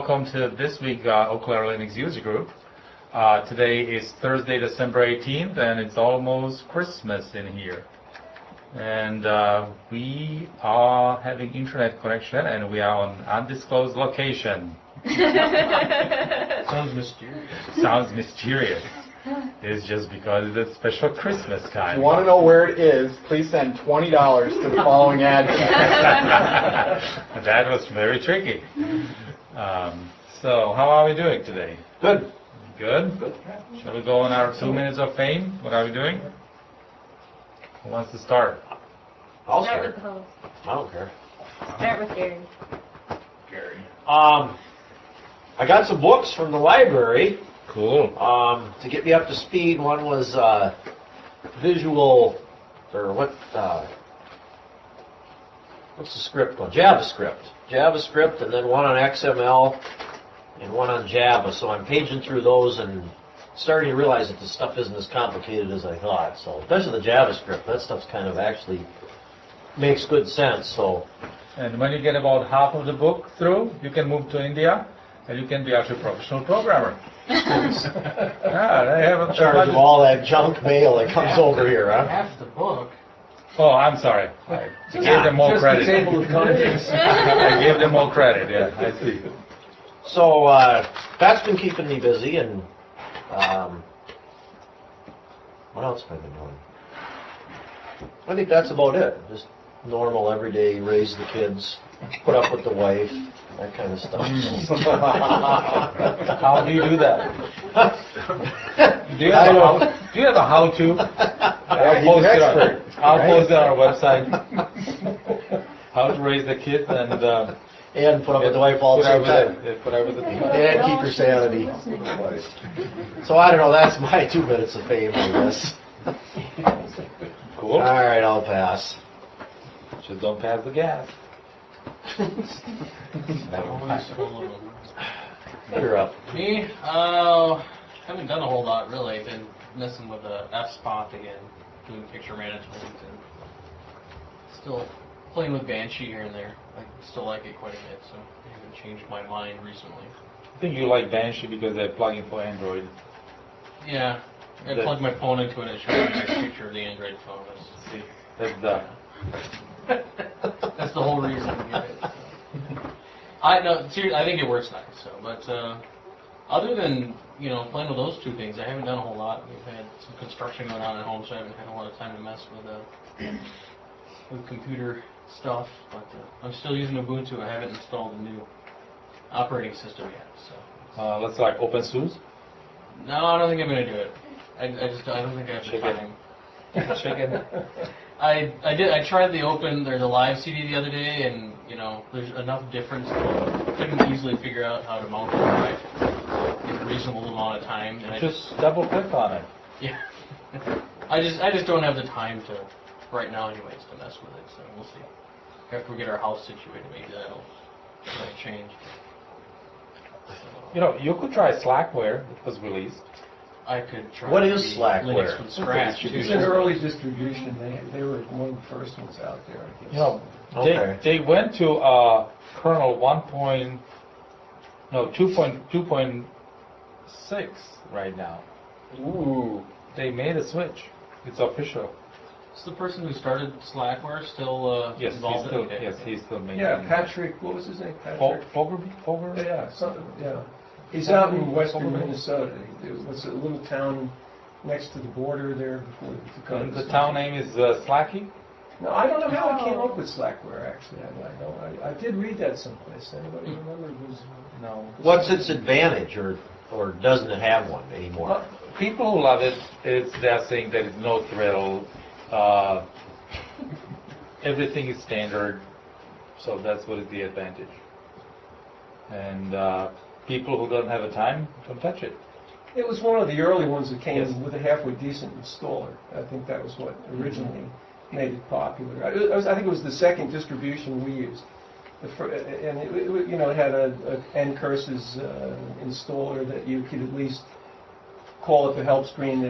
welcome to this week Eau Claire Linux User Group. Today is Thursday, December 18th, and it's almost Christmas in here. And we are having internet connection, and we are on undisclosed location. Sounds mysterious. Sounds mysterious. It's just because it's a special Christmas time. If you want to know where it is, please send $20 to the following address. That was very tricky. So, how are we doing today? Good. Good? Good. Shall we go on our 2 minutes of fame? What are we doing? Who wants to start? I'll Start start. with the host. I don't care. Start with Gary. Gary. I got some books from the library Cool. to get me up to speed. One was visual, or what's the script called? JavaScript, and then one on XML and one on Java. So I'm paging through those and starting to realize that this stuff isn't as complicated as I thought. So especially the JavaScript, that stuff's kind of actually makes good sense. So. And when you get about half of the book through, you can move to India, and you can be actually a professional programmer. Yeah, they have a Charge of all that junk mail that comes over here, huh? Half the book. Oh, I'm sorry. I gave them more Just credit. the table of contents. I gave them more credit, yeah, I see. So that's been keeping me busy, and what else have I been doing? I think that's about it. Just normal, everyday, raise the kids, put up with the wife, that kind of stuff. How do you do that? Do you have a how-to? Yeah, he's an expert. I'll right? post it on our website. How to raise the kids and And put up with the wife all the same time. Put up with the And keep your sanity. So I don't know, that's my 2 minutes of fame, I guess. Cool. All right, I'll pass. Just don't pass the gas. You're up. Me? Haven't done a whole lot really. Been messing with the F-Spot again, doing picture management, and still playing with Banshee here and there. I still like it quite a bit, so I haven't changed my mind recently. I think you like Banshee because they're plugging for Android. Yeah, I plugged my phone into it and it showed a nice picture of the Android phone. See, that's the. That's the whole reason to get it. So. Seriously, I think it works nice. So, but other than playing with those two things, I haven't done a whole lot. We've had some construction going on at home, so I haven't had a lot of time to mess with computer stuff. But I'm still using Ubuntu. I haven't installed a new operating system yet. So. Let's like OpenSUSE. No, I don't think I'm gonna do it. I don't think I have the time. Chicken. I tried the live CD the other day, and there's enough difference that I couldn't easily figure out how to mount the drive in a reasonable amount of time. And Just double click on it. Yeah. I just don't have the time to right now, anyways, to mess with it. So we'll see. After we get our house situated, maybe that'll change. You could try Slackware. It was released. I could try. What is the Slackware? Linux from scratch. It's an early distribution. They were one of the first ones out there, I guess. Okay. They went to kernel 2.6 right now. Ooh. They made a switch. It's official. Is the person who started Slackware still Yes, involved in it? he's still making. Yeah, Patrick, what was his name? Patrick? Foger? Yeah, something, yeah. He's out in western Minnesota. It was a little town next to the border there before the Dakotas. The town name is Slacky? No, I don't know how I came up with Slackware, actually. I did read that someplace. Anybody remember? It was, No. What's its advantage, or doesn't it have one anymore? People who love it, they're saying that it's no thrill. Everything is standard, so that's what is the advantage. And people who don't have a time don't touch it. It was one of the early ones that came Yes. with a halfway decent installer. I think that was what originally made it popular. I think it was the second distribution we used. And it had a Ncurses installer that you could at least call at the help screen that would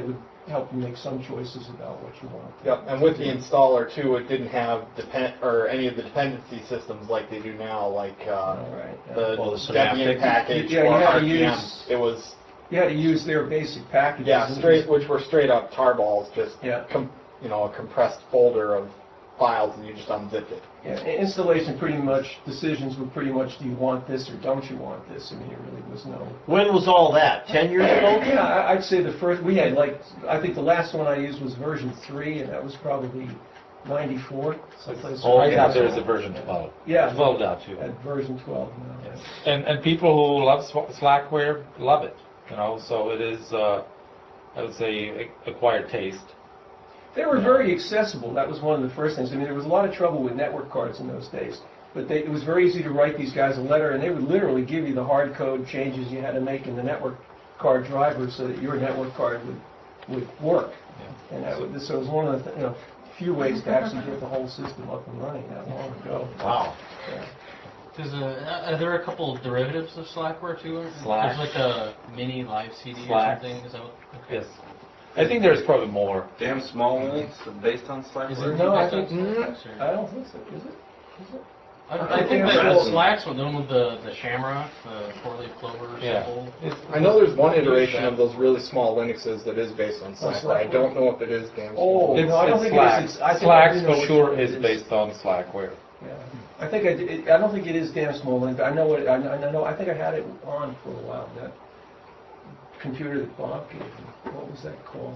help you make some choices about what you want. Yep, and with the installer too, it didn't have any of the dependency systems like they do now, like All right. Yeah. the Well, the Debian Synaptic. package Yeah, you or had to RPM. use- It was You had to use their basic packages. which were straight up tarballs, just Yeah. a compressed folder of files, and you just unzipped it. Yeah, installation pretty much, decisions were pretty much, do you want this or don't you want this? I mean, it really was no. When was all that? 10 years ago? Yeah, I'd say the first, we had I think the last one I used was version 3, and that was probably 94, someplace. Oh, Right yeah. now there's a version 12. Yeah. 12 now too. At version 12 now. Yes. And people who love Slackware love it, so it is, I would say, acquired taste. They were very accessible. That was one of the first things. I mean, there was a lot of trouble with network cards in those days. But it was very easy to write these guys a letter, and they would literally give you the hard code changes you had to make in the network card driver so that your network card would work. Yeah. And so it was one of the few ways to actually get the whole system up and running that long ago. Wow. Yeah. Are there a couple of derivatives of Slackware too? Slack. There's like a mini live CD Slack. or something. Is that what? Okay. Yes. I think there's probably more. Damn small Linux based on Is Slackware? it No, I based on think- Slacks, or- I don't think so. Is it? I think that the Slacks were the one with the Shamrock, the four-leaf clover Yeah. symbol. I know there's one iteration of those really small Linuxes that is based on Slack, but I don't know if it is damn Oh, small. no, I don't think it is. I think I Slacks do know for which sure one it is based on Slackware. Yeah, I think I don't think it is damn small link. I know it. I know. I think I had it on for a while. That computer that Bob gave me. What was that called?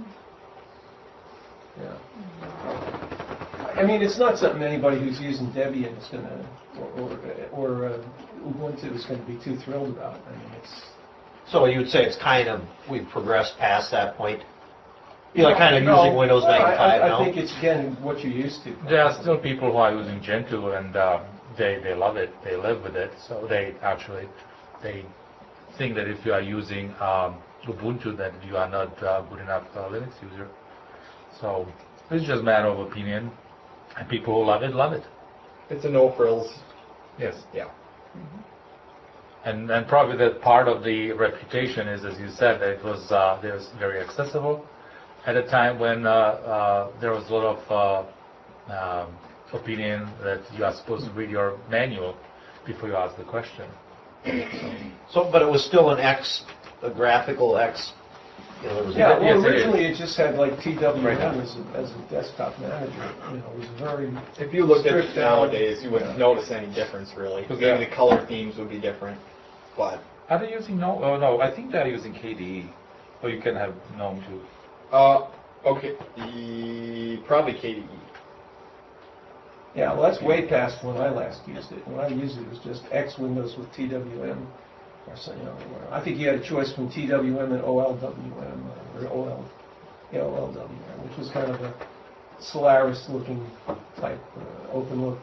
Yeah. I mean, it's not something anybody who's using Debian is going to, or Ubuntu is going to be too thrilled about. I mean, it's. So you would say it's we've progressed past that point? You're like kind of using Windows 95 now? I think it's, again, what you're used to. There are still people who are using Gentoo, and they love it. They live with it. So they think that if you are using Ubuntu, that you are not good enough Linux user. So it's just a matter of opinion, and people who love it. It's a no frills. Yes. Yeah. And probably that part of the reputation is, as you said, that it was very accessible at a time when there was a lot of opinion that you are supposed to read your manual before you ask the question. But it was still a graphical X. It was Yeah, well, Yes, it originally it just had like TWM Right now. as a desktop manager. It was very. If you looked at it stripped down. nowadays, you wouldn't notice any difference really. Because Yeah. maybe the color themes would be different, but Are they using GNOME? Oh no, I think they are using KDE. Or you can have GNOME too. okay, probably KDE. Yeah, well, that's way past when I last used it. When I used it, it was just X Windows with TWM. Or so, I think you had a choice from TWM and OLWM, or OLWM, which was kind of a Solaris-looking type, open-look,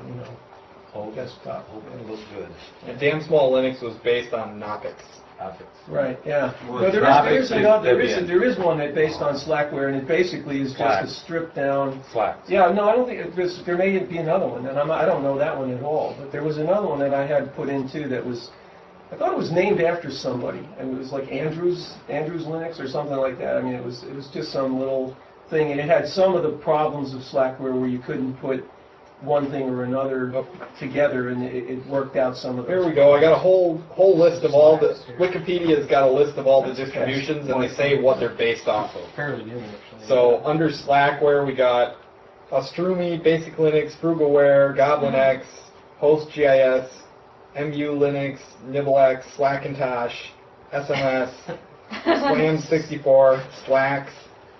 desktop. It looks good. And damn small Linux was based on Knoppix. Right, yeah. Well, No, Knoppix is there is one that based on Slackware, and it basically is just a Slack. stripped down. Slack. Yeah, no, I don't think there may be another one, and I don't know that one at all. But there was another one that I had put in too that was, I thought it was named after somebody, and it was like Andrews Linux or something like that. I mean, it was just some little thing, and it had some of the problems of Slackware where you couldn't put one thing or another together, and it worked out some of those. Here we go. I got a whole list of all the Wikipedia's got a list of all the distributions, and they say what they're based off of. Fairly new, actually. So under Slackware, we got Ostrumi, Basic Linux, Frugalware, Goblin X, HostGIS, MU Linux, NibbleX, Slackintosh, SMS, Slam64, Slacks,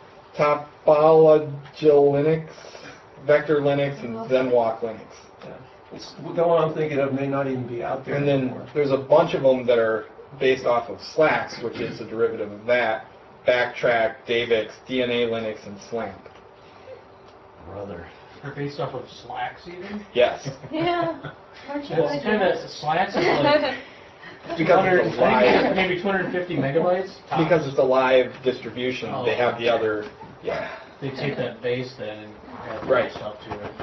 Topology Linux, Vector Linux, and ZenWalk Linux. The one I'm thinking of may not even be out there And then anymore. there's a bunch of them that are based off of Slacks, which is a derivative of that. Backtrack, Davix, DNA Linux, and Slamp. Brother. They're based off of Slacks, even. Yes. Yeah. Aren't you That's glad kind you of Slacks is like Because it's a live, maybe 250 megabytes. tops. because it's a live distribution, they have the other, yeah. They take that base then and add Right. stuff to it.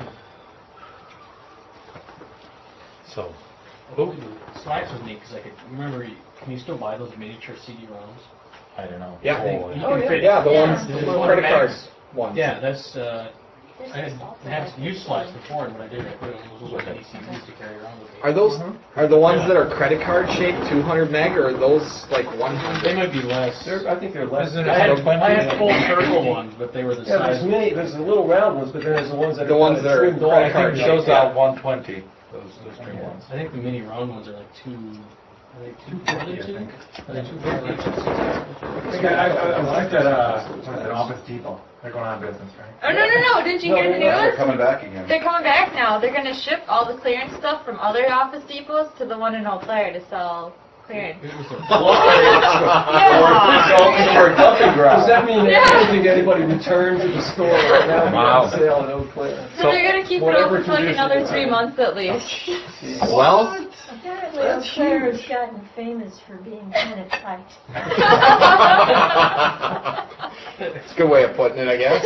So, Slacks was neat because I could remember. Can you still buy those miniature CD-ROMs? I don't know. Yeah. hole. You Oh, can yeah. fit- Yeah, the Yeah. ones, There's the one credit max. cards ones. Yeah, that's, There's I just awful had bad used slides pictures. before, and when I did, I put it in those little ECUs to carry around with me. Are those are the ones that are credit card shaped 200 meg, or are those like 100? They might be less. I think they're less. Isn't it I had 20? I had full circle ones, but they were the Yeah, size. there's the little round ones, but then there's the ones that The are ones kinda that are trimmed off. credit I card think it shows shaped, yeah. out 120. Those trim ones. I think the mini round ones are like are they 240, I think. Are they 250? I think I liked that, what is it, Office Depot. They're going out of business, right? Oh, no, didn't you hear the They're news? coming back again. They're coming back now. They're gonna ship all the clearance stuff from other Office Depots to the one in Eau Claire to sell clearance. It was a Or dumping Does ground. that mean Yeah. that I don't think anybody returned to the store right now? Wow. On sale in Eau Claire. So they're gonna keep it whatever open for like condition another it's 3 in. months at least. Well, Apparently, Eau Claire has gotten famous for being kind of tight. it's a good way of putting it, I guess.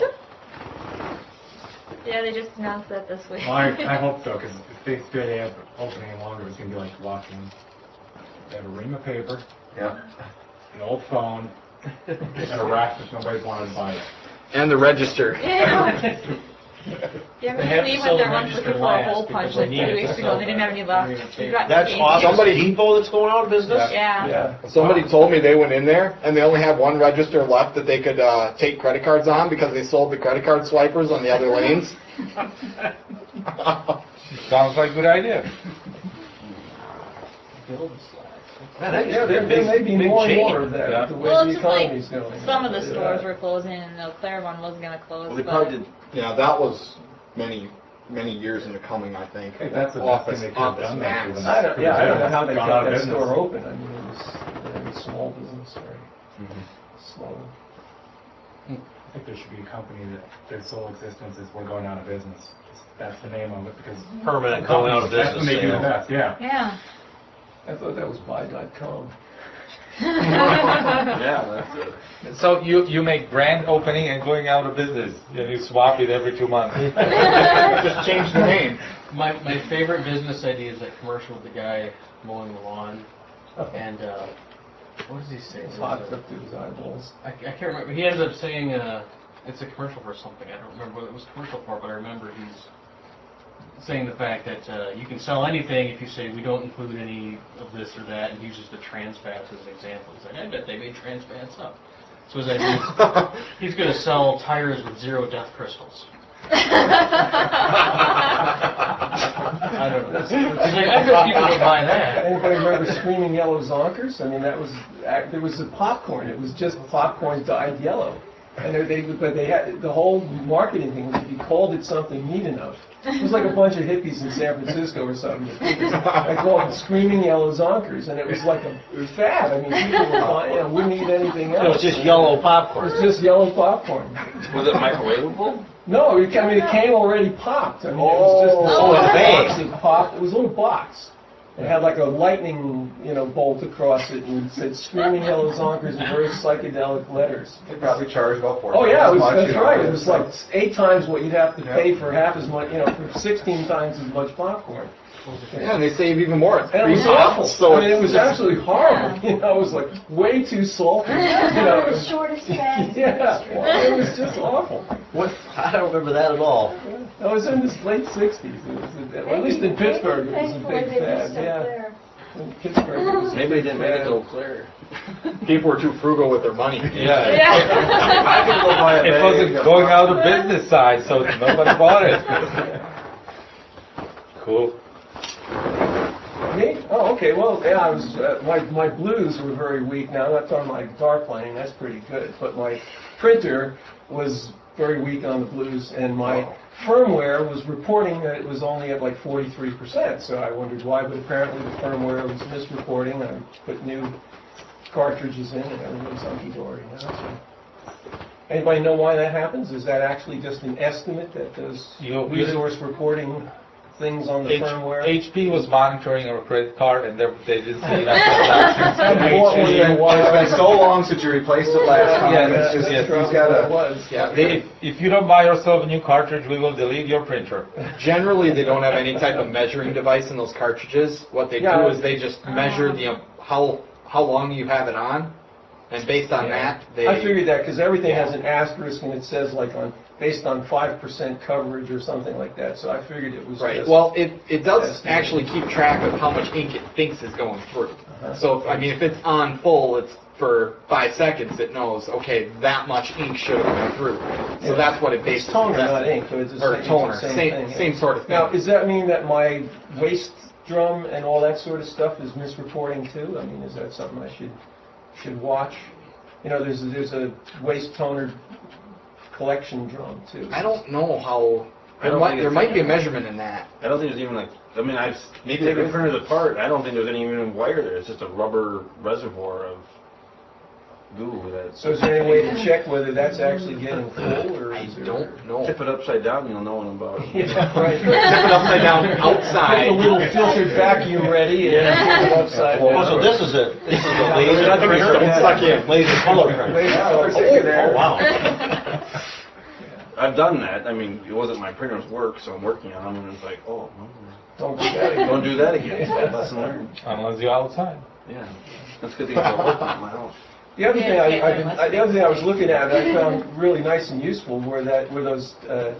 Yeah, they just announced that this week. Well, I hope so, because if they stay up opening longer, it's gonna be like watching, they have a ream of paper, Yeah. an old phone, and a rack that nobody's wanted to buy it. And the register. Yeah. Yeah, They have to we sell went the there once register looking for a last hole because punch they like need 2 it weeks to ago. sell They didn't have any that. left. We got That's caged. Office Somebody- Depot that's going out of business? Yeah. Yeah. Somebody told me they went in there and they only had one register left that they could take credit cards on because they sold the credit card swipers on the other lanes. Sounds like a good idea. build slides. Man, that used Yeah, to be a there may be big more and chain. more of that, Yeah. the way Well, the it's just like economy's going. some of the stores Yeah. were closing and the Eau Claire one wasn't gonna close. Well, they but- probably did. Yeah, that was many years in the coming, I think. Hey, that's the best thing Office, they could have Office done. Max. I don't know how they Gone kept out of that business. store open. I mean, it was a very small business, very slow. I think there should be a company that their sole existence is we're going out of business. That's the name of it, because Permanent going out of that's when business they do the sale. best, yeah. Yeah. I thought that was buy.com. Yeah, that's it. So you make grand opening and going out of business, and you swap it every 2 months. Just change the name. My favorite business idea is that commercial with the guy mowing the lawn, and what does he say? It's hot up to his eyeballs. I can't remember. He ends up saying it's a commercial for something. I don't remember what it was commercial for, but I remember he's saying the fact that you can sell anything if you say we don't include any of this or that, and uses the trans fats as an example. He's like, I bet they made trans fats up. So his idea is he's going to sell tires with 0 death crystals. I don't know. He's like, I bet people would buy that. Anybody remember Screaming Yellow Zonkers? I mean, there was a popcorn. It was just popcorn dyed yellow. And but they had, the whole marketing thing was if you called it something neat enough. It was like a bunch of hippies in San Francisco or something. They called it Screaming Yellow Zonkers, and it was like a fad. I mean, people were buying, wouldn't eat anything else. It was just yellow It popcorn. was just yellow popcorn. Was it microwavable? No, it came already popped. I mean, it was just this Oh, little it's box baked. that popped. It was a little box. It had like a lightning, bolt across it, and it said "Screaming Yellow Zonkers" in very psychedelic letters. They probably charged about 4 Oh yeah, times that's much, right. It was like 8 times what you'd have to Yeah. pay for half as much, for 16 times as much popcorn. Yeah, and they save even more. It's And it was 3 awful. pounds, so I mean, it was it's- absolutely horrible. It was like way too salty. The shortest fast. Yeah, it was just awful. What? I don't remember that at all. It was in the late 60s. Or at least in Pittsburgh, it was a big fad. Yeah, in Pittsburgh, it was a Maybe they big didn't make it fad. to Eau Claire. People were too frugal with their money. Yeah. I can go buy a It bag wasn't of going out popcorn. of business side, so nobody bought it. Cool. Me? Oh, okay. Well, yeah, I was. My blues were very weak. Now that's on my guitar playing. That's pretty good. But my printer was very weak on the blues, and my firmware was reporting that it was only at like 43%. So I wondered why, but apparently the firmware was misreporting. I put new cartridges in, and everything's hunky-dory now. So. Anybody know why that happens? Is that actually just an estimate that those You- resource reporting things on the firmware? HP was monitoring our credit card, and they didn't see enough transactions. It's been so long since you replaced it last time. Yeah, It's just, yes. he's got It a. was. Yeah, If you don't buy yourself a new cartridge, we will delete your printer. generally they don't have any type of measuring device in those cartridges. What they Yeah. do is they just measure the how long you have it on, And based on that, they... I figured that because everything Yeah. has an asterisk and it says like based on 5% coverage or something like that. So I figured it was Right. just- Well, it does Estimated. actually keep track of how much ink it thinks is going through. Uh-huh. So, if it's on full, it's for 5 seconds, it knows, okay, that much ink should have gone through. So Yeah. that's what it It's bases toner, its not estimate. ink, but it's the Or same, toner, same same, thing. same sort of thing. Now, does that mean that my waste drum and all that sort of stuff is misreporting too? I mean, is that something I should watch? There's a waste toner collection drum too. I don't know how... I don't think There it's- might be a measurement in that. I don't think there's even maybe they printed it apart. I don't think there's any even wire there. It's just a rubber reservoir of goo that. So is there any way to check whether that's actually getting full or I is there... don't know. Tip it upside down, you'll know about it. Yeah, right. Tip it upside down Get outside. the little filtered vacuum ready and tip it upside down. Oh, so this is a Yeah, laser that's printer? right. Stuck in. Laser color printer. Laser color Oh, printer there. Oh, wow. I've done that. I mean, it wasn't my printer's work, so I'm working on them, and it's like, oh, well, Don't do that again. don't do that again. Lesson learned. Unless you're outside. Yeah, that's a good thing it's not working at my house. The other thing Yeah, the other thing I was looking at, I found really nice and useful were those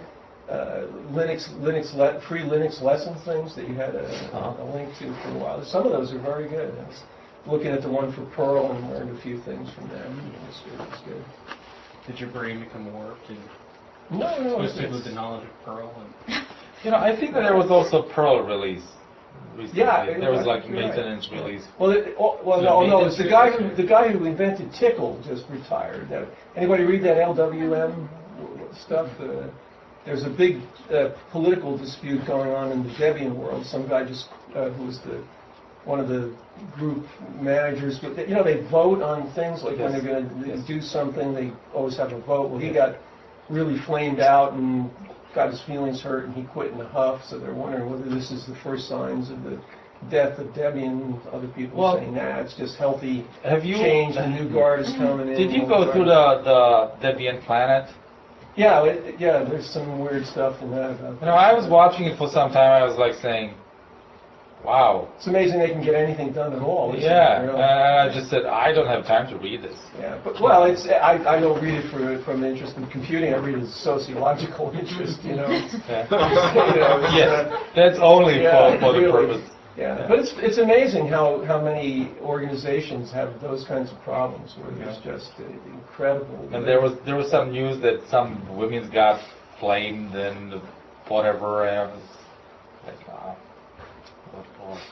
free Linux lesson things that you had a link to for a while. Some of those are very good. I was looking at the one for Perl and learned a few things from them. It was good. Did your brain become warped and No, twisted with the knowledge of Perl? And I think that there was also Perl release recently. Yeah, There was like you're right. maintenance release. Well, no, it's the guy who invented Tickle just retired. Anybody read that LWM stuff? There's a big political dispute going on in the Debian world. Some guy who was one of the group managers, but they vote on things like when they're going to do something. They always have a vote. Well, he got really flamed out and got his feelings hurt, and he quit in a huff. So they're wondering whether this is the first signs of the death of Debian. Other people saying, nah, it's just healthy change. The new guard is coming in. Did you go through the Debian Planet? Yeah, there's some weird stuff in that. I was watching it for some time. I was like saying, wow. It's amazing they can get anything done at all. Isn't Yeah, it, really? and I just said, I don't have time to read this. Yeah, but I don't read it from interest in computing. I read it as sociological interest. Yeah. Yes, that's only for the really. purpose. Yeah, but it's amazing how many organizations have those kinds of problems where there's just incredible. And there was some news that some women got flamed and whatever. And I was like, what for?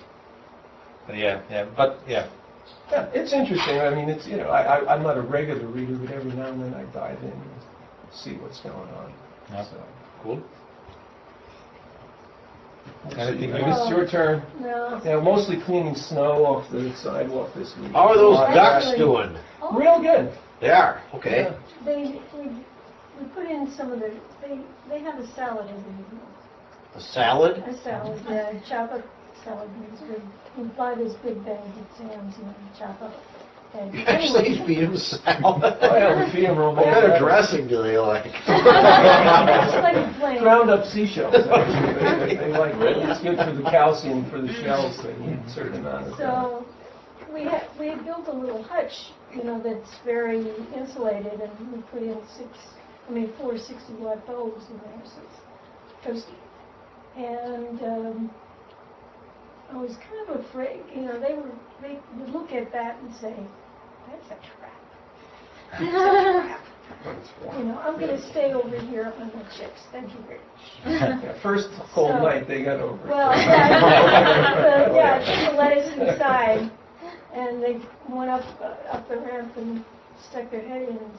But yeah. Yeah, it's interesting. I mean, it's I'm not a regular reader, but every now and then I dive in and see what's going on. Yeah. So, Cool. let's Anything see. else? It's your turn. No. Yeah, mostly cleaning snow off the sidewalk this week. How are those Well, ducks actually- doing? Oh, Real good. They are, okay. Yeah. We put in some of they have a salad every evening. A salad? A salad, yeah, chop up salad is good. You buy this big bag of Sam's and chop up. And You actually anyway, feed them salad? Oh, yeah, we feed them What kind of dressing do they like? it's like plain. Ground up seashells, actually. They like it. It's good for the calcium for the shells. They need a certain amount of that. So we had built a little hutch, that's very insulated, and we put in 4 60-watt bulbs in there, so it's toasty. And I was kind of afraid, they would look at that and say, that's a trap. That's a trap. I'm going to stay over here on the chips. Thank you very much. Yeah, first cold So- night, they got over it. Well, I took the lettuce inside, and they went up the ramp and stuck their head in and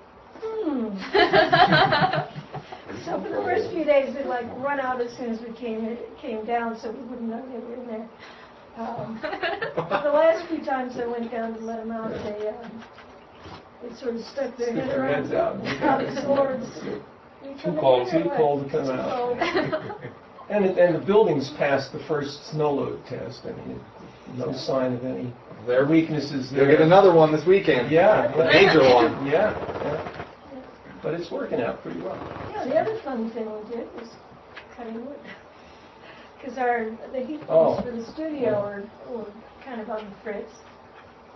said, So for the first few days, we'd run out as soon as we came down, so we wouldn't know they were in there. The last few times I went down to let them out, they sort of stuck their Stick head their around heads out. the doors. Too cold to come out. And the building's passed the first snow load test. I mean, no sign of any weaknesses there. They'll get another one this weekend. Yeah. A major one. Yeah. But it's working out pretty well. Yeah, the other fun thing we did was cutting wood. Because the heat Oh. pumps for the studio are kind of on the fritz.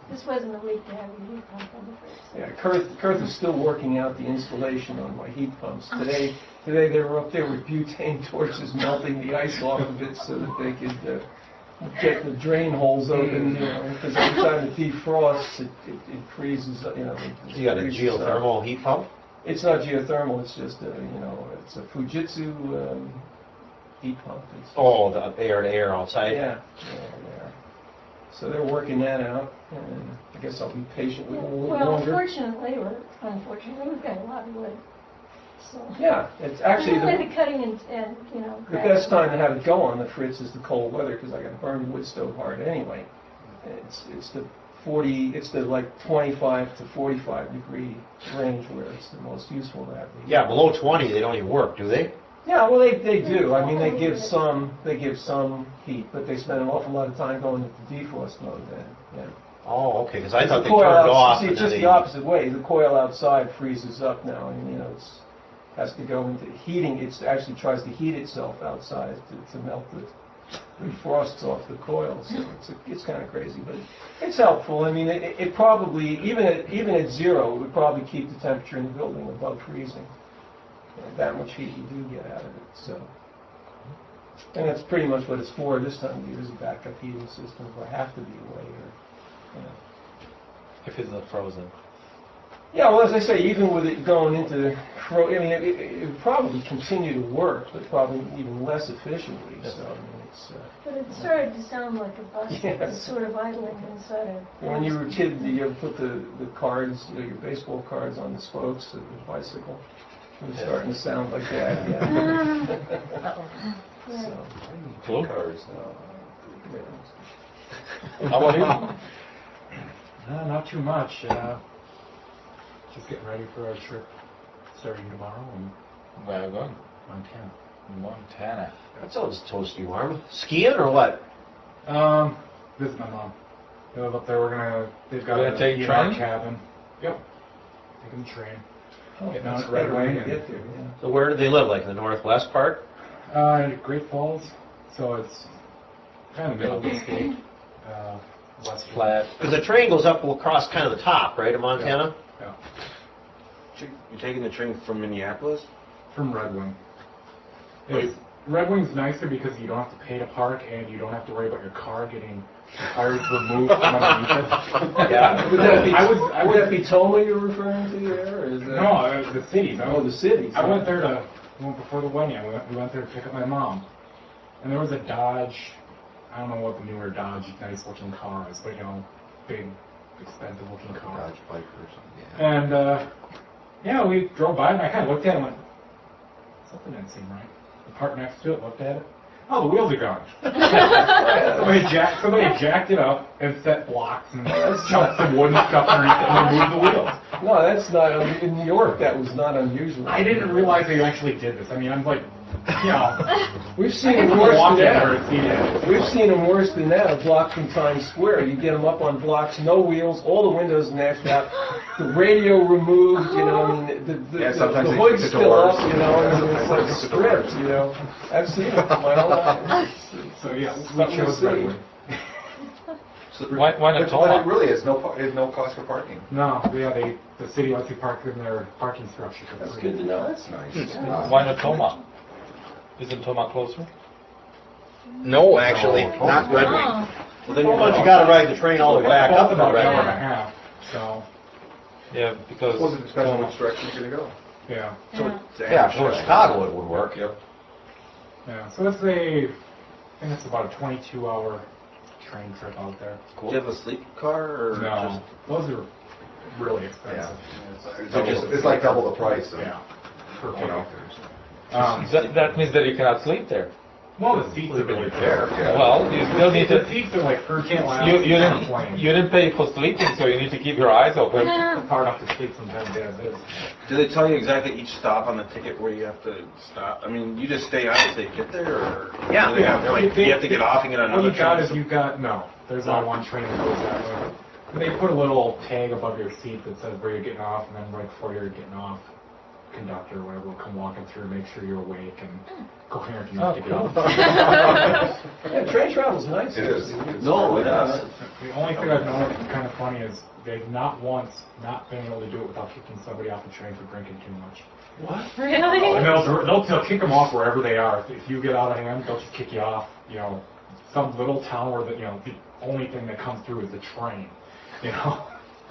this wasn't a leak to have a heat pump on the fridge. Yeah, Kurth is still working out the installation on my heat pumps. Today they were up there with butane torches melting the ice off of it so that they could get the drain holes open, because every time it defrosts, it freezes, You got a geothermal heat pump? It's not geothermal, it's just it's a Fujitsu heat pump. Oh, the air to air outside? Yeah. So they're working that out, and I guess I'll be patient with it a little Well, longer. unfortunately, we've got a lot of wood. So. Yeah, it's actually Usually the cutting and the best time to have it go on the fritz is the cold weather, because I got to burn the wood stove hard anyway. It's the like 25 to 45 degree range where it's the most useful to have. Yeah, below 20 they don't even work, do they? Yeah, well they do. I mean they give some heat, but they spend an awful lot of time going into defrost mode then. Yeah. Oh, okay, because I thought they The coil turned off. See, and it's then just they- the opposite way. The coil outside freezes up now, and has to go into heating. It actually tries to heat itself outside to melt the frosts off the coil. So it's kind of crazy, but it's helpful. I mean, it probably even at zero, it would probably keep the temperature in the building above freezing. That much heat you do get out of it. So, and that's pretty much what it's for this time of year, is a backup heating system if I have to be away or. If it's not frozen. Yeah, well, as I say, even with it going into, it would probably continue to work, but probably even less efficiently. So, I mean, it's. But it started to sound like a bus that was Yes. sort of idling inside a. When you were a kid, you ever put the cards, your baseball cards on the spokes of the bicycle? It was starting to sound like that, yeah. Yeah. So, Cool. Cars. yeah. How about you? No, not too much. Just getting ready for our trip starting tomorrow in Where are you going? Montana. Montana. That sounds toasty warm. Skiing or what? Visit my mom. They live up there. They've got You're gonna a take DNR train? cabin. Yep. Taking the train. Oh, Getting on that's at Red better way Wing to and- get there, yeah. So where do they live? Like in the northwest part? Great Falls. So it's kind of the middle of the state. West Flat. Because the train goes up across kind of the top, right, of Montana? Yeah. You're taking the train from Minneapolis? From Red Wing. Red Wing's nicer because you don't have to pay to park and you don't have to worry about your car getting tires removed from underneath it. Yeah. Would that be, I would that be Toma you're referring to there? Or is that, No, the cities. Oh, the cities. I went there before the wedding. We went there to pick up my mom, and there was a Dodge. I don't know what the newer Dodge, nice looking car is, but big, expensive looking car. Dodge Viper or something. Yeah. And we drove by and I kind of looked at it and went, something didn't seem right. The part next to it, looked at it. Oh, the wheels are gone. somebody jacked it up and set blocks and chucked some wood and stuff underneath it and removed the wheels. No, that's not, in New York, that was not unusual. I didn't realize they actually did this. I mean, I'm like, We've seen I'm them worse than walking where that. it's needed. We've seen them worse than that, a block from Times Square. You get them up on blocks, no wheels, all the windows mashed out, the radio removed, I mean, Yeah, the sometimes they hood's fix the still up, doors. and it's like stripped, I've seen it my whole life. So yeah, we Something to chose see. Redwood. Why not But Toma? it really is no cost for parking. No, yeah, the city lets you park in their parking structure for That's free. good to know. That's nice. Why not Toma? Isn't Toma closer? No, actually, No. not Red Wing. Oh. Well, then But you got to ride the train all the way back up Both to about Red an hour and a Wing. half. So Yeah, I because suppose it depends on Toma. which direction you're going to go. yeah, Yeah, so in Chicago it would work. Yep. yeah. So I think it's about a 22-hour train trip out there. Do you have a sleep car or No, those are really expensive. It's like double the price. Yeah. Per You know. That means that you cannot sleep there. Well, the seats are really There, yeah. Well, you still need The to. seats are like can't last You on the didn't plane. you didn't pay for sleeping, so you need to keep your eyes open. It's hard enough to sleep sometimes. Yeah, it is. Do they tell you exactly each stop on the ticket where you have to stop? I mean, you just stay on until you get there, or Yeah. do they have, like, you have to get off and get on What another you got train? is there's only one train that goes that way. And they put a little tag above your seat that says where you're getting off, and then right before you're getting off, conductor or whatever will come walking through, make sure you're awake and coherent enough to get cool. off. Yeah, train travel's nice. It is. actually. It's No, really it nice. is. The only thing I've noticed that's kind of funny is they've not once not been able to do it without kicking somebody off the train for drinking too much. Really? And they'll kick them off wherever they are. If you get out of hand, they'll just kick you off. You know, some little town where the only thing that comes through is the train. You know.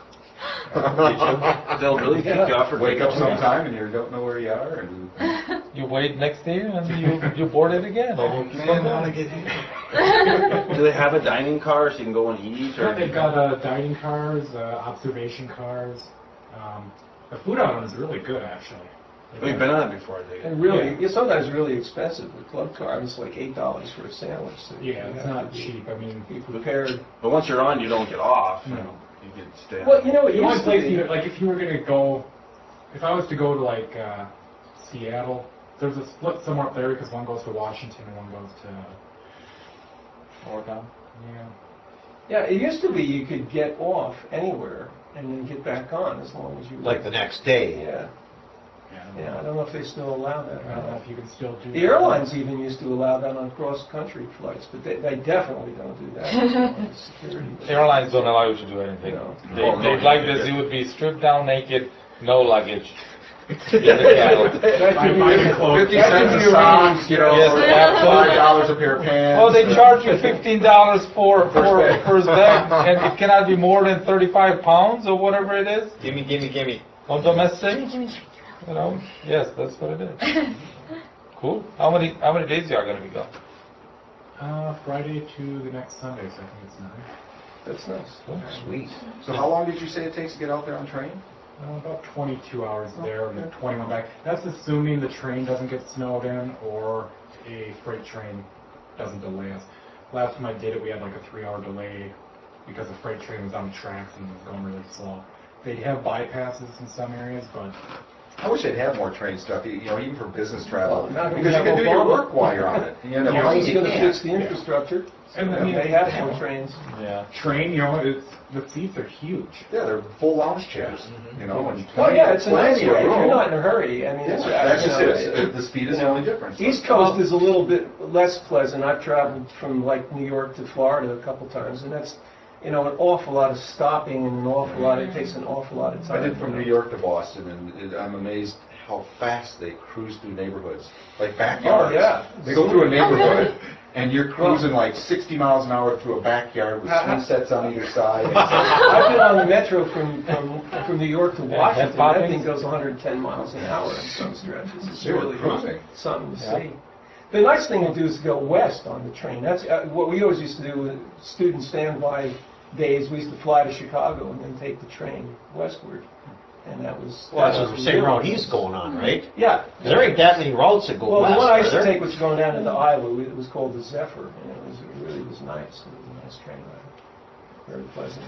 They'll really kick you off for Wake up drinking. sometime and you don't know where you are, and You wait next day and you board it again. Oh and you keep man, on I want to going. get here. Do they have a dining car so you can go and eat? Yeah, Or they've got dining cars, observation cars. The food on them is really good, actually. We've been on it before, I think. And really, it's sometimes really expensive. The club car is like $8 for a sandwich. So Yeah, you it's have not to cheap. I mean, be prepared. But once you're on, you don't get off. No. You can stay on. Well, you know, it the only used to place be. like if you were gonna go, if I was to go to like Seattle, there's a split somewhere up there because one goes to Washington and one goes to Oregon. yeah. Yeah, it used to be you could get off anywhere and then get back on as long as you. Like the next day. Yeah. Yeah, Yeah, I don't know if they still allow that. I don't know if you can still do The that. airlines even used to allow that on cross-country flights, but they definitely don't do that. on security. Airlines don't allow you to do anything. No. They'd like this. You would be stripped down naked, no luggage. In the cabin. My clothes. 50 cents a sock, Yes, absolutely. $5 a pair of pants. Well, they charge you $15 for bag. first bag, and it cannot be more than 35 pounds or whatever it is. Gimme. On domestic, you know. Yes, that's what it is. Cool. How many days y'all gonna be gone? Friday to the next Sunday, so I think it's 9. That's nice. Sweet. So how long did you say it takes to get out there on train? About 22 hours there and 21 back. That's assuming the train doesn't get snowed in or a freight train doesn't delay us. Last time I did it, we had like a 3-hour delay because the freight train was on the tracks and was going really slow. They have bypasses in some areas, but I wish they'd have more train stuff, even for business travel. Well, not Because you gonna can have do your Obama. work while you're on it. You know, Obama's you going to can't. fix the infrastructure. And I mean, They have more trains. Yeah. train, the seats are huge. Yeah, they're full lounge chairs, and Well, yeah, it's a nice plenty of way. If room. you're not in a hurry, I mean, Yeah, it's, that's just you know, it. The speed is the only difference. East Coast is a little bit less pleasant. I've traveled from like New York to Florida a couple times, and that's, an awful lot of stopping and an awful lot. It takes an awful lot of time. I did from New York to Boston, and I'm amazed how fast they cruise through neighborhoods, like backyards. Oh, yeah. They go through a neighborhood, and you're cruising like 60 miles an hour through a backyard with swing sets on either side. I've been on the metro from New York to Yeah, Washington. head That popping. thing goes 110 miles an hour in some stretches. It's They were really cruising. something to Yeah. see. The nice thing to do is go west on the train. That's what we always used to do with student standby days. We used to fly to Chicago and then take the train westward. And that was... Well, that's that the was same really route nice. he's going on, right? Yeah. There ain't that many routes that go Well, west, the one I are used to there? take was going down into Iowa. It was called the Zephyr, and it really was nice. It was a nice train ride. Very pleasant.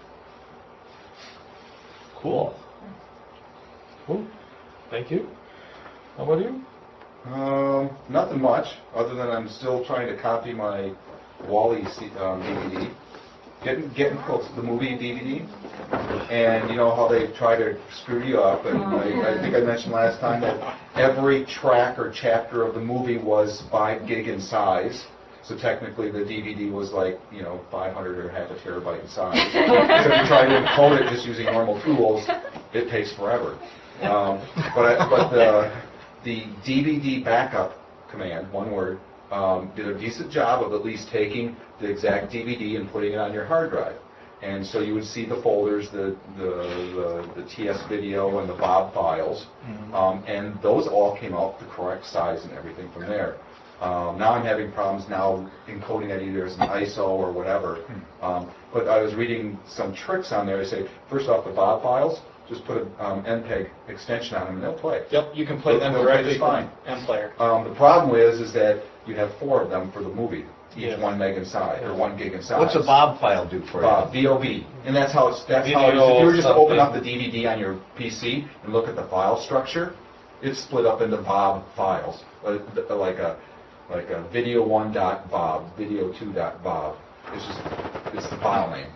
Cool. Cool. Thank you. How about you? Nothing much, other than I'm still trying to copy my Wall-E DVD. Getting close to the movie DVD. And you know how they try to screw you up, and I think I mentioned last time that every track or chapter of the movie was 5 gig in size. So technically the DVD was like, 500 or half a terabyte in size. So if you try to encode it just using normal tools, it takes forever. But the DVD backup command, one word, did a decent job of at least taking the exact DVD and putting it on your hard drive. And so you would see the folders, the TS video and the Bob files, and those all came out the correct size and everything from there. Now I'm having problems now encoding that either as an ISO or whatever. But I was reading some tricks on there. They say, first off, the Bob files, just put an MPEG extension on them and they'll play. Yep, you can play them They'll play directly just fine. from M-Player. The problem is that you have 4 of them for the movie, each Yes. 1 meg in size or 1 gig in size. What's a Bob file do for you? VOB, and that's how it's. If Video you were just to open up the something. DVD on your PC and look at the file structure, it's split up into Bob files, like a video1.bob, video2.bob. It's the file name.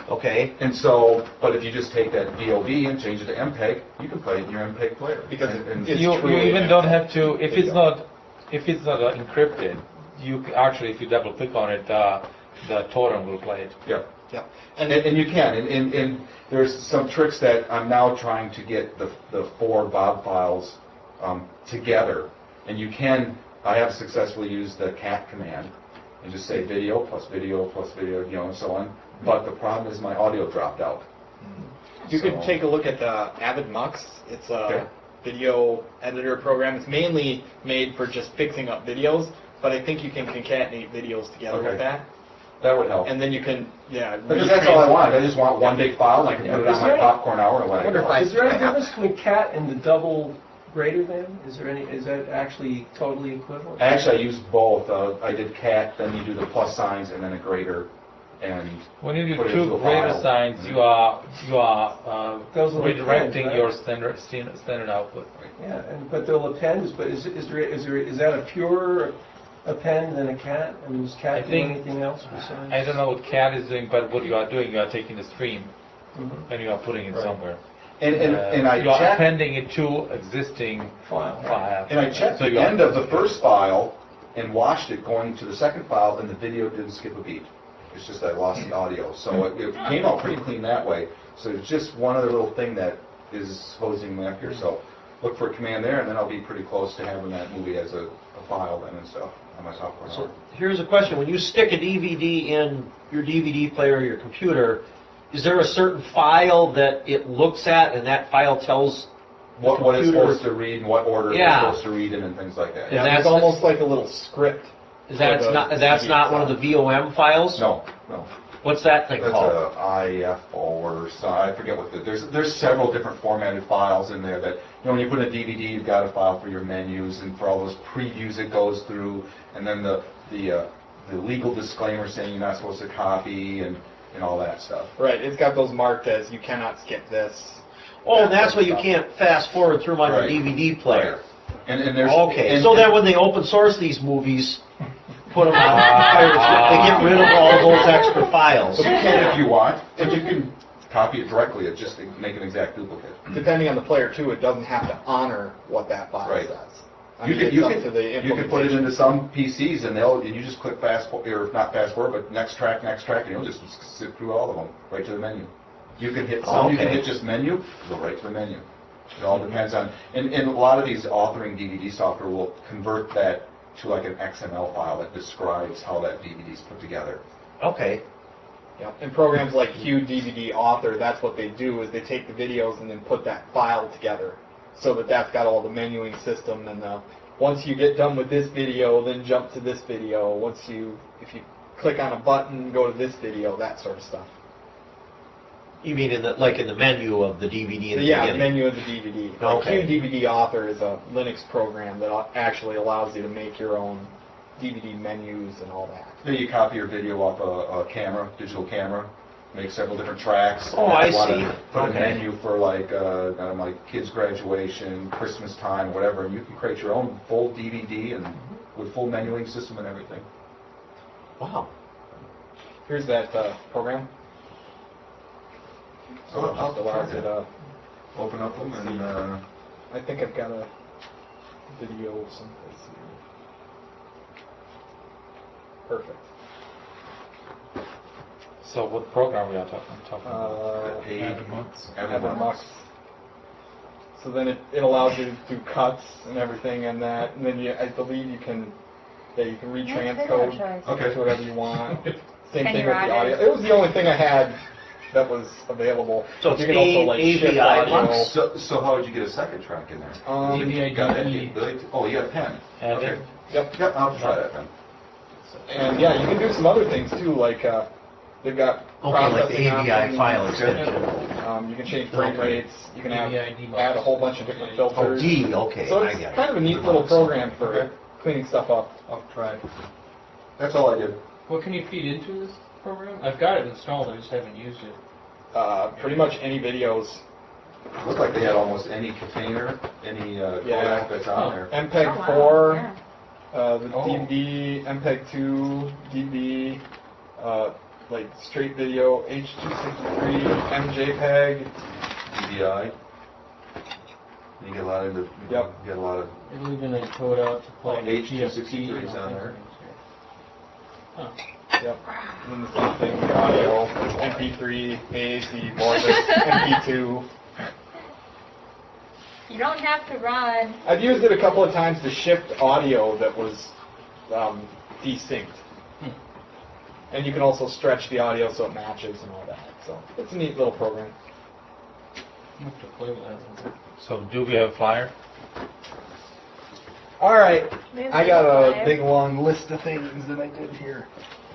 Okay. And so, but if you just take that VOV and change it to MPEG, you can play it in your MPEG player. Because and it's You truly even an don't MPEG have to, if it's video. not encrypted, actually, if you double click on it, the torrent will play it. Yeah. Yeah. And you can, and there's some tricks that I'm now trying to get the 4 Bob files together. And you can, I have successfully used the cat command and just say video plus video plus video, and so on. But the problem is my audio dropped out. You could So- take a look at Avid Mux. It's a Okay. video editor program. It's mainly made for just fixing up videos, but I think you can concatenate videos together Okay. with that. That would help. And then you can, Because that's all I want. I just want one big file, and I can put it on my popcorn hour and let it go. Is there any difference between cat and the double greater than? Is that actually totally equivalent? Actually, I used both. I did cat, then you do the plus signs, and then a greater, and When you do put it 2 into a greater file. signs, you are Those will redirecting append, right? your standard output. Yeah, but they'll append, but is that a purer append than a cat? I mean, does I cat do think- anything else besides? I don't know what CAD is doing, but what you are doing, you are taking the stream Mhm. and you are putting it Right. somewhere. and I You are checked, appending it to existing File. file. and I checked So the you are- end of the first file and watched it going to the second file, and the video didn't skip a beat. It's just I lost the audio, so it came out pretty clean that way. So it's just one other little thing that is hosing me up here. So look for a command there, and then I'll be pretty close to having that movie as a file then and stuff on my software. So here's a question. When you stick a DVD in your DVD player or your computer, is there a certain file that it looks at and that file tells the what it's computer- supposed to read and what order Yeah. it's supposed to read in and things like that. Is Yeah, that- it's almost like a little script. That's for the that's DVD not one of the itself. VOM files? No. What's that thing That's called? a IFO or so, I forget what there's several different formatted files in there that, when you put a DVD, you've got a file for your menus and for all those previews it goes through, and then the legal disclaimer saying you're not supposed to copy and all that stuff. Right, it's got those marked as you cannot skip this. Oh, and that's why you can't fast forward through my Right. DVD player. And there's Okay, and- so then when they open source these movies, put them on Firestorm, they get rid of all those extra files. So you can if you want, and you can copy it directly, it just to make an exact duplicate. Depending on the player too, it doesn't have to honor what that file Right. says. I You mean, can, it's up to the you can put it implementation. into some PCs and you just click fast forward, or not fast forward, but next track, and it'll just zip through all of them, right to the menu. You can hit some, you can Okay. hit just menu, go right to the menu. It all depends on, and a lot of these authoring DVD software will convert that to like an XML file that describes how that DVD is put together. Okay. Yeah, and programs like QDVD Author, that's what they do, is they take the videos and then put that file together, so that that's got all the menuing system, and once you get done with this video, then jump to this video. If you click on a button, go to this video, that sort of stuff. You mean in the menu of the DVD in the Yeah, the beginning? menu of the DVD. Okay. QDVD Author is a Linux program that actually allows you to make your own DVD menus and all that. Then you copy your video off a camera, digital camera, make several different tracks. Oh, and I you wanna see. Put Okay. a menu for like kids' graduation, Christmas time, whatever, and you can create your own full DVD and with full menuing system and everything. Wow. Here's that program. So I'll Just allows try you to to. open up them and I think I've got a video someplace here. Perfect. So what program we are talking about? Avid Mux. So then it allows you to do cuts and everything and that, and then I believe you can retranscode Okay. to whatever you want. Same Kenny thing with the audio. Rogers. It was the only thing I had that was available. So You it's can also like shift AVI audio. Mux? So how would you get a second track in there? AVI You got that DE. capability? Oh, you got a pen. Have Okay. it? Yep. Yep, I'll try that then. And yeah, you can do some other things too, like they've got Okay, like the processing AVI options. file extension. You can change frame Okay. rates. You can AVI add debug. a whole bunch of different Oh, filters. D, okay, So I it's get it. kind of a neat little program for cleaning stuff up. I'll try. That's all I did. What can you feed into this program? I've got it installed, I just haven't used it. Pretty much any videos. Looked like they had almost any container, any codec that's on there. MPEG Oh, wow, 4, yeah. the DVD, MPEG 2, DV, like straight video, H.263, MJPEG. DVI. You get a lot of the. Yep. You get a lot of. It'll even code out to play H.263 is on there. Yep. And then the same thing with audio, MP3, AAC, Vorbis, MP2. You don't have to run. I've used it a couple of times to shift audio that was desynced. And you can also stretch the audio so it matches and all that. So it's a neat little program. I have to play with that. So do we have a flyer? All right, There's I got the a flyer. big long list of things that I did here.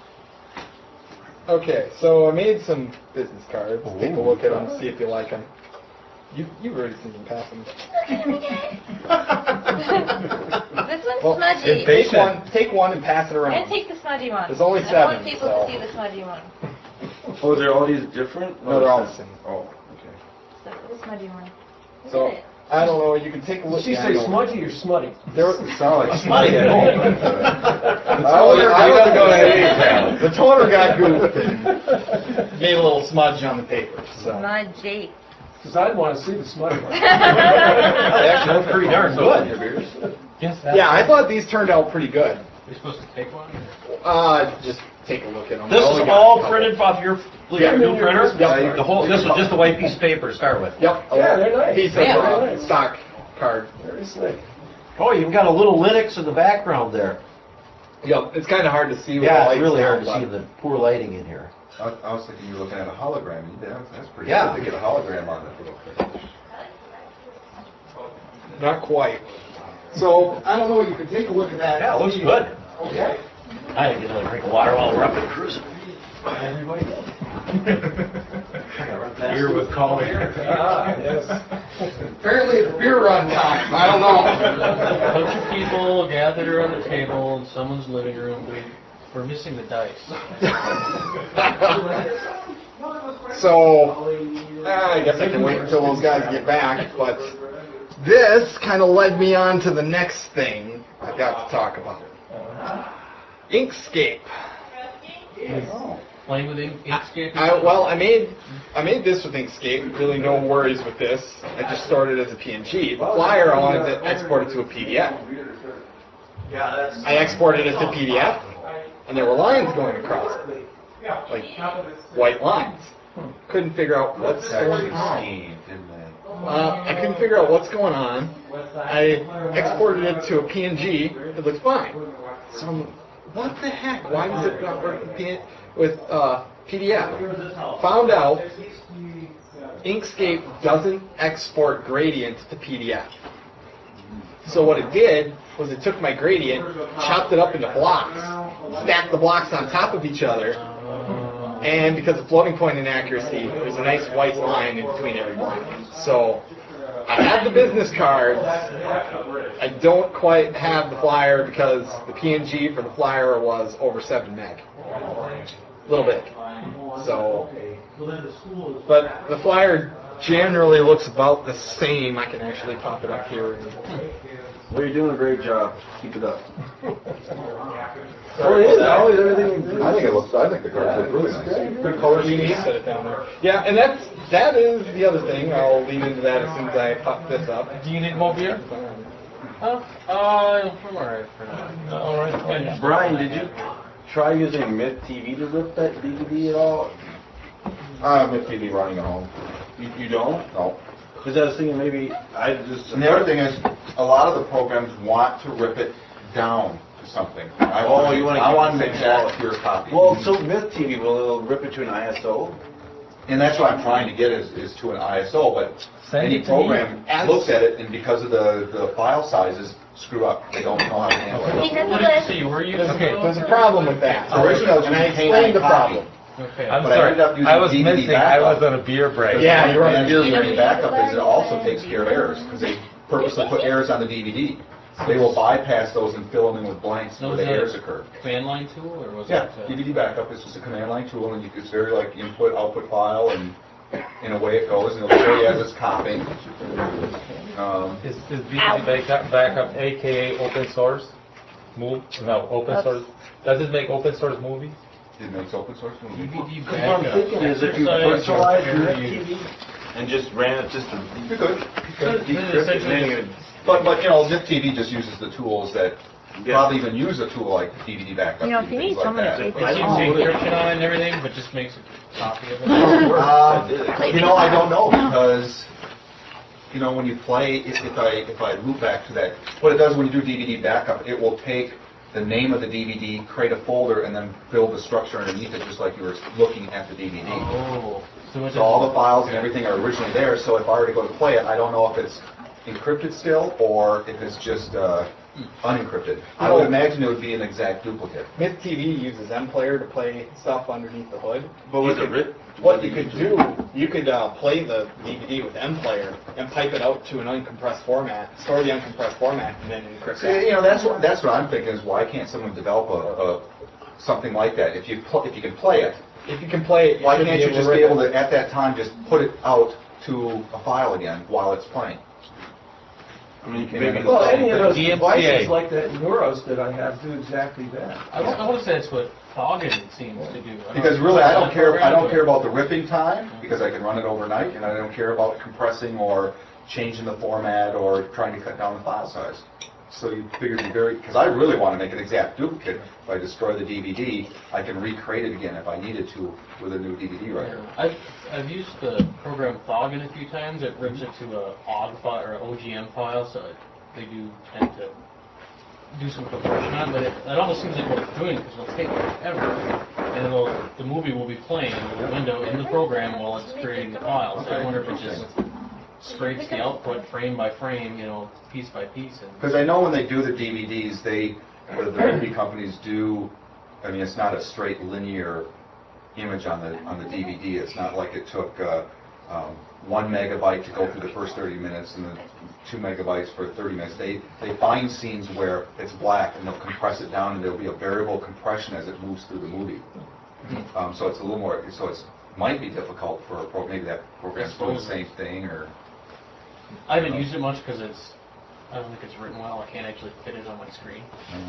Okay, so I made some business cards. Take a look at them, see if you like them. You've already seen them pass them. This one's Well, smudgy. take one and pass it I'm around. gonna take the smudgy one. There's only I 7, want people so- to see the smudgy one. Oh, they're all these different? No, they're all the same. Oh, okay. So, the smudgy one. Look So at it. I don't know. You can take a look. Did she Yeah, I say know. smudgy or smutty? There was, It sounded like Smutty. at home. I wasn't going to any town. The toner got goofed and made a little smudge on the paper. So. Smudgy. Because I'd want to see the smutty one. Actually, that's pretty darn good. Yes. Yeah, I thought these turned out pretty good. You're supposed to take one? Just take a look at them. This is all printed off your Yeah. new printer? Yep. The whole, this is just a white piece of paper to start with. Yep. Yeah, they're nice. Piece of Man, they're nice. stock card. Very slick. Oh, you've got a little Linux in the background there. Yep. It's kind of hard to see. With Yeah, the it's lights really now, hard to but- see the poor lighting in here. I was thinking you were looking at a hologram. That's pretty Yeah. good to get a hologram on that little thing. Not quite. So I don't know. You can take a look at that. Yeah, it looks good. Okay. I had to get another drink of water while we're up and cruising. Beer was calling. Yes. Apparently it's beer run time. I don't know. A bunch of people gathered around the table in someone's living room. We're missing the dice. So, I guess I can wait until those guys get back, but this kind of led me on to the next thing I've got to talk about. Inkscape. Playing with Inkscape? I made this with Inkscape. Really no worries with this. I just stored it as a PNG. The flyer I wanted to export it to a PDF. I exported it to PDF, and there were lines going across it, like white lines. Couldn't figure out what's going on. I couldn't figure out what's going on. I exported it to a PNG. It looks fine. So I'm, what the heck? Why does it not work with PDF? Found out Inkscape doesn't export gradients to PDF. So what it did was it took my gradient, chopped it up into blocks, stacked the blocks on top of each other, and because of floating point inaccuracy, there's a nice white line in between every block. So I have the business cards. I don't quite have the flyer because the PNG for the flyer was over 7 meg. A little big. So, but the flyer generally looks about the same. I can actually pop it up here. Well, you're doing a great job. Keep it up. Oh, it is. Always everything. I think the cards look really nice. Good color scheme. Set it down there. Yeah, and that is the other thing. I'll lead into that as soon as I pop this up. Do you need more beer? I'm alright for now. And Brian, did you try using Myth TV to rip that DVD at all? I have my TV running at home. You don't? No. Because I was thinking maybe I just... And the other thing is, a lot of the programs want to rip it down to something. I want an exact pure copy. Well, so Myth TV will rip it to an ISO. And that's what I'm trying to get is to an ISO, but Send any it to me. program looks at it, and because of the file sizes, screw up. They don't know how to handle He it. has a What did you list. say you were using? Okay, there's a problem with that. Originally, I was and I using explained the K9 copy. problem. Okay. I'm But I sorry. ended up using I was DVD missing. I backup. was on a beer break. Yeah, you were on And the DVD backup is it also takes care of errors, because they purposely put errors on the DVD. They will bypass those and fill them in with blanks where the errors occur. Command line tool, or was Yeah, it? DVD backup is just a command line tool, and it's very like input, output file, and in a way it goes, and it'll show you as it's copying. Is DVD backup AKA open source? No, open source. Does it make open source movies? It makes open source movie. DVD What I'm backup. thinking is if you Exercise virtualize your your fair use. TV and just ran it just to You could. decrypt it, and then you But you know, Nip TV just uses the tools that Yeah. probably even use a tool like DVD backup. You know, if and you things need like someone to that. take It this keeps home. the encryption on and everything, but just makes a copy of it. You know, I don't know because, you know, when you play, if I loop back to that, what it does when you do DVD backup, it will take the name of the DVD, create a folder, and then build the structure underneath it, just like you were looking at the DVD. Oh, So all the files and everything are originally there. So if I were to go to play it, I don't know if it's encrypted still or if it's just unencrypted. I would imagine it would be an exact duplicate. Myth TV uses MPlayer to play stuff underneath the hood. But was it written? What you could do, you could play the DVD with MPlayer and pipe it out to an uncompressed format, store the uncompressed format, and then encrypt See, it. you know, that's what I'm thinking is why can't someone develop something like that? If you can play it, If you can play it, why can't you should just be able to at that time just put it out to a file again while it's playing? I mean, Okay. maybe Well, any of those DMCA. devices like that Neuros that I have do exactly that. I want to say that's what Foggin seems to do. Because really, I don't care about the ripping time because I can run it overnight, and I don't care about compressing or changing the format or trying to cut down the file size. So you figure because I really want to make an exact duplicate. If I destroy the DVD, I can recreate it again if I needed to with a new DVD writer. I've used the program Foggin a few times. It rips it to a OGG file or OGM file, so they do tend to do some compression on it. But it almost seems like what it's doing because it'll take forever, and the movie will be playing in the window in the program while it's creating the file. So I wonder if it just scrapes the output frame by frame, you know, piece by piece. Because I know when they do the DVDs, or the movie companies do. I mean, it's not a straight linear image on the DVD. It's not like it took 1 megabyte to go through the first 30 minutes and then 2 megabytes for 30 minutes. They find scenes where it's black and they'll compress it down and there'll be a variable compression as it moves through the movie. So it's a little more. So it might be difficult for maybe that program's doing the same thing or. I haven't used it much because I don't think it's written well. I can't actually fit it on my screen.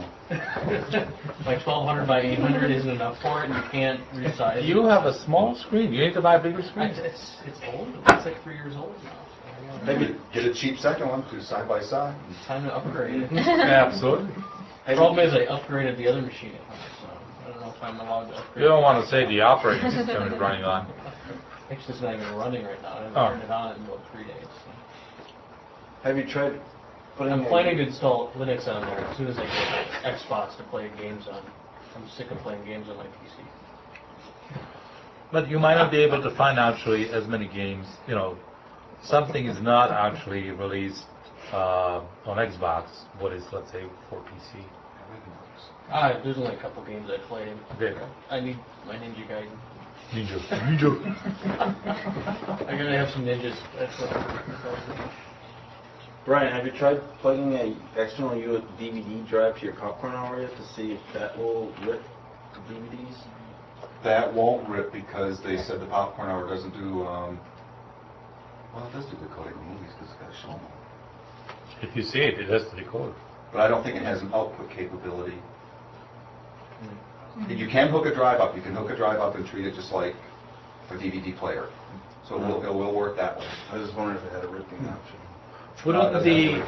Like 1200 by 800 isn't enough for it, and you can't resize it. You have a small screen. You need to buy a bigger screen. It's old. It's like 3 years old now. Maybe get a cheap second one, do side by side. It's time to upgrade it. Absolutely. The problem is I upgraded the other machine at home, so I don't know if I'm allowed to upgrade. You don't want to say the operating system is running on. Actually, it's not even running right now. I haven't Oh. turned it on in about 3 days. So. Have you tried putting? I'm planning to install Linux on there as soon as I get Xbox to play games on. I'm sick of playing games on my PC. But you might not be able to find actually as many games. You know, something is not actually released on Xbox. What is, let's say, for PC? There's only a couple games I played. Okay. I need my Ninja Gaiden. Ninja. I gotta have some ninjas. That's what Brian, have you tried plugging a external DVD drive to your popcorn hour yet to see if that will rip the DVDs? That won't rip because they said the Popcorn Hour doesn't do. Well, it does do decoding of movies because it's got to show them. If you see it, it has to decode. But I don't think it has an output capability. You can hook a drive up. You can hook a drive up and treat it just like a DVD player. So it will work that way. I was just wondering if it had a ripping option. What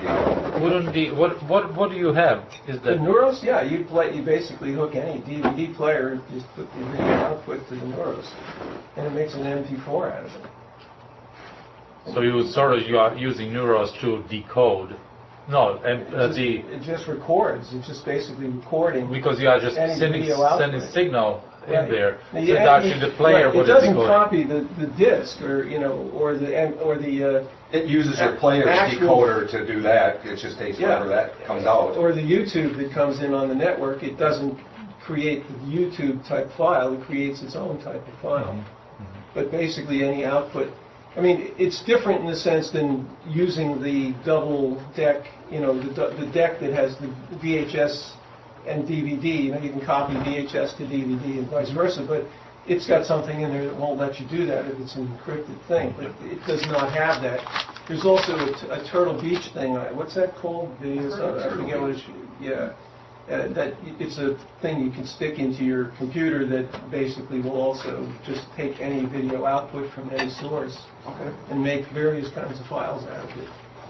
do you have? Is The that Neuros, yeah, you basically hook any DVD player, just put the video output to the Neuros, and it makes an MP4 out of it. so you are using Neuros to decode? No, and It just records. It's just basically recording. because you are just any sending video output. signal in Right. there. Now, So it's actually the player right, what it is doesn't decoding. copy the disc or the It uses your player's Actual- decoder to do that. It just takes whatever that comes out. or the YouTube that comes in on the network. It doesn't create the YouTube type file. It creates its own type of file. But basically, any output. I mean, it's different in the sense than using the double deck. You know, the deck that has the VHS and DVD. You know, you can copy VHS to DVD and vice versa. But it's got something in there that won't let you do that if it's an encrypted thing. But it does not have that. There's also a Turtle Beach thing. What's that called? I forget what it's. Yeah. that it's a thing you can stick into your computer that basically will also just take any video output from any source and make various kinds of files out of it.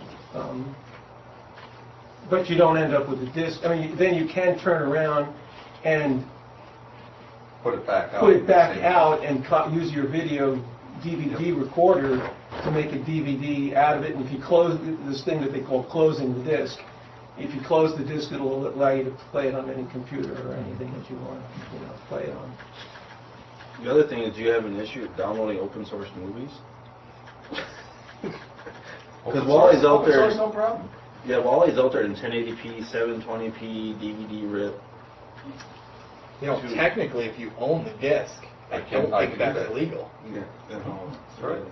But you don't end up with a disk. I mean, then you can turn around and Put it back out. and use your video DVD recorder to make a DVD out of it. And if you close this thing that they call closing the disk, if you close the disk, it'll allow you to play it on any computer or anything that you want to play it on. The other thing is, do you have an issue with downloading open source movies? Because Wally's out there. Open source, no problem. Yeah, Wally's out there in 1080p, 720p, DVD rip. You know, technically, if you own the disc, I don't think that's illegal. Yeah, Right.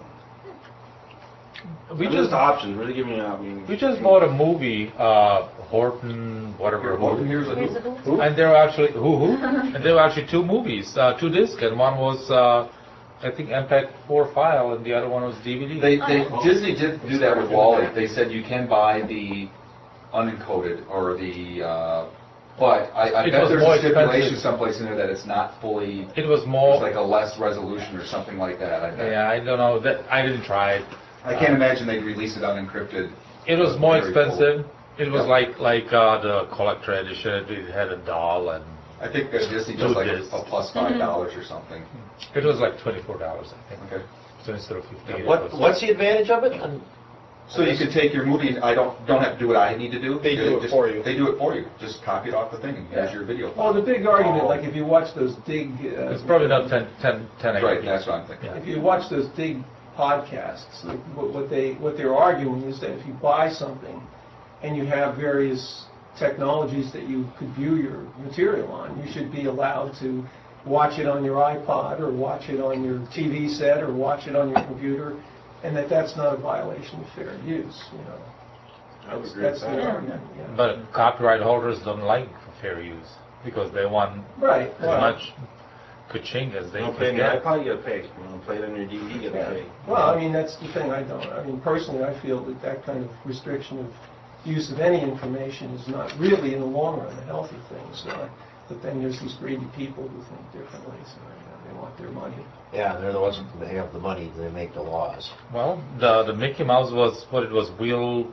We just just options. Really giving you options. we just bought a movie, Horton, whatever. Horton Hears a Here's Who. a who. And there were actually and there were actually two movies, two discs, and one was I think MPEG-4 file, and the other one was DVD. Disney did do that with Wally. They said you can buy the unencoded or the, but I It bet was there's more a stipulation expensive. someplace in there that it's not fully, It was it's more. like a less resolution or something like that. I bet. Yeah, I don't know. That I didn't try it. I can't imagine they'd release it unencrypted. It was more Very full. expensive. It was Yeah. like the collector edition. It had a doll, and I think that Disney does like Two discs. a plus $5 or something. it was like $24, I think. Okay. So instead of 50. What's the advantage of it? So you could take your movie. I don't have to do what I need to do. They do it just- for you. They do it for you. Just copy it off the thing and here's your video file. Well, the big argument, like if you watch those dig... It's probably not 10 Right, that's what I'm thinking. Yeah. If you watch those dig podcasts, like what they're arguing is that if you buy something and you have various technologies that you could view your material on, you should be allowed to watch it on your iPod or watch it on your TV set or watch it on your computer, and that's not a violation of fair use, I would agree That's with their that. argument, yeah. But copyright holders don't like fair use because they want Right, as well, much kuching as they You don't play can on your get. iPod, you gotta pay. You don't play it on your DVD, you gotta yeah. pay. Well, I mean, that's the thing, I mean, personally, I feel that kind of restriction of use of any information is not really, in the long run, a healthy thing, so, but then there's these greedy people who think differently, so they want their money. Yeah, they're the ones that have the money, they make the laws. Well, the Mickey Mouse was what it was, Willie?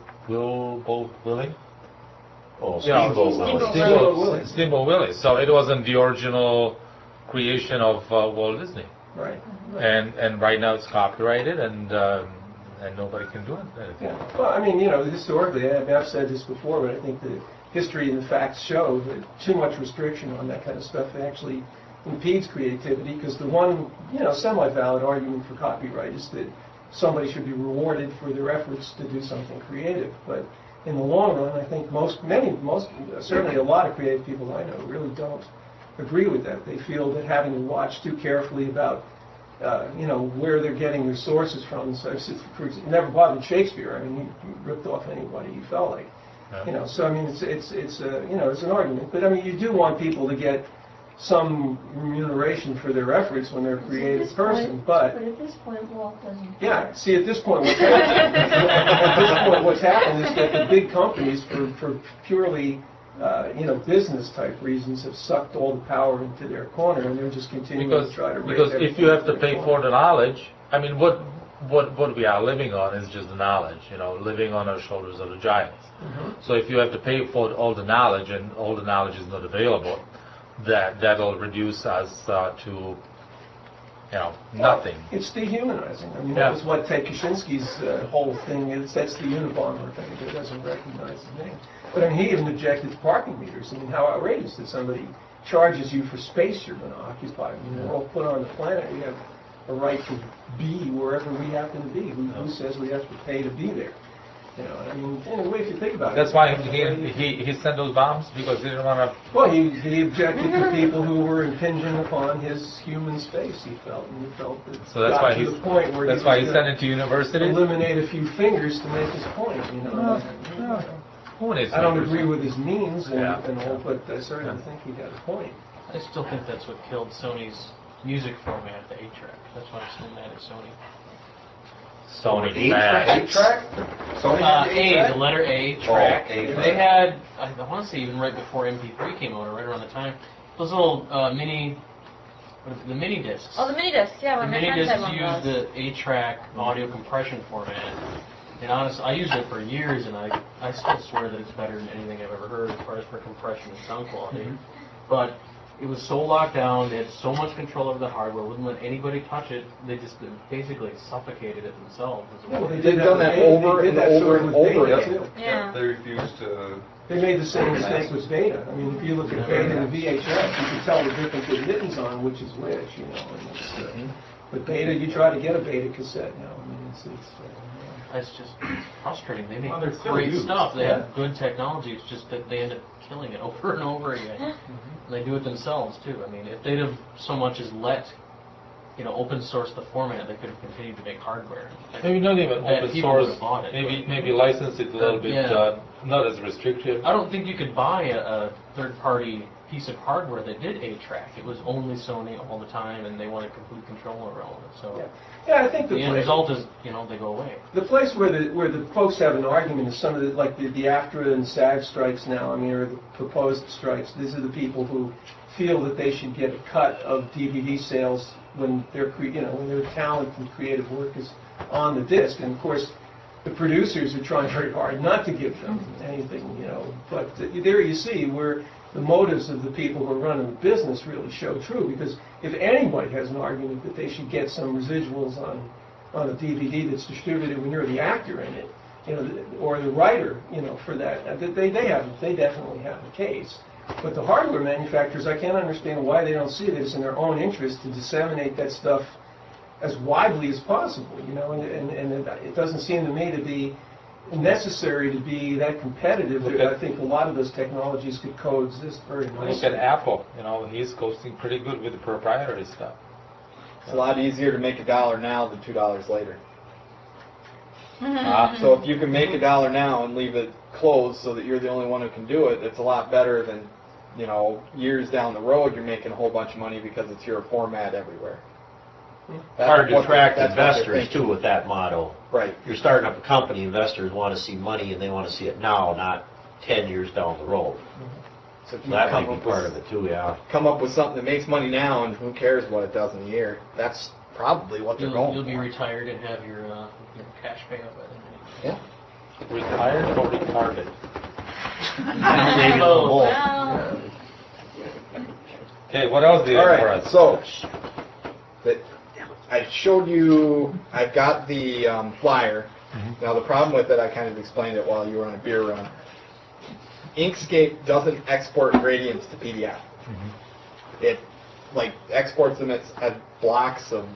Oh, Yeah, Steamboat Willie. Steamboat Willie. So it wasn't the original creation of Walt Disney. Right. And right now it's copyrighted, and nobody can do anything. Yeah. Well, I mean, historically, I've said this before, but I think the history and the facts show that too much restriction on that kind of stuff actually impedes creativity, because the one, semi-valid argument for copyright is that somebody should be rewarded for their efforts to do something creative. But in the long run, I think certainly a lot of creative people I know really don't agree with that. They feel that having to watch too carefully about where they're getting their sources from. So it never bothered Shakespeare. I mean, he ripped off anybody he felt like. Yeah. So I mean, it's an argument. But I mean, you do want people to get some remuneration for their efforts when they're a creative person. But at this point, Walt doesn't. yeah, see, at this point, what's happened? At this point, what's happened is that the big companies, for purely business type reasons, have sucked all the power into their corner, and they're just continuing to try to raise Because if you have to everything pay for the knowledge, I mean, what we are living on is just the knowledge, living on our shoulders of the giants. Mhm. So if you have to pay for all the knowledge and all the knowledge is not available, that'll reduce us to nothing. It's dehumanizing. I mean, Yeah. that was what Ted Kaczynski's whole thing is. That's the Unabomber thing that doesn't recognize his name. But I mean, he even objected to parking meters. I mean, how outrageous that somebody charges you for space you're going to occupy. I mean, we're all put on the planet. We have a right to be wherever we happen to be. Who says we have to pay to be there? I mean, anyway, if you think about it. That's why he sent those bombs, because he didn't want to. Well, he objected to people who were impinging upon his human space. He felt that. So that's got why to the point where that's he why was he gonna sent it to universities. eliminate a few fingers to make his point. Who needs I don't fingers? agree with his means and, Yeah. and all, but I certainly think he got a point. I still think that's what killed Sony's music format, the 8-track. That's why I'm still mad at Sony. Sony Eight-track? Track. Eight-track? Sony had the A, eight-track? the letter A, track. A They had, I want to say even right before MP3 came out, or right around the time, those little mini, the mini discs. Oh, the mini discs, yeah, The my mini friends had discs one use of those. the 8-track audio compression format. And honestly, I used it for years, and I still swear that it's better than anything I've ever heard as far as for compression and sound quality. But it was so locked down, they had so much control over the hardware, wouldn't let anybody touch it, they just basically suffocated it themselves. As well. They've done that over and over and over Beta, again. too. Yeah. They refused to. They made the same mistake with Beta. I mean, if you look at Beta and VHS, you can tell the difference with mittens on which is which, you know. And it's, but Beta, you try to get a Beta cassette now. I mean, It's just it's frustrating. They make Well, they're still great used. stuff. They Yeah. have good technology. It's just that they end up killing it over and over again. And they do it themselves too. I mean, if they'd have so much as let, open source the format, they could have continued to make hardware. Maybe not even Bad open people would source, have bought it, maybe license it a little bit, Yeah. not as restrictive. I don't think you could buy a third-party piece of hardware that did 8-track. It was only Sony all the time, and they wanted complete control over all of it. So yeah, I think the end result is, they go away. the place where the folks have an argument is some of the, like the AFTRA and SAG strikes now, I mean, or the proposed strikes. These are the people who feel that they should get a cut of DVD sales when when their talent and creative work is on the disc. And of course, the producers are trying very hard not to give them anything, But there you see where the motives of the people who are running the business really show true. Because if anybody has an argument that they should get some residuals on a DVD that's distributed when you're the actor in it, or the writer, for that, they definitely have the case. But the hardware manufacturers, I can't understand why they don't see that it's in their own interest to disseminate that stuff as widely as possible, and it doesn't seem to me to be necessary to be that competitive. I think a lot of those technologies could coexist very Look nicely. at Apple, he's coasting pretty good with the proprietary stuff. It's a lot easier to make $1 now than $2 later. Mm-hmm. So if you can make $1 now and leave it closed so that you're the only one who can do it, it's a lot better than, years down the road you're making a whole bunch of money because it's your format everywhere. That's Hard to what- attract that's what they're investors thinking. too with that motto. Right. You're starting up a company, investors want to see money and they want to see it now, not 10 years down the road. So if So you that come might be up part with- of it too, yeah. come up with something that makes money now and who cares what it does in a year, that's probably what they're going You'll be for. retired and have your cash payout by then. Yeah. Retired or retarded? Maybe Both. both. Well, Okay, what else do you All have for right, us? so I showed you, I've got the flyer. Now the problem with it, I kind of explained it while you were on a beer run. Inkscape doesn't export gradients to PDF. It exports them as blocks of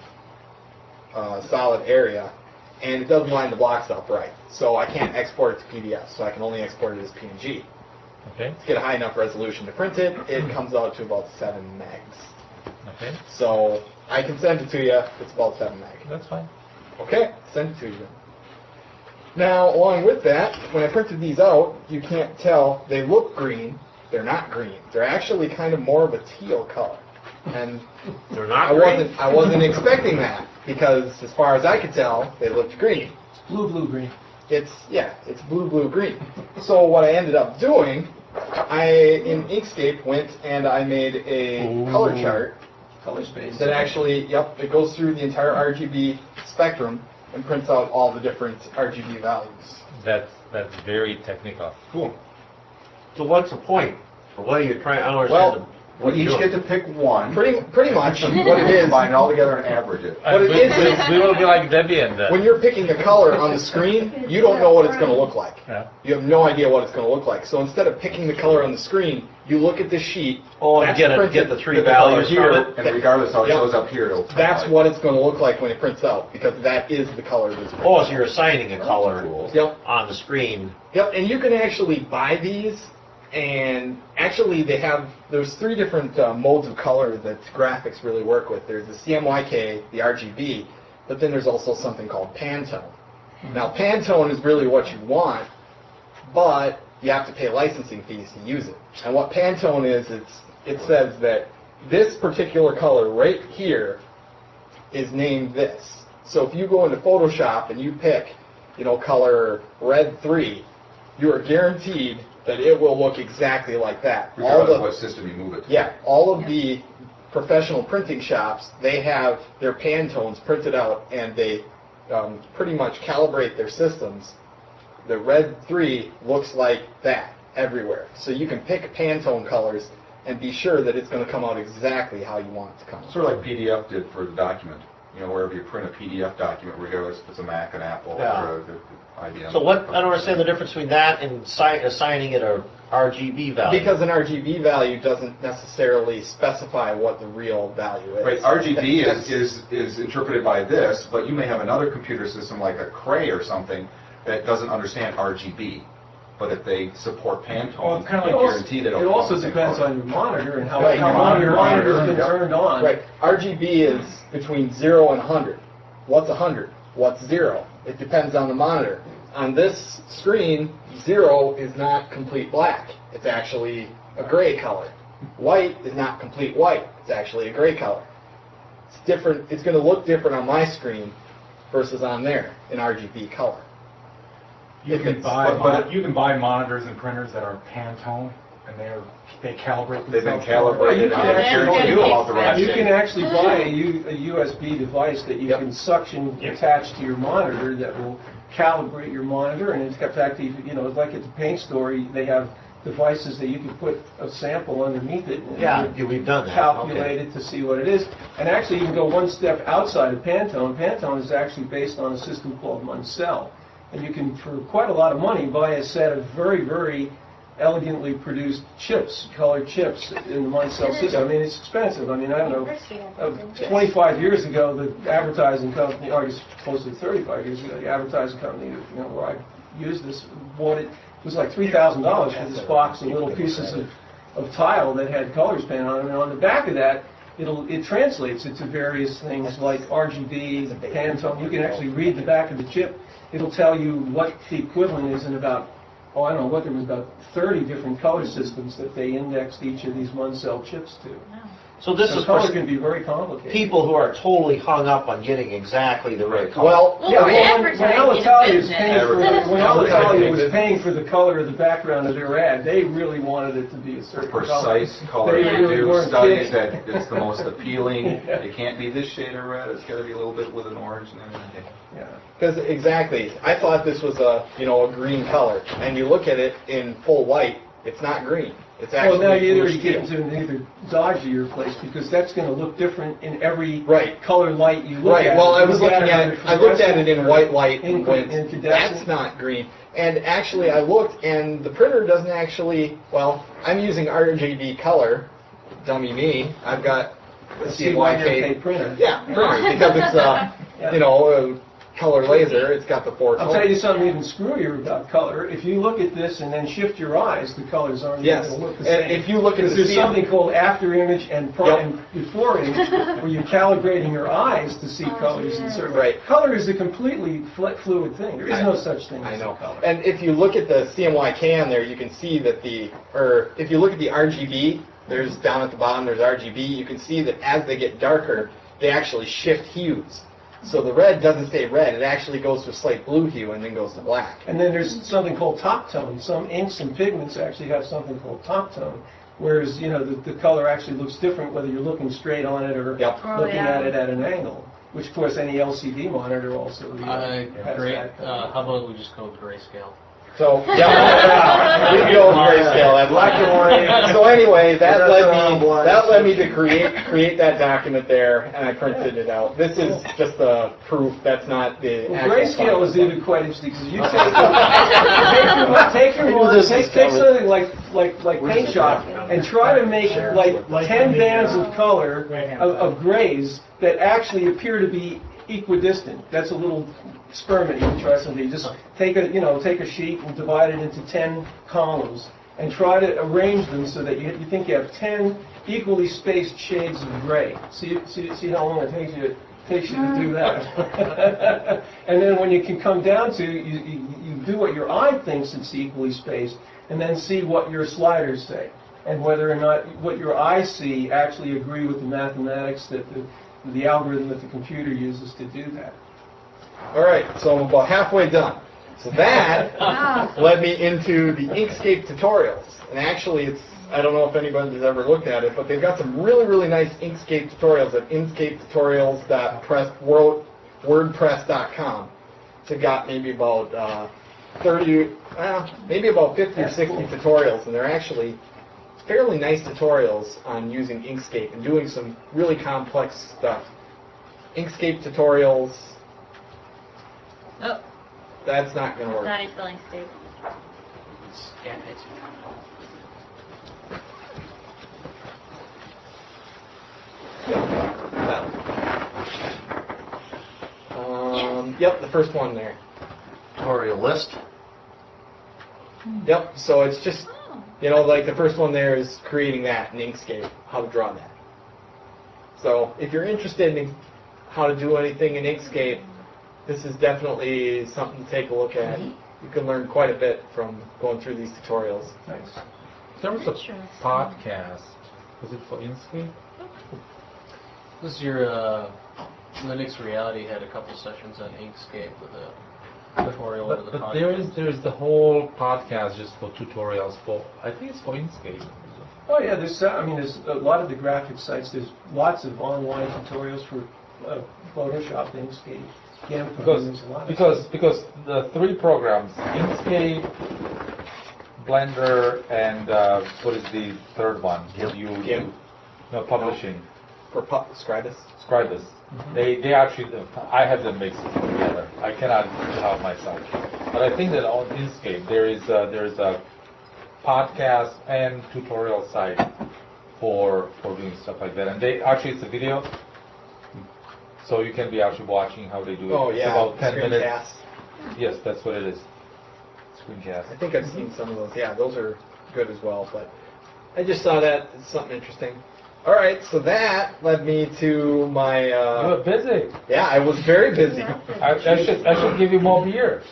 solid area, and it doesn't line the blocks up right. So I can't export it to PDF, so I can only export it as PNG. Okay, To get a high enough resolution to print it, it comes out to about 7 megs. okay, So I can send it to you. It's about 7 meg. that's fine. Okay, send it to you. Now, along with that, when I printed these out, you can't tell. They look green. They're not green. They're actually kind of more of a teal color. And They're not I wasn't expecting that because, as far as I could tell, they looked green. Blue, green. It's blue, green. So what I ended up doing, in Inkscape went and I made a color chart Color space. that actually, it goes through the entire RGB spectrum and prints out all the different RGB values. That's very technical. Cool. So what's the point? Or what are you trying, I don't Well, understand. We each get to pick one. Pretty much what it is, Combine it all together and average it. What it is we will be like Debian then. when you're picking a color on the screen, you don't know what it's going to look like. Yeah. You have no idea what it's going to look like. So instead of picking the color on the screen, you look at this sheet. Oh, and that's get printed, the three the color values here, from it? And regardless how it Yep. shows up here, it'll. That's what it's going to look like when it prints out, because that is the color that's printed. Oh, so you're assigning a color Yep. on the screen. Yep, and you can actually buy these, and actually there's 3 different modes of color that graphics really work with. There's the CMYK, the RGB, but then there's also something called Pantone. Now Pantone is really what you want, but you have to pay licensing fees to use it. And what Pantone is, it says that this particular color right here is named this. So if you go into Photoshop and you pick, color red 3, you are guaranteed that it will look exactly like that. Regardless of what system you move it to. Yeah, all of the professional printing shops, they have their Pantones printed out, and they pretty much calibrate their systems. The red 3 looks like that everywhere. So you can pick Pantone colors and be sure that it's going to come out exactly how you want it to come out. Sort of like PDF did for the document. Wherever you print a PDF document, regardless if it's a Mac, an Apple, Yeah. or IBM. So what, I don't understand the difference between that and assigning it a RGB value. Because an RGB value doesn't necessarily specify what the real value is. Right, RGB is interpreted by this, but you may have another computer system like a Cray or something that doesn't understand RGB. But if they support Pantone, Well, it's kinda I like guarantee that It also depends on your monitor and how Right, long your monitor's been Yep. turned on. Right. RGB is between 0 and 100. What's 100? What's 0? It depends on the monitor. On this screen, 0 is not complete black. It's actually a gray color. White is not complete white. It's actually a gray color. It's different. It's going to look different on my screen versus on there in RGB color. You If can it's- buy but- you can buy monitors and printers that are Pantone, and they calibrate they've been themselves. calibrated Yeah, and you can guarantee you about the right You can shape. actually buy a USB device that you Yep. can suction attach to your monitor that will calibrate your monitor, and in fact, it's like at the paint store, they have devices that you can put a sample underneath it. And Yeah, it we've done that. calculate Okay. it to see what it is. And actually, you can go one step outside of Pantone. Pantone is actually based on a system called Munsell. And you can, for quite a lot of money, buy a set of very, very elegantly produced chips, colored chips in the Munsell system. I mean, it's expensive. I mean, I don't know. 25 years ago, the advertising company, or it's close to 35 years ago, the advertising company, where I used this, bought it. It was like $3,000 for this box of little pieces of tile that had colors painted on them. And on the back of that, it translates it to various things like RGB, Pantone. You can actually read the back of the chip. It'll tell you what the equivalent is in about, I don't know what, there was about 30 different color systems that they indexed each of these Munsell chips to. So this So is color for can be very complicated. people who are totally hung up on getting exactly the right color. Well, Yeah, we're well, when advertising Alitalia a was paying for business. when Alitalia was paying for the color of the background of their ad, they really wanted it to be a certain color. Precise color. They They really do weren't studies kidding. that it's the most appealing. It can't be this shade of red. It's got to be a little bit with an orange and everything. Yeah. Because exactly, I thought this was a green color, and you look at it in full light, it's not green. It's Well, actually now either blue you get steel. into either Dodge or your place, because that's going to look different in every Right. color light you look Right. at. Well, I You was look looking at it it. I looked at it in fluorescent white light, or and went, incandescent. that's not green. And actually, I looked, and the printer doesn't actually. Well, I'm using RGB color. Dummy me. I've got the CYK printer. Yeah, printer, because it's a color laser. It's got the 4 I'll tones. tell you something even screwier about color. If you look at this and then shift your eyes, the colors aren't Yes. even going to look the And same. if you look at Because the there's CM something called after image and Yep. and before image, where you're calibrating your eyes to see colors in certain ways. Right. Color is a completely fluid thing. There is no such thing I as know. a color. And if you look at the CMYK on there, you can see that if you look at the RGB, there's down at the bottom, there's RGB. You can see that as they get darker, they actually shift hues. So the red doesn't stay red. It actually goes to a slight blue hue and then goes to black. And then there's something called top tone. Some inks and pigments actually have something called top tone, whereas the color actually looks different whether you're looking straight on it or Yep. Oh, looking yeah. at it at an angle. Which, of course, any LCD monitor also has Great. that color. How about we just go with grayscale? So yeah, we can go with grayscale. That's Black and white. So anyway, that That's led our me blind that led me to create that document there, and I printed it out. This is just a proof. That's not the Well, actual grayscale final is stuff. even quite interesting because you take something like paint shop and try to make like 10 bands of color of grays that actually appear to be equidistant. That's a little experiment you can try someday. You just take a sheet and divide it into 10 columns and try to arrange them so that you think you have 10 equally spaced shades of gray. See how long it takes you to do that. And then when you can come down to, you do what your eye thinks it's equally spaced, and then see what your sliders say, and whether or not what your eyes see actually agree with the mathematics that the algorithm that the computer uses to do that. All right, so I'm about halfway done. So that Ah. led me into the Inkscape tutorials. And actually, I don't know if anybody's ever looked at it, but they've got some really, really nice Inkscape tutorials at inkscapetutorials.wordpress.com. They've got maybe about 50 or 60 tutorials, and they're actually fairly nice tutorials on using Inkscape and doing some really complex stuff. Inkscape tutorials. Oh, That's not going to work. not a spelling mistake. Scan it. Yep, the first one there. Tutorial list. Yep, so it's just, like the first one there is creating that in Inkscape, how to draw that. So if you're interested in how to do anything in Inkscape, this is definitely something to take a look at. You can learn quite a bit from going through these tutorials. Nice. In terms of podcast, was it for Inkscape? This is your Linux Reality had a couple sessions on Inkscape with a tutorial over the But podcast. there's the whole podcast just for tutorials for, I think it's for Inkscape. Oh yeah, there's a lot of the graphic sites. There's lots of online tutorials for Photoshop, Inkscape, GIMP. There's a lot of Because the three programs, Inkscape, Blender, and what is the third one? GIMP. No, publishing. For Scribus. Scribus. They actually, I have them mixed together. I cannot help myself. But I think that on Inkscape there is a podcast and tutorial site for doing stuff like that. And it's a video, so you can be actually watching how they do it. Oh It's yeah, about 10 minutes. screencast. Yes, that's what it is. Screencast. I think I've seen some of those. Yeah, those are good as well. But I just saw that as something interesting. All right, so that led me to my. You were busy. Yeah, I was very busy. I should give you more beer.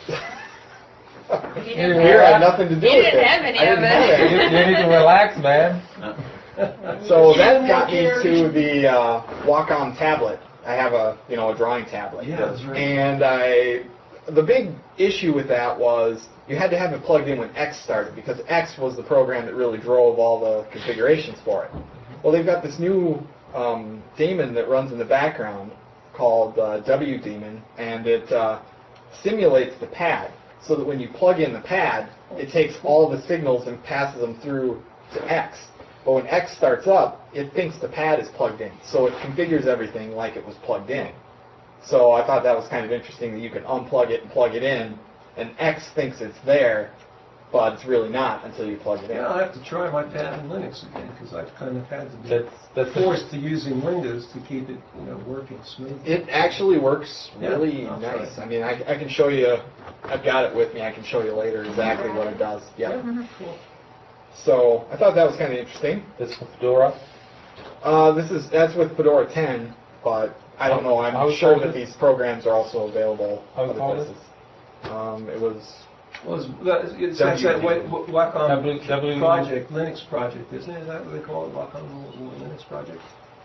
Beer had nothing to do You with didn't it. have any I didn't of have it. any. You need to relax, man. So that got me to the Wacom tablet. I have a drawing tablet. Yeah, that's right. And the big issue with that was you had to have it plugged in when X started, because X was the program that really drove all the configurations for it. Well, they've got this new daemon that runs in the background called WDaemon, and it simulates the pad, so that when you plug in the pad, it takes all the signals and passes them through to X. But when X starts up, it thinks the pad is plugged in, so it configures everything like it was plugged in. So I thought that was kind of interesting that you can unplug it and plug it in, and X thinks it's there, but it's really not until you plug it in. Yeah, I'll have to try my pad in Linux again, because I've kind of had to be That's forced to using Windows to keep it working smoothly. It actually works really Yeah, I'll try nice. it. I mean, I can show you. I've got it with me. I can show you later exactly what it does. Yeah. Cool. So I thought that was kind of interesting. That's for Fedora. That's with Fedora 10, but I don't know. How I'm is sure it? that these programs are also available How other called it? places. It was. Well, it's that Wacom W- project, Linux project, isn't it? Is that what they call it, Wacom Linux project?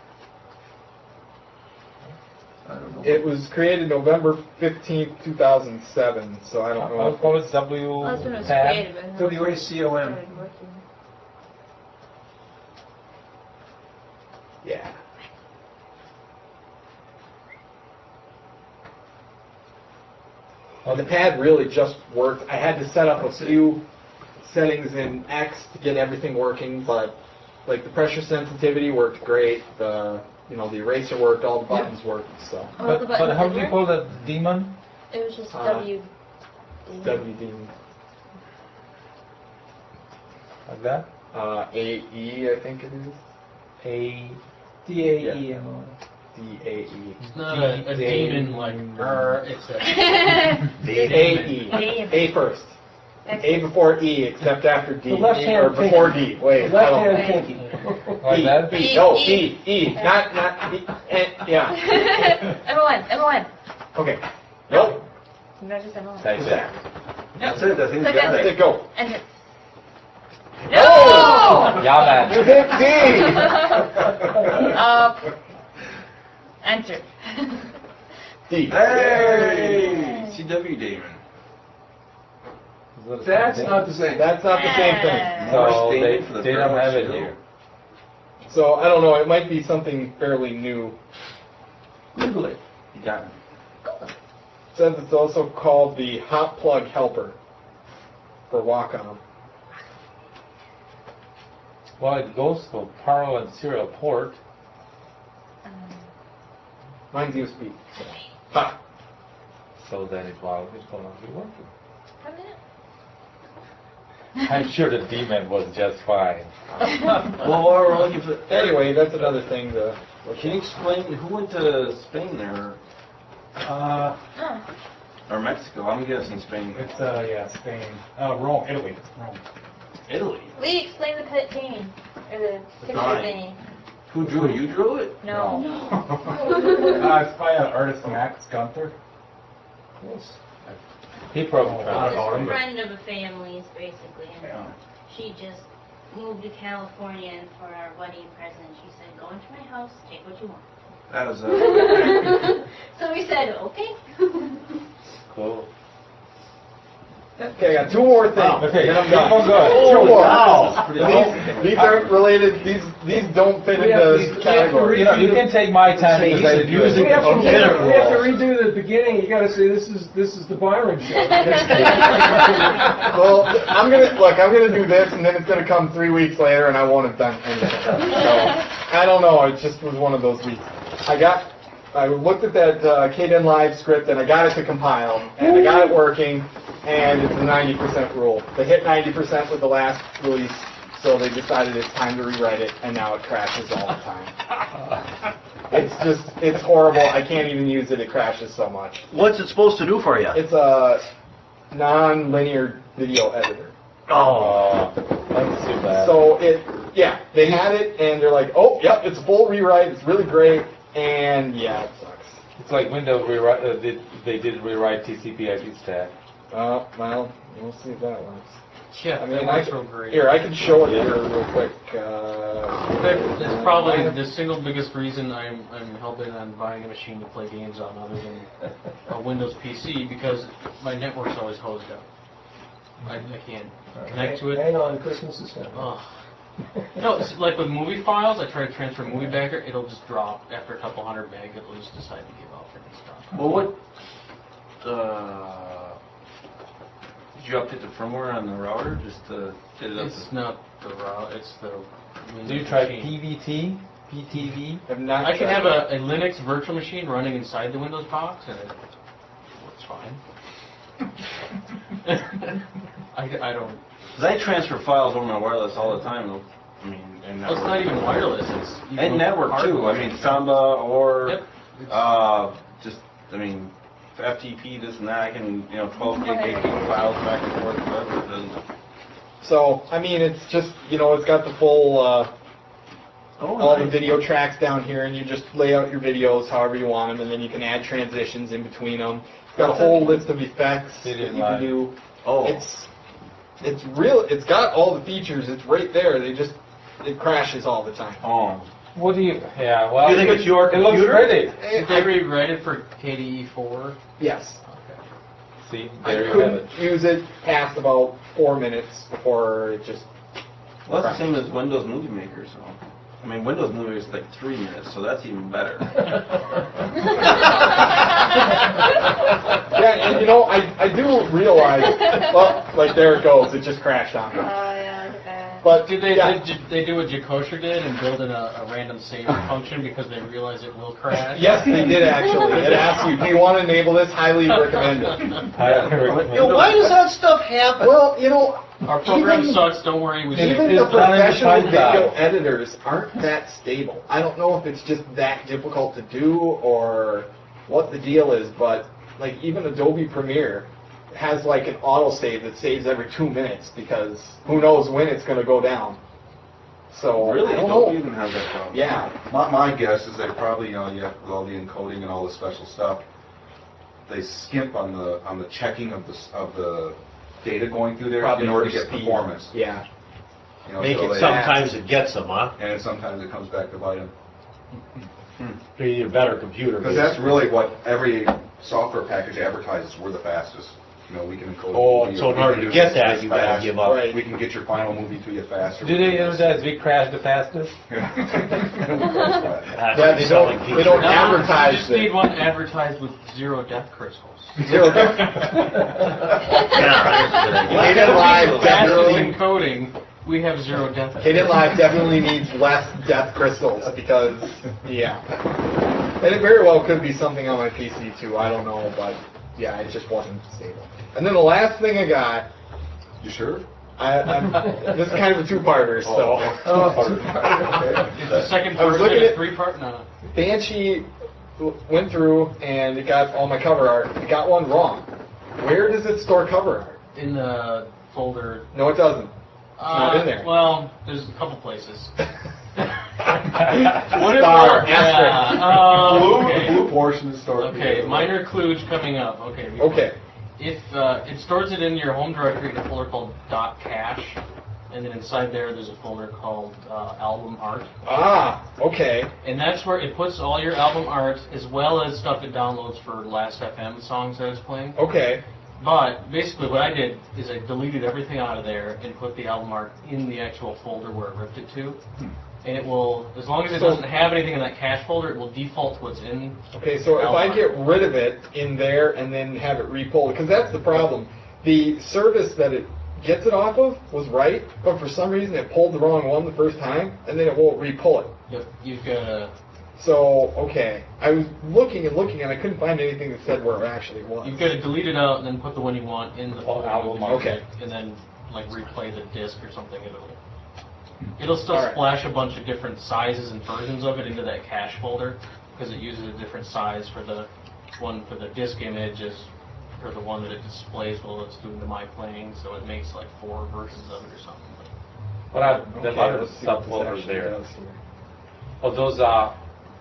I don't know. It was created November 15th, 2007. So I don't know. I'll call it W. Well, that's when it was tab. created, but not when it WACOM. started working. Yeah. And the pad really just worked. I had to set up a few settings in X to get everything working, but like the pressure sensitivity worked great. The eraser worked. All the buttons worked. So All the But buttons how did do you work? call that demon? It was just Uh, W. WD Like that? AE, I think it is. A. DAEMO. DAE. It's not a demon like it's a AE. Demon. A first. A before E, except after D. The left-hand or before D. Wait, The I don't left-hand know. pinky. Like that? E. No, E. Not E. Yeah. Emma1. Okay. Nope. No, just Emma1. Like that. That's it, I think you Click got enter. it. Go. Enter. Oh! Yeah, You man. hit D! Enter. D. Hey! CW Damon. That's not the same. That's not the same thing. More So statement for the they don't Fairway have it Shield. here. So I don't know. It might be something fairly new. Google it. You got me. It says it's also called the hot plug helper for Wacom. Well, it goes to parallel and serial port. Mine's USB. Ha! So then it's going to be working. A minute. I'm sure the demon was just fine. Well, while we're looking for... Anyway, that's another thing to look Can you at. explain who went to Spain there? Or Mexico? I'm guessing Spain. It's, yeah, Spain. Rome, Italy. Rome. Italy. Lee, explain the painting. Or the picture drawing. thingy. Who drew it? You drew it? No. It's by an artist, Max Gunther. Yes. He probably I don't know. She's a friend of a family's, basically. And Yeah. she just moved to California, and for our wedding present, she said, "Go into my house, take what you want." That was So we said, "Okay." Cool. Okay, I got two more things. Okay, then I'm keep done. on going. Two more. Wow. These aren't related. These don't fit into this category. You know, you can take my time because I didn't do We have, to, it. we have to redo the beginning. You got to say this is the Byron show. Well, I'm gonna do this, and then it's gonna come 3 weeks later, and I won't have done anything. So I don't know. It just was one of those weeks. I looked at that KDen Live script, and I got it to compile, and I got it working, and it's a 90% rule. They hit 90% with the last release, so they decided it's time to rewrite it, and now it crashes all the time. It's horrible. I can't even use it. It crashes so much. What's it supposed to do for you? It's a non-linear video editor. Oh, that's too bad. So they had it, and they're like, oh, yep, it's a full rewrite. It's really great, and yeah, it sucks. It's like Windows rewrite. They did rewrite TCP/IP stack. Well, we'll see if that works. Yeah, I mean, that works real great. Here, I can show it here real quick. That's probably the single biggest reason I'm hell-bent on buying a machine to play games on, other than a Windows PC, because my network's always hosed up. I can't connect to it. Hang on, Christmas is coming. Ugh. No, it's like with movie files, I try to transfer movie backer, it'll just drop after a couple hundred meg. It'll just decide to give up and stop. Well, what... did you update the firmware on the router just to get it up It's to... not the route, it's the Windows Do you try machine. PVT? PTV? Have not I can tried have it. a Linux virtual machine running inside the Windows box, and it works fine. I don't... Because I transfer files over my wireless all the time, though. I mean, and Well, it's not even wireless, it's... you And go network, too. hardware. I mean, Samba or... Yep. just, I mean, FTP, this and that, I can, 12 gig, 8 gig files back and forth, whatever it doesn't... So, I mean, it's just, it's got the full, all the video tracks down here, and you just lay out your videos however you want them, and then you can add transitions in between them. It's got a whole list of effects that you can do. Oh. It's real. It's got all the features. It's right there. It crashes all the time. Oh. What do you? Yeah. Well, You think it's your It looks computer? pretty. Did they rewrite it for KDE 4? Yes. Okay. See, I there you have couldn't it. use it past about 4 minutes before it just. Well, that's the same as Windows Movie Maker, so... I mean, Windows Movie Maker is like 3 minutes, so that's even better. Yeah, and I do realize. Well, like there it goes. It just crashed on me. Yeah, look at that. But Did they, yeah. did they do what Jakosher did and build in a random save function because they realize it will crash? Yes, they did actually. It asks you, do you want to enable this? Highly recommended. Why does that stuff happen? Well, Our program even- sucks, don't worry. We even It's the professional time to find video out. editors aren't that stable. I don't know if it's just that difficult to do or what the deal is, but like even Adobe Premiere has like an autosave that saves every 2 minutes because who knows when it's going to go down. So Really? I don't Adobe know. even has that problem? Yeah. My guess is they probably, you have with all the encoding and all the special stuff, they skimp on the checking of the data going through there Probably in order to for get speed. performance. Yeah. You know, Make so it they- sometimes it gets them, huh? And sometimes it comes back to bite them. You need a better computer. Because that's really what every software package advertises, we're the fastest. You know, we can encode. Oh, a movie, so or in we order can to do get this that, you gotta fast. give up. Right. We can get your final movie to you faster. Do they advertise we crash the fastest? That's Yeah, they selling don't. feature. They don't No, advertise you just it. need one advertised with 0 death crystals. Zero. Yeah, Caden Live Fastest definitely. encoding, we have 0 death crystals. Caden Live definitely needs less death crystals because, yeah. And it very well could be something on my PC too. I don't know, but yeah, it just wasn't stable. And then the last thing I got, You sure? this is kind of a two-parter, so. Is the second I was part looking a at- 3-part? No. Banshee went through and it got all my cover art. It got one wrong. Where does it store cover art? In the folder. No, it doesn't. It's not in there. Well, there's a couple places. Star, asterisk. Okay. Blue portion is starting. Okay, minor kludge coming up. Okay. Okay. If it stores it in your home directory in a folder called .cache, and then inside there's a folder called album art, Ah, okay. and that's where it puts all your album art as well as stuff it downloads for Last.fm songs that it's playing. Okay. But basically what I did is I deleted everything out of there and put the album art in the actual folder where it ripped it to. And it will, as long as it doesn't have anything in that cache folder, it will default to what's in. Okay, so if I album get art. rid of it in there and then have it re-pulled, because that's the problem. The service that it gets it off of was right, but for some reason it pulled the wrong one the first time, and then it won't re-pull it. Yep, you've got to So, okay. I was looking and looking, and I couldn't find anything that said where it actually was. You've got to delete it out and then put the one you want in the folder album with the art. music, Okay. and then like replay the disc or something. It'll still All right. splash a bunch of different sizes and versions of it into that cache folder because it uses a different size for the one for the disc image as for the one that it displays while it's doing the my playing. So it makes like 4 versions of it or something. What are the Okay, other let's see what this subfolders actually there? does here. Oh, those are.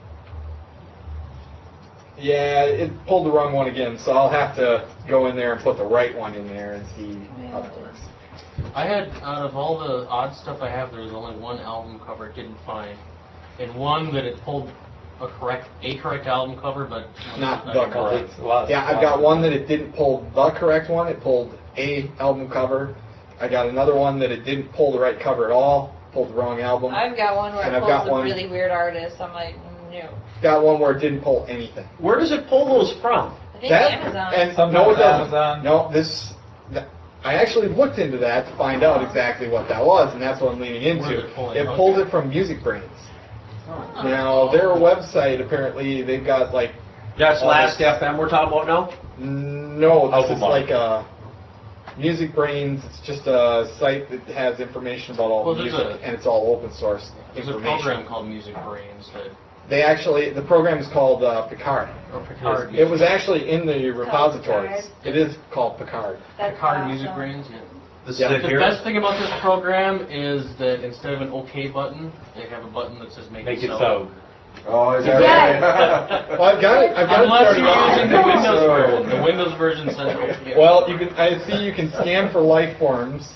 Yeah, it pulled the wrong one again, so I'll have to go in there and put the right one in there and see how that works. I had, out of all the odd stuff I have, there's only one album cover it didn't find, and one that it pulled a correct album cover, but Not I the don't know. correct. It's a lot. Yeah, I've got one that it didn't pull the correct one. It pulled a album cover. I got another one that it didn't pull the right cover at all. Pulled the wrong album. I've got one where And it I've got pulls a one- really weird artist. I'm like, no. Got one where it didn't pull anything. Where does it pull those from? I think That Amazon. and Sometimes no, it doesn't. Amazon. No, I actually looked into that to find out exactly what that was, and that's what I'm leaning Where into. they're pulling, It okay. pulled it from Music Brains. Now their website apparently they've got like That's all Last this- FM we're talking about now? No, this Album is art. like a Music Brains. It's just a site that has information about all Well, the there's music, a- and it's all open source There's a information. program called Music Brains that, The program is called Picard. or Picard. It was actually in the repositories. Picard. It is called Picard. That's Picard awesome. Music Brains, yeah. This Yeah. is it The here? best thing about this program is that instead of an OK button, they have a button that says make it so. Oh, is that Yes. right? Well, I've got it. Unless started you're off. using the Windows So- version. The Windows version says OK. Well, I see you can scan for life forms.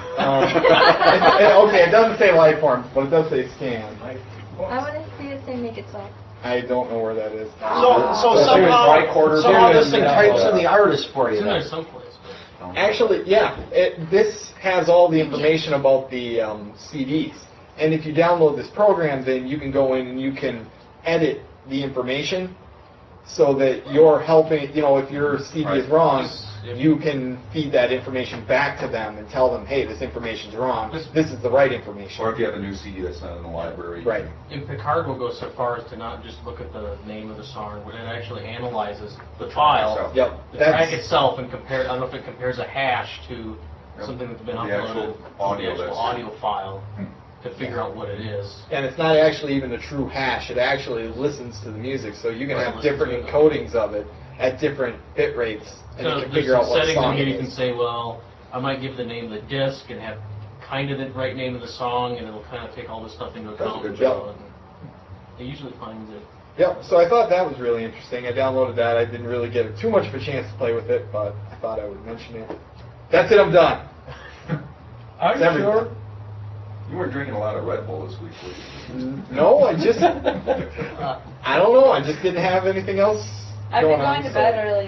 Okay, it doesn't say life forms, but it does say scan. I want to see it say make it so. I don't know where that is. So So somehow this thing types in the artist for It's you in there then. someplace. Actually, yeah, this has all the information about the CDs. And if you download this program, then you can go in and you can edit the information so that you're helping, if your CD is wrong, you can feed that information back to them and tell them, hey, this information's wrong. This is the right information. Or if you have a new CD that's not in the library. Right. And Picard will go so far as to not just look at the name of the song, but it actually analyzes the file, Yep. the track itself, and compare. I don't know if it compares a hash to Yep. something that's been The uploaded, actual audio the actual that's- audio file, to figure out what it is. And it's not actually even a true hash. It actually listens to the music. So you can Right, have listen different to it. encodings of it at different bit rates. And So you can there's figure out some what settings in song here it you can is. say, well, I might give the name of the disc and have kind of the right name of the song, and it'll kind of take all this stuff into That's a account. good job. It usually finds it. Yep, so I thought that was really interesting. I downloaded that. I didn't really get too much of a chance to play with it, but I thought I would mention it. That's it, I'm done. Are you Everything. sure? You weren't drinking a lot of Red Bull this week, were you? No, I just, I don't know, I just didn't have anything else I've been going on. going to bed early.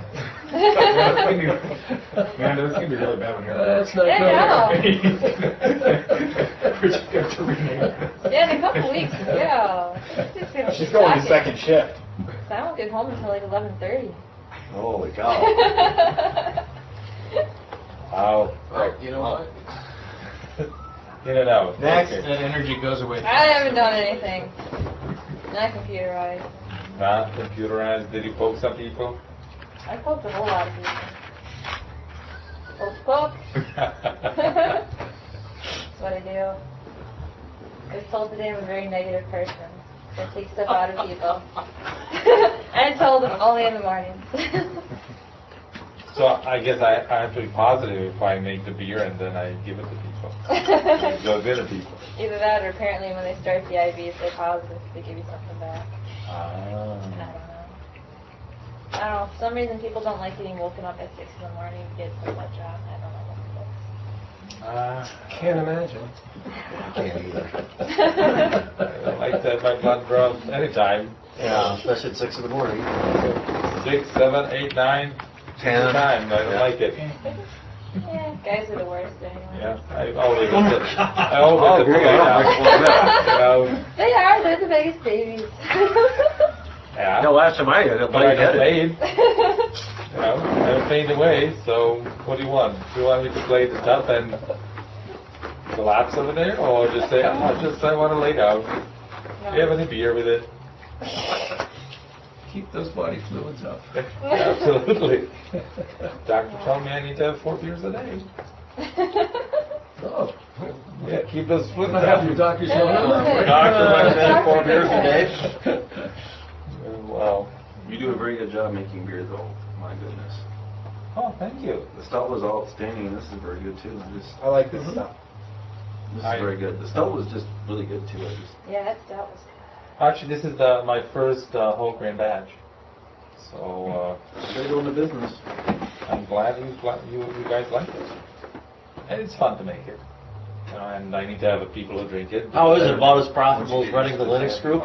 Man, this is gonna be really bad when you're. That's not Yeah, good. We're just gonna have to rename it. Yeah, in a couple weeks, yeah. It's gonna be She's going to shocking. second shift. So I won't get home until like 11:30. Holy cow. Wow. Well, you know what? In and out. Next. Okay. That energy goes away. I haven't done anything. Not computerized. Not computerized. Did you poke some people? I poked a whole lot of people. Poke. That's what I do. I was told today I'm a very negative person. I take stuff out of people. I told them only in the mornings. So I guess I have to be positive if I make the beer and then I give it to people. It goes in to people. Either that or apparently when they start the IVs, they're positive. They give you something back. I don't know. I don't know. For some reason, people don't like getting woken up at 6 in the morning to get so much on. I don't know what it is. Can't imagine. Can't either. I like to have my blood drawn anytime. Yeah, especially at 6 in the morning. 6, 7, 8, 9, 10 time. I don't like it. Yeah, guys are the worst anyway. Yeah, I always have to play out. You know, They are. They're the biggest babies. yeah. No, last time I got it, But I I don't had it. fade. You know, I don't fade away, so what do you want? Do you want me to play the top and collapse over there? Or just say, I want to lay down. Do you have any beer with it? Keep those body fluids up. Absolutely. Doctor told me I need to have 4 beers a day. Oh. Yeah, keep those fluids I have your up. doctor's phone number. Doctor recommended 4 beers a day. Well, You do a very good job making beer, though. My goodness. oh, thank you. The stout was outstanding, and this is very good too. I like this stuff. This is very good. The stout was just really good too. Yeah, that was good. Actually, this is my first whole grain batch. So Gotta go into business. I'm glad you guys like it. And it's fun to make it. You know, and I need to have the people who drink it. How is it about as profitable as running the Linux group?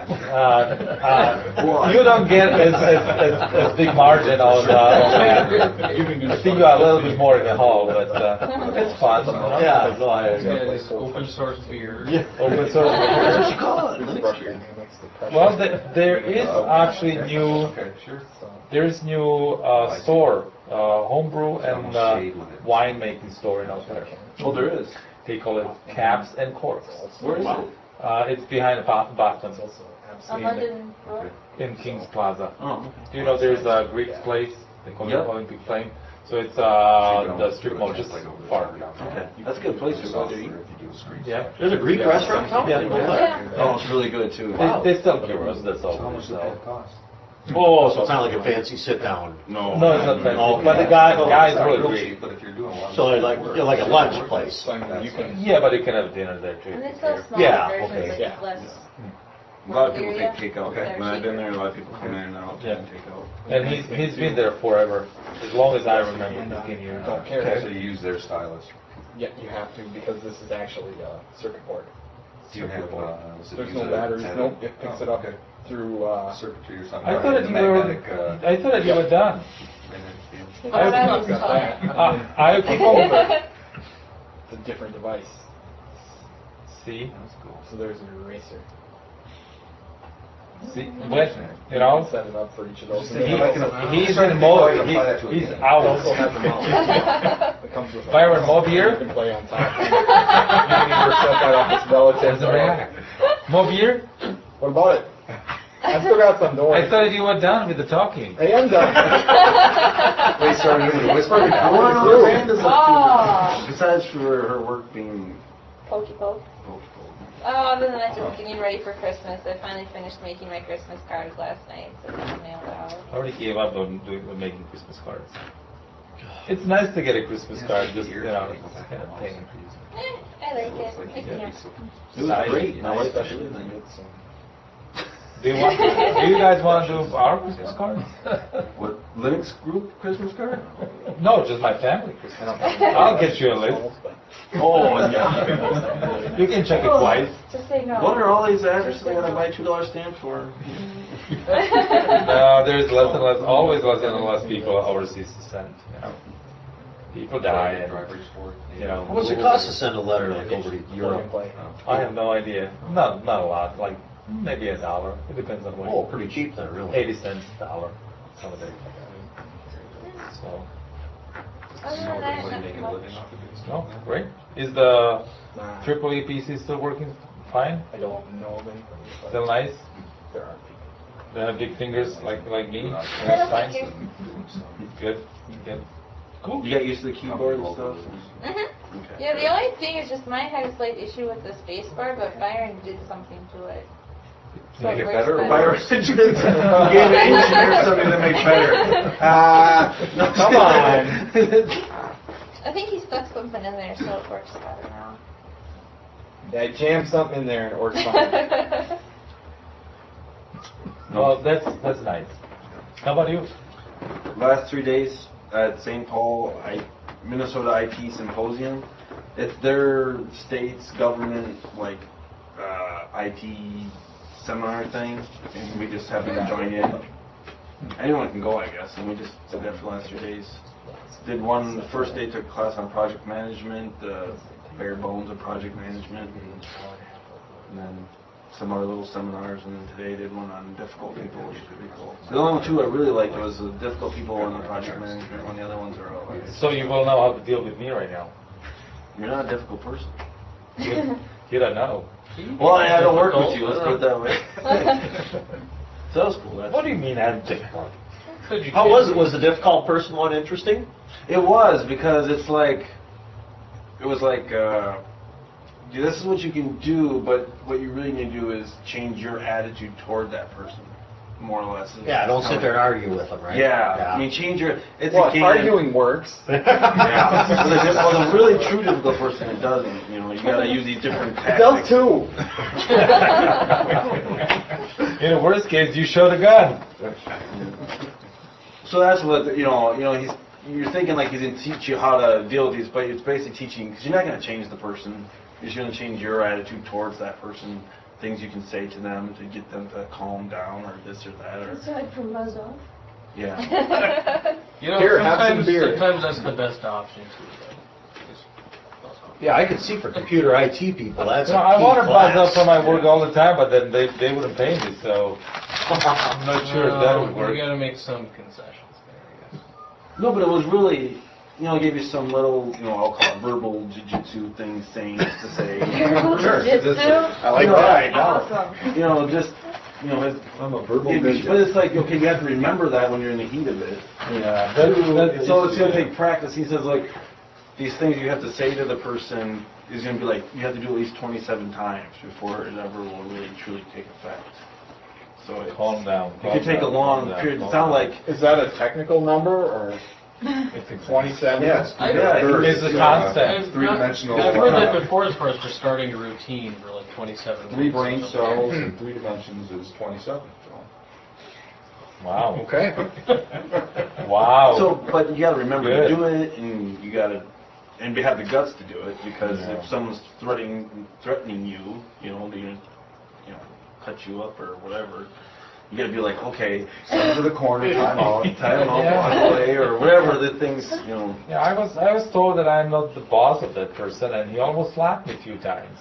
You don't get as big margin on that. I think you are a little bit more in the hall, but it's fun. Yeah, no, I Yeah, this open source beer. Yeah. Open source. That's what you call it, Linux beer. Well, there is actually new. There's new store, homebrew and winemaking store in out there. Oh, there is. They call it Caps and Corks. Where is it? It's behind Boston, On London Road. in Kings Plaza. Oh, okay. Do you know there's a Greek place? They call it Yep. Olympic Flame. So it's the strip mall just far. Okay. That's a good place to go to eat. Yeah. There's a Greek restaurant in town? Yeah. Oh, it's really good too. They sell gyros, that's all. Oh, so it's not like a fancy sit-down. No. No, it's not fancy. Okay. But the guy's really great. But if you're doing a lot of. So like a lunch place. Yeah, but you can have dinner there too. And they sell smaller Yeah, versions okay. with Yeah. less. A lot of people area. take takeout. They're When I've been cheaper. there, a lot of people come in and out Yeah. and take out. And he's been there forever, as long as I remember. He's been here. Don't care. So you use their stylus. Yeah, you have to because this is actually a circuit board. Do you have, There's no batteries, no, it picks it up through, circuitry or something? I thought that you were. I thought that you were done. Oh, that was got that. I keep on. It's a different device. See, So there's an eraser. see, when you know. Set it up for each of those. Just And think then like also- He's in mode. He's It out. also has a mouse. It comes with a Byron, mouse. more beer? You can play on top. You can either set that up as relative or... More beer? What about it? I still got some, don't I worry. thought you were done with the talking. I am done. They started doing a whisper I now. want to know what Amanda's up Oh. to, besides for her work being. Pokey poke. Oh, other than that, just getting ready for Christmas. I finally finished making my Christmas cards last night, so it's mailed out. I already gave up on making Christmas cards. It's nice to get a Christmas card, just you know, it's kind of pain. I like it. It's nice. It was great. And I like that. Do you guys want to do our Christmas card? What, Linux group Christmas card? No, just my family Christmas card. I'll get you a list. Oh, yeah. You can check it twice. Just say no. What are all these addresses I gotta buy $2 stamp for? No, there's less and less, always less and less people overseas to send, you know. People die and, you know. What's it cost to send a letter like over to Europe? I have no idea. Not a lot, like maybe $1. It depends on what. Oh, pretty cheap then, really. 80 cents, $1, some of it. So, Other than that, nothing much. no, great. Is the triple EPC still working fine? I don't know of anybody. but Still nice? There are people. They have big fingers like me? I That's don't fine? think Good, good. Cool. You got used to the keyboard and stuff? Mm-hmm. Yeah, the only thing is just mine had a slight issue with the space bar, but Byron did something to it. So Make it works better or Byron you gave an engineer something to make better. No, come on. I think he stuck something in there, so it works better now. Yeah, jam something in there and it works fine. Well, that's nice. How about you? Last 3 days at St. Paul, Minnesota IT Symposium. It's their state's government, like, IT seminar thing, and we just happened to join in. Anyone can go, I guess, and we just did that for the last 3 days. Did one, the first day took a class on project management, bare bones of project management, and then some other little seminars, and then today did one on difficult people, which is pretty cool. The only two I really liked was the difficult people and the project management one. The other ones are all right. So you will know how to deal with me right now. You're not a difficult person. You don't know. Well, I don't work with you, let's put it that way. So that was cool. What do you mean I'm difficult? How was it? Was the difficult person one interesting? It was, because it was like, this is what you can do, but what you really need to do is change your attitude toward that person, more or less. Yeah, don't sit there and argue with them, right? Yeah, I mean, change your, it's Well, a game. arguing works. Yeah. Well, the really true difficult person, it doesn't, you know, you gotta use these different It does tactics. too. In the worst case, you show the gun. So that's what, you're thinking like he's going to teach you how to deal with these, but it's basically teaching, because you're not going to change the person. You're just going to change your attitude towards that person, things you can say to them to get them to calm down or this or that. Or Aside from buzz off. yeah. Here, have some beer. Sometimes that's the best option too. Yeah, I could see for computer IT people, that's a I key want to buzz up class. for my work all the time, but then they wouldn't pay me, so I'm not sure if that would work. You gotta make some concessions there, I guess. No, but it was really, it gave you some little, I'll call it verbal jujitsu things, sayings to say. I like that. Awesome. Just, I'm a verbal but ninja. it's like, okay, you have to remember that when you're in the heat of it. Yeah, So it's going to take practice. He says, like, these things you have to say to the person is going to be like, you have to do at least 27 times before it ever will really truly take effect. So Calm down. it could take a long period. It sounds like... Is that a technical number or It's 27? Yes. It's a constant. Three-dimensional. I've heard that before as far as for starting a routine for like 27 Three weeks or brain something. cells in 3 dimensions is 27. Wow. Okay. Wow. So, but you got to remember Good. to do it, and you got to, and have the guts to do it, because if someone's threatening you, they're gonna, cut you up or whatever. You got to be like, okay, Send to the corner, time out. walk away, or whatever the things, Yeah, I was told that I'm not the boss of that person, and he almost slapped me a few times.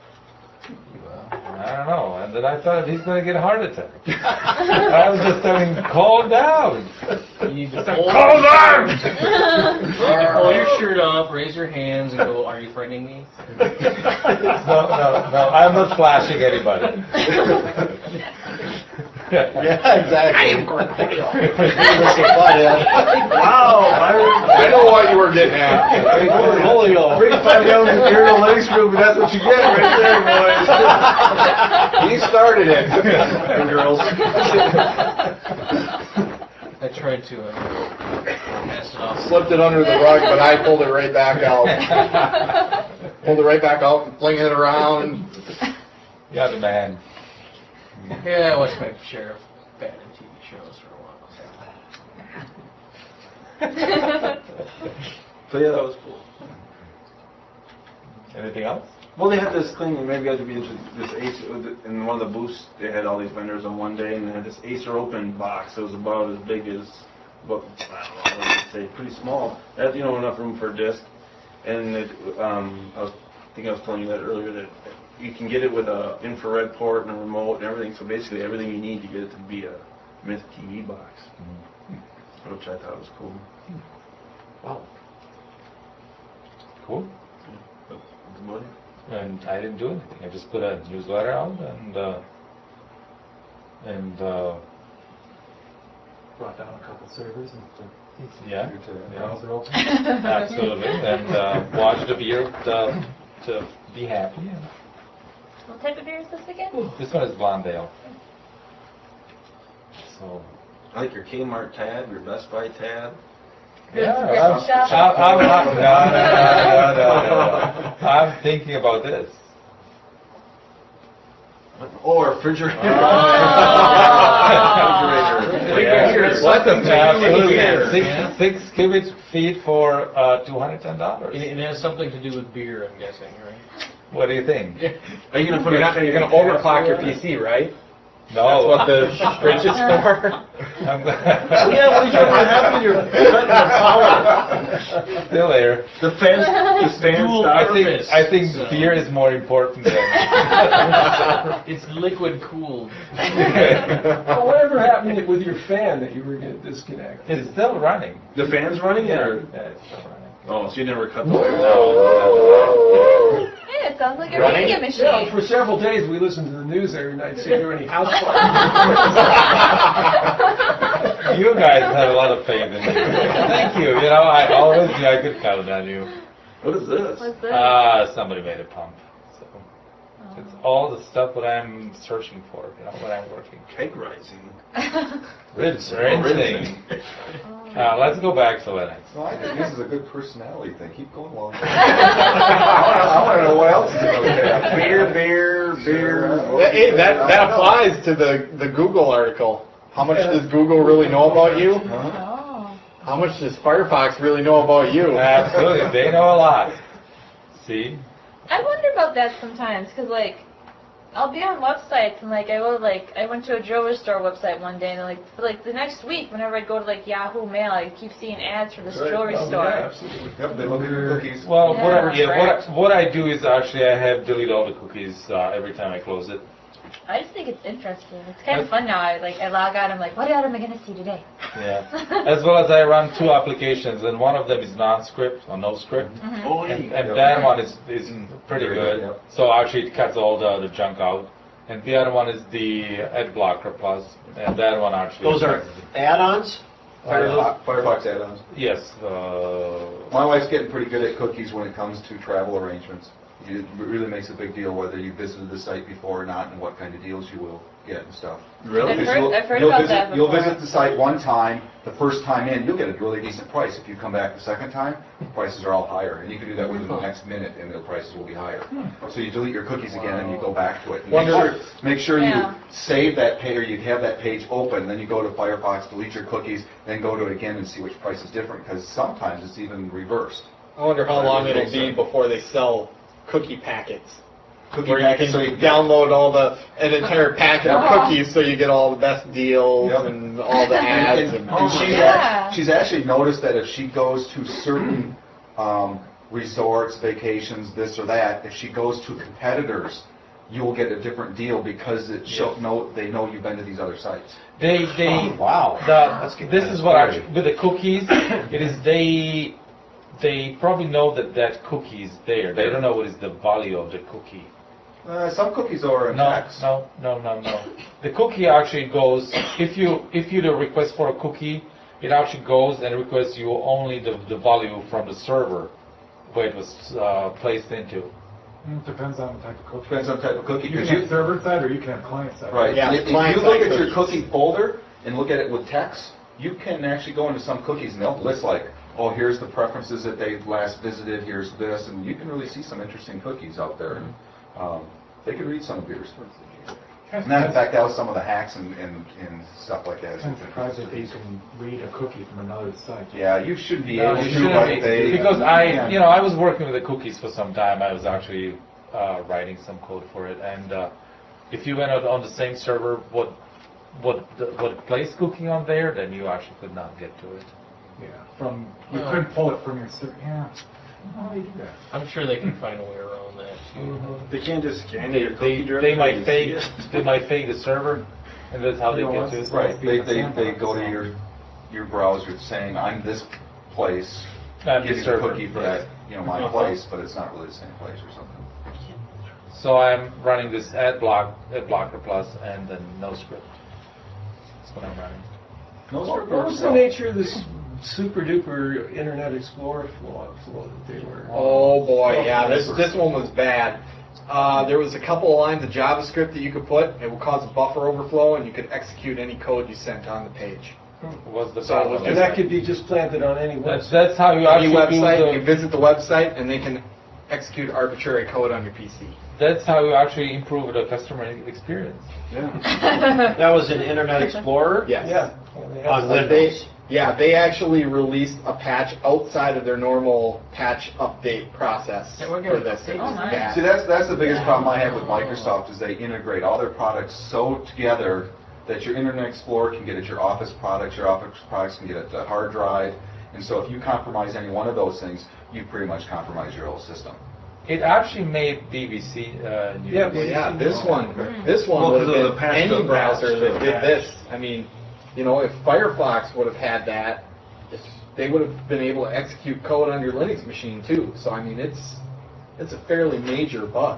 I don't know, and then I thought he's going to get a heart attack. I was just telling him, calm down. You just Calm down! You pull your shirt off, raise your hands, and go, "Are you threatening me?" No, I'm not flashing anybody. Yeah, exactly. wow, I know what you were getting at. Bring 5 young Aerial Linux group, and that's what you get right there, boys. He started it. And girls. I tried to pass it off. Slipped it under the rug, but I pulled it right back out. Pulled it right back out and flinging it around. Yeah, the man. Yeah, I watched my share of bad TV shows for a while. So yeah, that was cool. Anything else? Well, they had this thing, maybe you guys would be interested, this Acer, in one of the booths, they had all these vendors on one day, and they had this Acer Open box. It was about as big as, about, I don't know, what to say, pretty small. It had, enough room for a disc. And it, I think I was telling you that earlier, that you can get it with a infrared port and a remote and everything. So basically everything you need to get it to be a Myth TV box, which I thought was cool. Wow. Cool. But it's money. And I didn't do anything. I just put a newsletter out and Brought down a couple servers and yeah, browser open. absolutely. And watched the beer to be happy. And What type of beer is this again? this one is Blonde Ale. So I like your Kmart tab, your Best Buy tab. yeah, Gift shop. no. I'm thinking about this. Or refrigerator. Yeah. Six cubic feet for $210. It has something to do with beer, I'm guessing, right? What do you think? Are you gonna put You're gonna overclock your PC, right? That's No. what the fridge is for. Yeah, what happened to your power? Still there. The fans I think beer is more important than. It's liquid cooled. Well, whatever happened with your fan that you were going to disconnect? It's still running. The fan's running, or? Yeah, it's still running. Oh, so you never cut the wire? No. Yeah, it sounds like a Running? radio machine. Yeah, for several days we listened to the news every night, see if there were any house fires. You guys have a lot of faith in me. Thank you. I always knew I could count on you. What is this? What's this? Somebody made a pump. So it's all the stuff that I'm searching for, when I'm working. Cake rising. Rinsing. Let's go back to Linux. No, I think this is a good personality thing. Keep going along. I want to know what else is in those tabs. Beer. That applies to the Google article. How much does Google really know about you? Oh. How much does Firefox really know about you? Absolutely, they know a lot. See? I wonder about that sometimes, because, I'll be on websites, and, I went to a jewelry store website one day, and, for, the next week, whenever I go to, Yahoo Mail, I keep seeing ads for this jewelry store. Yeah, absolutely. Yep, they look at your cookies. Well, Yeah. what I do is actually I have deleted all the cookies every time I close it. I just think it's interesting. It's kind of fun now. I log out, I'm like, what ad am I going to see today? Yeah. As well as I run two applications, and one of them is non-script or no script. Oh, And yeah. that one is pretty Very good. good, yep. So actually it cuts all the junk out. And the other one is the Ad Blocker Plus, and that one actually. Those are add-ons? Firefox add-ons. Yes. My wife's getting pretty good at cookies when it comes to travel arrangements. It really makes a big deal whether you visited the site before or not, and what kind of deals you will get and stuff. Really? I've heard about that You'll before. visit the site one time, the first time in, you'll get a really decent price. If you come back the second time, prices are all higher. And you can do that within the next minute, and the prices will be higher. So you delete your cookies again, and you go back to it. Make sure Yeah. you save that page, or you have that page open, then you go to Firefox, delete your cookies, then go to it again and see which price is different, because sometimes it's even reversed. I wonder how long it'll be before they sell cookie packets. Cookie Where you packets, can so you download an entire packet of cookies so you get all the best deals Yep. and all the ads. And Yeah. she's actually noticed that if she goes to certain resorts, vacations, this or that, if she goes to competitors, you will get a different deal because they know you've been to these other sites. They Wow. this is what actually with the cookies, it is they probably know that cookie is there. They don't know what is the value of the cookie. Some cookies are in text. No. The cookie actually goes, if you do a request for a cookie, it actually goes and requests you only the value from the server where it was placed into. It depends on the type of cookie. Depends on the type of cookie. You can 'cause have server side or you can have client side. Right. Yeah, If client you look side at your cookies. cookie folder and look at it with text, you can actually go into some cookies and they'll list oh, here's the preferences that they last visited, here's this, and you can really see some interesting cookies out there. And, they can read some of yours. And that, in fact, that was some of the hacks and stuff like that. I'm surprised that they can read a cookie from another site. Yeah, you should be No, able you to, shouldn't but be, they... because I was working with the cookies for some time. I was actually writing some code for it, and if you went out on the same server, what placed cookie on there, then you actually could not get to it. Yeah, you couldn't pull it from your server. Yeah, how do they do that? I'm sure they can find a way around that too. They can't just scan your cookie They directory might and fake see it. they might fake the server, and that's how they get to it. Right, they go to your browser saying, I'm this place, And give the you the server, cookie for yes. that, my place, but it's not really the same place or something. So I'm running this AdBlocker Plus and then NoScript. That's what I'm running. What was the nature of this super duper Internet Explorer flow that they were? Oh boy, yeah, this one was bad. There was a couple of lines of JavaScript that you could put. It would cause a buffer overflow, and you could execute any code you sent on the page. Was the So it was problem? And that could be just planted on any website. That's how you Any actually do website, you the, visit the website, and they can execute arbitrary code on your PC. that's how you actually improve the customer experience. That was in Internet Explorer? Yes. Yeah. On Like Windows. they actually released a patch outside of their normal patch update process Yeah, we're for good. this. It was Oh, nice. bad. See, that's the biggest problem I have with Microsoft, is they integrate all their products so together that your Internet Explorer can get at your Office products can get at the hard drive, and so if you compromise any one of those things, you pretty much compromise your whole system. It actually made BBC news. Yeah, Well, yeah, this one Well, would because of have the been patch any of the browser patch. that did this. I mean, if Firefox would have had that, they would have been able to execute code on your Linux machine too. So I mean, it's a fairly major bug.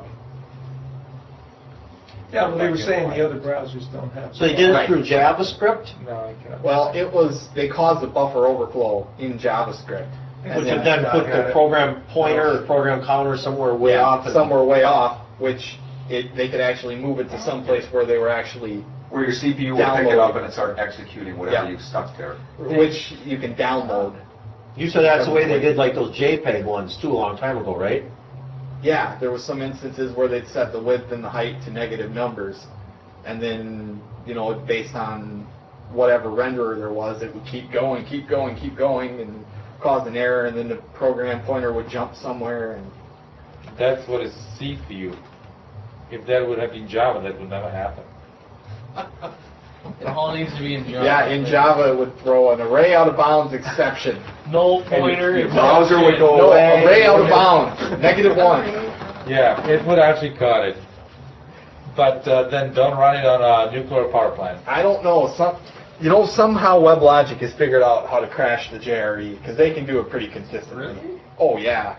Yeah, but they were saying the other browsers don't have. So they did it Right. through JavaScript? No, I can't. Well, they caused a buffer overflow in JavaScript. And Which would then put the program pointer or program counter somewhere way off. somewhere way off, which they could actually move it to some place where they were actually, Where your CPU will pick it up and it start executing whatever Yeah. you've stuck there. which you can download. You said that's the way they did like those JPEG ones too a long time ago, right? Yeah, there was some instances where they'd set the width and the height to negative numbers, and then, based on whatever renderer there was, it would keep going, and cause an error, and then the program pointer would jump somewhere, and That's what is C for you. If that would have been Java, that would never happen. It all needs to be in Java. yeah, in Java it would throw an array out of bounds exception. Null pointer. Your browser would go No, away. array out of bounds, -1. Yeah, it would actually cut it. But then don't run it on a nuclear power plant. I don't know, somehow WebLogic has figured out how to crash the JRE, because they can do it pretty consistently. Really? Oh, yeah.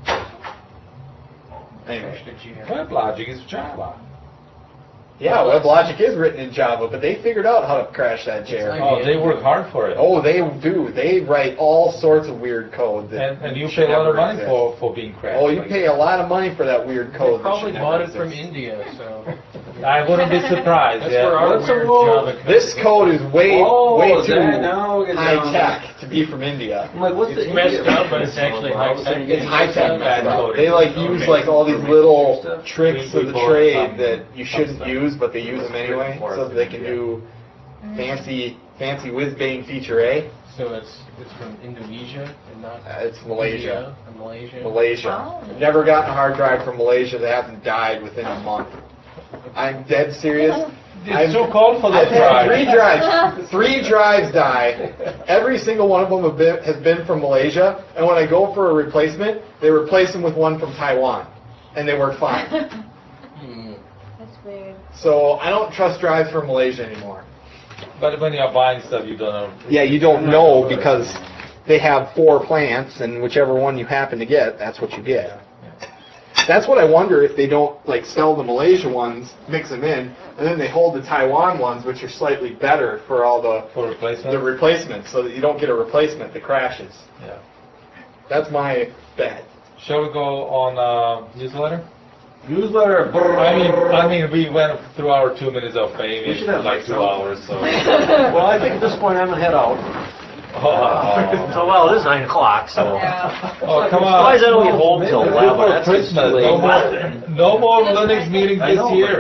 Anyway. WebLogic is Java. Yeah, WebLogic is written in Java, but they figured out how to crash that JRE. Oh, they work hard for it. Oh, they do. They write all sorts of weird code. That And you should pay a lot of never money exist. for being crashed. Oh, you like pay a lot of money for that weird They code. probably that should bought never it from exist. India, so. that. I wouldn't be surprised. That's yeah. where our What's a weird little- Java comes This from. code is way Oh, too that- now it's high down. tech to be from India. I'm like, what's It's the messed India up, but it's from? actually I was high-tech. thinking It's high tech Bad stuff. coding. They use Okay. all these little tricks We of the bought trade some- that you shouldn't stuff. use, but they use them anyway, For so us that they in can India. do fancy whiz-bang feature A. So it's from Indonesia and not It's Malaysia. India or Malaysia. Malaysia. Oh. I've never gotten a hard drive from Malaysia that hasn't died within a month. I'm dead serious. It's too cold for I've those had drives. three drives die. Every single one of them has been from Malaysia, and when I go for a replacement, they replace them with one from Taiwan, and they work fine. Hmm. That's weird. So I don't trust drives from Malaysia anymore. But when you're buying stuff, you don't know. Yeah, you don't know because they have 4 plants, and whichever one you happen to get, that's what you get. That's what I wonder if they don't sell the Malaysia ones, mix them in, and then they hold the Taiwan ones, which are slightly better for all For replacement? the replacements, so that you don't get a replacement that crashes. Yeah. That's my bet. Shall we go on newsletter? Newsletter. I mean, we went through our 2 minutes of fame We in should have, like like, 2 some- hours, so. Well, I think at this point I'm gonna head out. Oh, So, well, it is 9 o'clock, so. Yeah. oh, come Otherwise, I on. don't get home till 11. Before That's just Christmas, too late. no more Linux meetings I know, this year.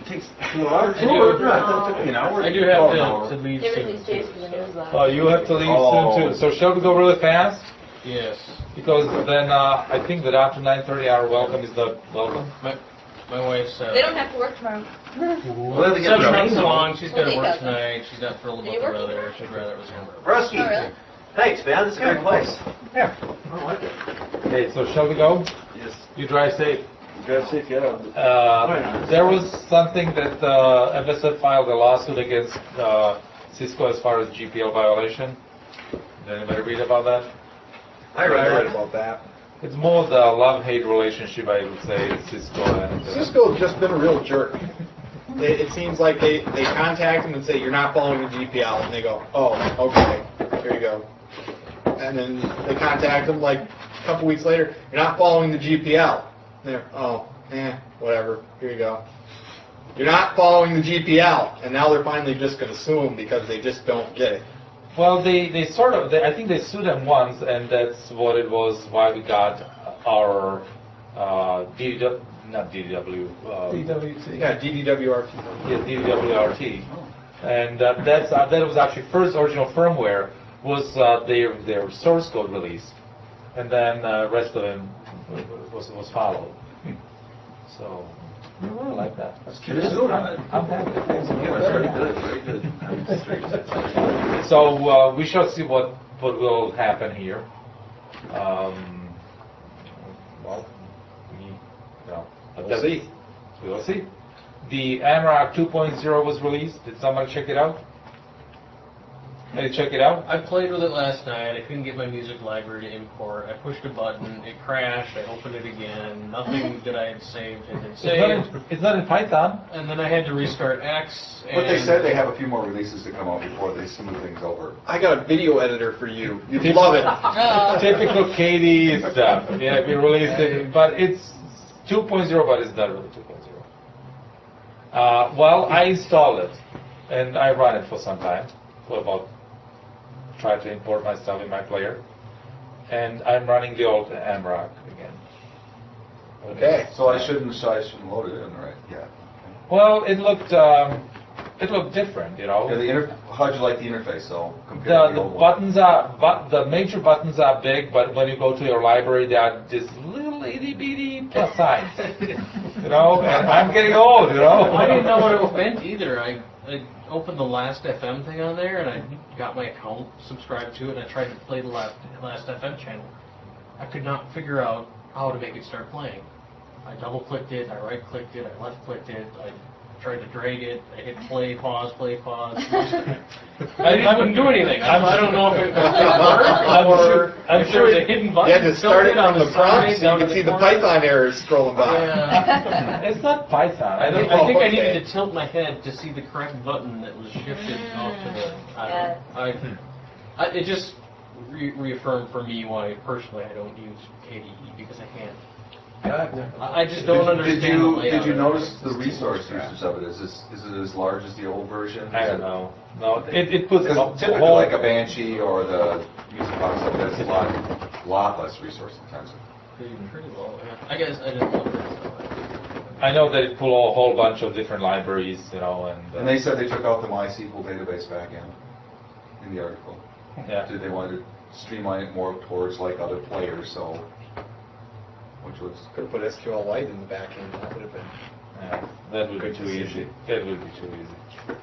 takes 2 hours. I do- That took me an hour. I do have an hour. to leave Give it soon. these days for the newsletter. Oh, you have to leave Oh. soon too. So shall we go really fast? Yes. Because then I think that after 9:30 our welcome is not welcome. My wife's They don't have to work tomorrow. Well, they get 7 trouble. months along. She's got to Well, work they got tonight. She's not thrilled Do about you the work weather. tomorrow? She'd rather it was home. Rusty, Oh, really? thanks, man. It's a great place. Yeah. I like it. Okay, so shall we go? Yes. You drive safe. Drive safe, yeah. There was something that FSF filed a lawsuit against Cisco as far as GPL violation. Did anybody read about that? I read about that. It's more the love-hate relationship, I would say, Cisco and... Cisco's just been a real jerk. It seems like they contact them and say, you're not following the GPL, and they go, oh, okay, here you go. And then they contact them like a couple weeks later, you're not following the GPL. And they're, oh, whatever, here you go. You're not following the GPL, and now they're finally just going to sue them because they just don't get it. Well, they sort of, I think they sued them once, and that's what it was, why we got our DDW, not DDW, DWT. Yeah, DDWRT. yeah, DDWRT. And that was actually first original firmware was their source code release, and then rest of them was followed. So we really like that. It is good. I'm happy. Very good, very good. So we shall see what will happen here. Well, We'll see. We will see. The AMROC 2.0 was released. Did somebody check it out? Hey, check it out. I played with it last night. I couldn't get my music library to import. I pushed a button. It crashed. I opened it again. Nothing that I had saved had been saved. It's not in Python. And then I had to restart X. But they and- said they have a few more releases to come out before they smooth things over. I got a video editor for you. You'd love it. Typical KDE stuff. Yeah, we released it, but it's 2.0, but it's not really 2.0. Well, I installed it, and I ran it for some time, for about, try to import my stuff in my player, and I'm running the old AMROC again. Okay. So I shouldn't load it in, right? Yeah. Well, it looked different, you know. Yeah, how'd you like the interface, though, compared to The the old one? buttons are, the major buttons are big, but when you go to your library, they are just little itty bitty plus signs. You know, and I'm getting old, you know. I didn't know what it meant either. I opened the Last FM thing on there, and I got my account subscribed to it, and I tried to play the Last FM channel. I could not figure out how to make it start playing. I double-clicked it, I right-clicked it, I left-clicked it, I tried to drag it, I hit play, pause, I couldn't do anything. I don't know if it worked or if there was a hidden button. You had to start it tilted on the prompt side, so you down could to see the corner. Python errors scrolling by. Yeah. It's not Python. I think Oh, I okay. needed to tilt my head to see the correct button that was shifted off to the. I don't know. It just reaffirmed for me why personally I don't use KDE because I can't. I just don't understand the layout. Did you of it. notice the resource usage of it? Is it as large as the old version? I don't know. No, it puts a Because typically whole, like a Banshee or the music box like that's a lot less resource intensive. Pretty low, yeah. I guess I didn't know that. I know that it pull a whole bunch of different libraries, you know, And they said they took out the MySQL database backend in the article. yeah. They wanted to streamline it more towards like other players, so which was Could have put SQLite in the back end. That would have been. Yeah, that would be Good too decision. easy. That would be too easy.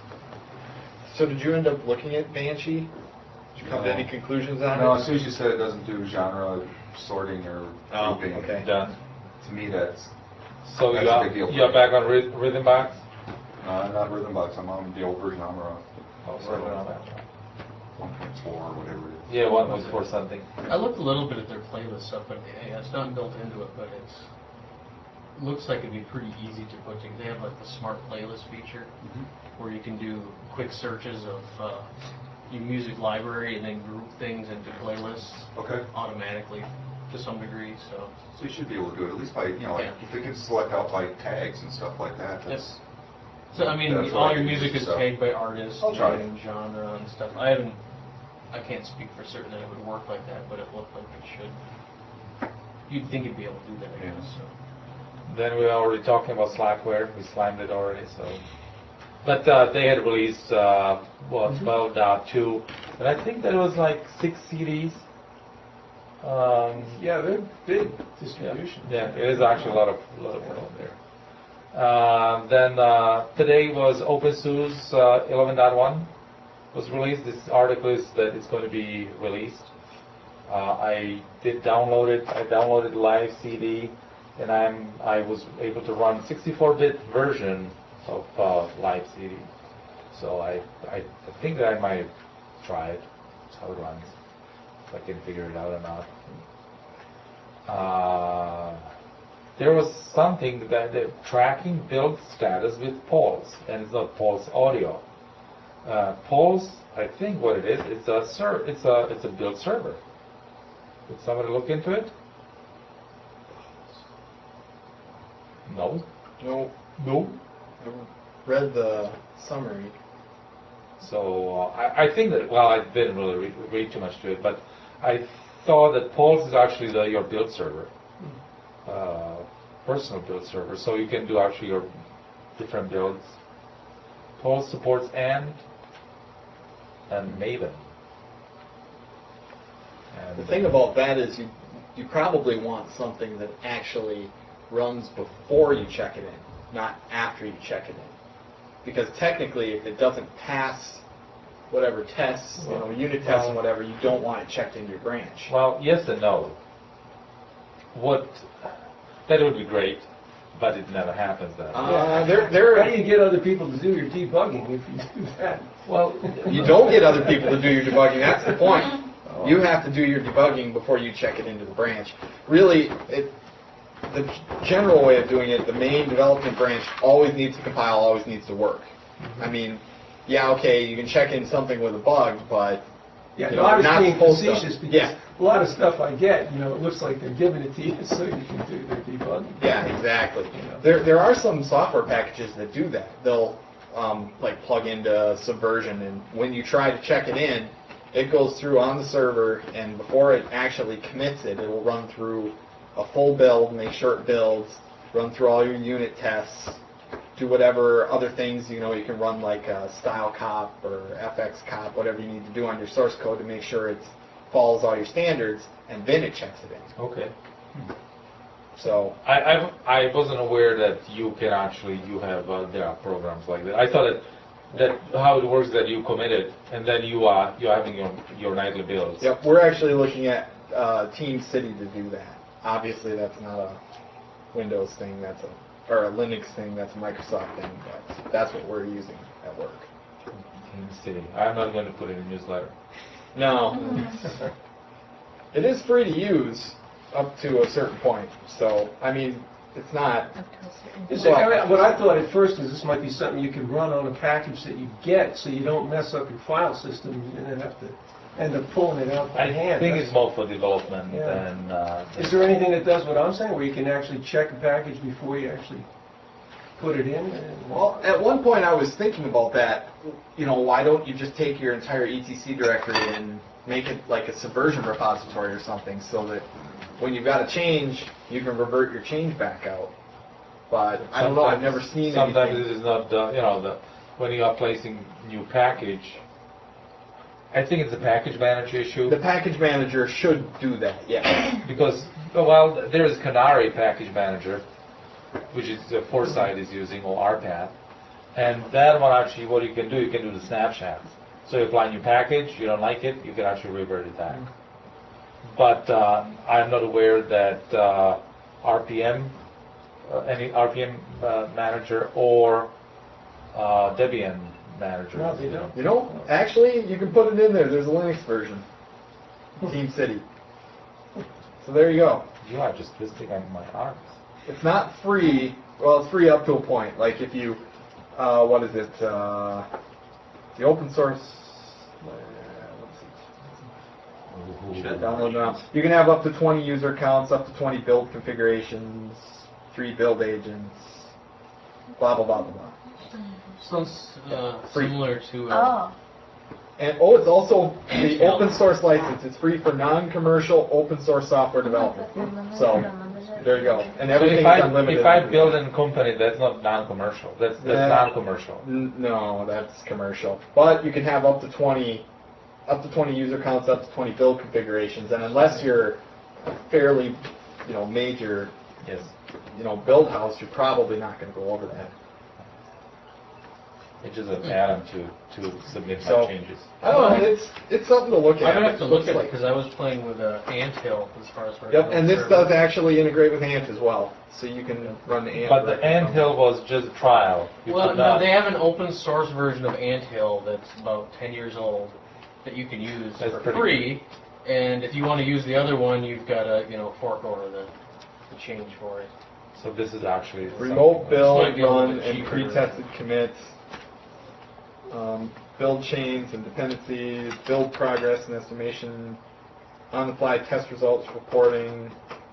So did you end up looking at Banshee? Did you come to No. any conclusions on no. it? As soon as you said it doesn't do genre sorting or Oh, grouping, okay. Done. to me that's So That's you a are big deal for you're me. back on Rhythmbox? I'm not Rhythmbox. I'm on the old version Amara Oh, So- sorry, no, no. 1.4 or whatever it is. Yeah, one was for something. I looked a little bit at their playlist stuff, but yeah, it's not built into it, but it looks like it'd be pretty easy to put together. They have like the smart playlist feature where you can do quick searches of your music library and then group things into playlists Okay. automatically to some degree. So So you should be able to do it at least by, like, Yeah. if they can select out by tags and stuff like that, that's... So I mean, That's what all I your can music use, is so. tagged by artist I'll try. and genre and stuff. I can't speak for certain that it would work like that, but it looked like it should. You'd think it'd be able to do that, I Yeah. guess. So. Then we were already talking about Slackware. We slammed it already, so. But they had released, 12.2, and I think there was like 6 CDs. Yeah, they're big distribution. Yeah, it is actually a lot of film there. Then today was OpenSUSE 11.1 was released. This article is that it's going to be released. I did download it. I downloaded the live CD, and I was able to run 64-bit version of live CD. So I think that I might try it. That's how it runs. If I can figure it out or not. There was something that the tracking build status with Pulse, and it's not Pulse audio. Pulse, I think what it is, it's a build server. Did somebody look into it? No. No, No. I read the summary. So I think that, well, I didn't really read too much to it, but I thought that Pulse is actually your build server, personal build server. So you can do actually your different builds. Pulse supports and Maven. And The thing about that is you probably want something that actually runs before you check it in, not after you check it in. Because technically, if it doesn't pass whatever tests, unit tests and whatever, you don't want it checked into your branch. Well, yes and no. That would be great, but it never happens that way. How do you get other people to do your debugging if you do that? Well, You don't get other people to do your debugging, that's the point. You have to do your debugging before you check it into the branch. Really, the general way of doing it, the main development branch always needs to compile, always needs to work. I mean, yeah, okay, you can check in something with a bug, but Yeah, you no, know, I you're was not being supposed to. facetious because Yeah. a lot of stuff I get, it looks like they're giving it to you so you can do their debugging. Yeah, exactly. You know. There are some software packages that do that. They'll like plug into Subversion, and when you try to check it in, it goes through on the server, and before it actually commits it, it will run through a full build, make sure it builds, run through all your unit tests, do whatever other things, you can run like style cop or FX cop, whatever you need to do on your source code to make sure it follows all your standards, and then it checks it in. okay. So, I wasn't aware that you can actually, there are programs like that. I thought that how it works that you commit it, and then you're having your nightly builds. yep, we're actually looking at Team City to do that. Obviously, that's not a Windows thing, or a Linux thing, that's a Microsoft thing, but that's what we're using at work. Team City. I'm not going to put it in the newsletter. No. It is free to use up to a certain point, so, I mean, it's not... What I thought at first is this might be something you could run on a package that you get so you don't mess up your file system and then have to end up pulling it out by hand. I think it's more for development Yeah. than... Is there anything that does what I'm saying, where you can actually check a package before you actually put it in? Well, at one point I was thinking about that, why don't you just take your entire etc directory and make it like a Subversion repository or something, so that when you've got a change, you can revert your change back out. But I don't know, I've never seen Sometimes anything. it is not, when you are placing new package, I think it's a package manager issue. The package manager should do that, yeah. Because, well, there is Canary package manager, which is Foresight is using, or RPath. And that one actually, what you can do the snapshots. So you apply a new package, you don't like it, you can actually revert it back. But I'm not aware that RPM, any RPM manager or Debian manager. No, they don't. Actually, you can put it in there. There's a Linux version. Team City. So there you go. You are just twisting on my arms. It's not free. Well, it's free up to a point. Like if you, what is it? The open source. Should download now. You can have up to 20 user accounts, up to 20 build configurations, 3 build agents, blah blah blah blah blah. Sounds Free. similar to And it's also the open source license. It's free for non-commercial open source software development. So there you go. And So everything is unlimited. if I build a company, that's not non-commercial. That's non-commercial. No, that's commercial. But you can have up to 20 user counts, up to 20 build configurations, and unless you're a fairly, major, Yes. build house, you're probably not going to go over that. It's just an add-on to submit my So, changes. I don't know. It's something to look at. I'm gonna have to look Looks at it like- because I was playing with Anthill as far as. Yep, and this does actually integrate with Ant as well, so you can run the Ant. But the directly from- Anthill was just a trial. You Well, could no, not- they have an open source version of Anthill that's about 10 years old that you can use That's for pretty free. And if you want to use the other one, you've got to, fork over the change for it. So this is actually Remote build, might be a little run, bit and cheaper. pre-tested commits, build chains and dependencies, build progress and estimation, on-the-fly test results reporting,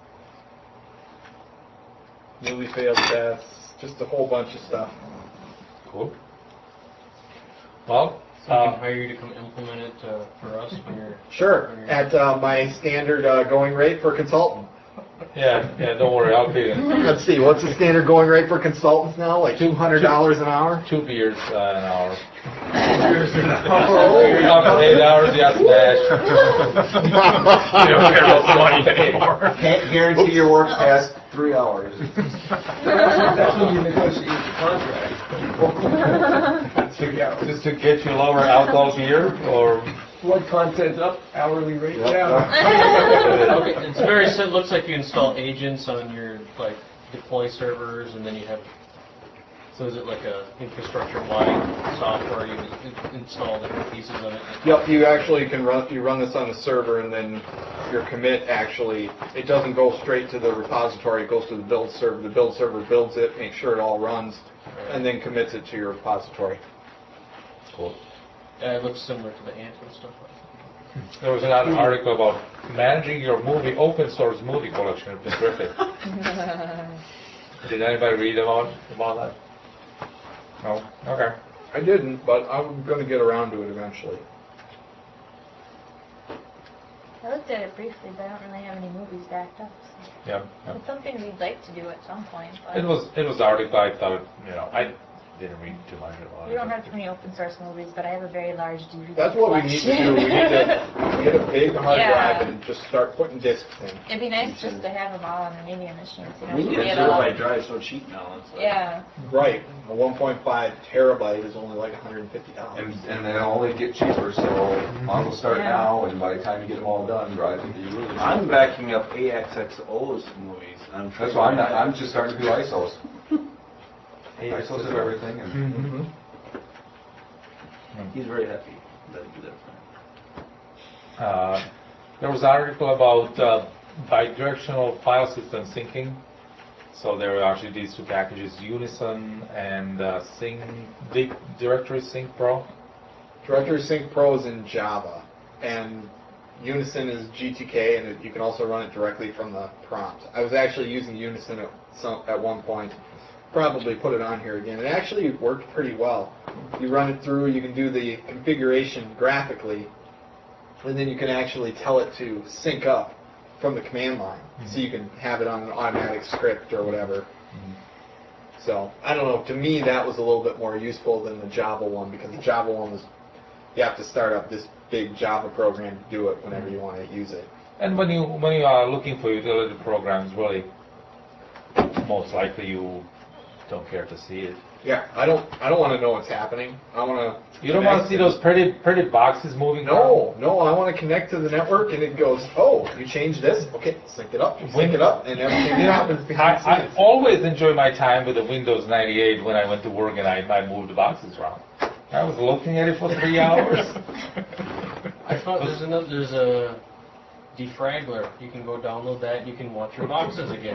newly failed tests, just a whole bunch of stuff. Cool. Well, So we can hire you to come implement it for us when you're. Sure, at my standard going rate for consultant. yeah, don't worry, I'll pay you. Let's see, what's the standard going rate for consultants now? Like $200 an hour? 2 beers an hour. $2 an You're not for 8 hours, yeah, smash. You don't care about the money anymore. Can't guarantee your work past 3 hours. That's when you negotiate the contract. Just to get you lower alcohol beer, or Blood content up, hourly rate down. Okay, it's very simple. Looks like you install agents on your deploy servers, and then you have. So is it like a infrastructure-wide software? You install different pieces of it. Yep, you actually can run this on the server, and then your commit actually, it doesn't go straight to the repository, it goes to the build server. The build server builds it, makes sure it all runs, and then commits it to your repository. cool. Yeah, it looks similar to the Anthill stuff. There was another article about managing your open source movie collection. It's terrific. Did anybody read about that? No? Okay. I didn't, but I'm going to get around to it eventually. I looked at it briefly, but I don't really have any movies backed up. So. Yeah. It's something we'd like to do at some point. But It was the article I thought, I didn't read too much about it. we don't have too many open source movies, but I have a very large DVD That's what we need to do. We need to get a big hard Yeah. drive and just start putting discs in. It'd be nice just to have them all on the media machines. We need a get all- terabyte drive so cheap now. It's like, Yeah. Right. A 1.5 terabyte is only like $150. And they'll only get cheaper, so might as well start Yeah. now, and by the time you get them all done, drive it. You really I'm backing up AXXO's movies. That's why I'm just starting to do ISOs. ISOs of everything, and Mm-hmm. He's very happy that you do that. There was an article about bidirectional file system syncing. So there are actually these two packages, Unison and Directory Sync Pro. Directory Sync Pro is in Java, and Unison is GTK, and you can also run it directly from the prompt. I was actually using Unison at one point. Probably put it on here again. It actually worked pretty well. You run it through, you can do the configuration graphically, and then you can actually tell it to sync up from the command line. So you can have it on an automatic script or whatever. So, I don't know, to me that was a little bit more useful than the Java one, because the Java one was, you have to start up this big Java program to do it whenever you want to use it. And when you are looking for utility programs, really, most likely you don't care to see it. Yeah, I don't want to know what's happening. I want to. You don't want to see those pretty boxes moving around? No, I want to connect to the network, and it goes, oh, you changed this? Okay, sync it up, and everything happens behind the I scenes. always enjoy my time with the Windows 98 when I went to work and I moved the boxes around. I was looking at it for 3 hours. I thought there's a defraggler. You can go download that and you can watch your boxes again.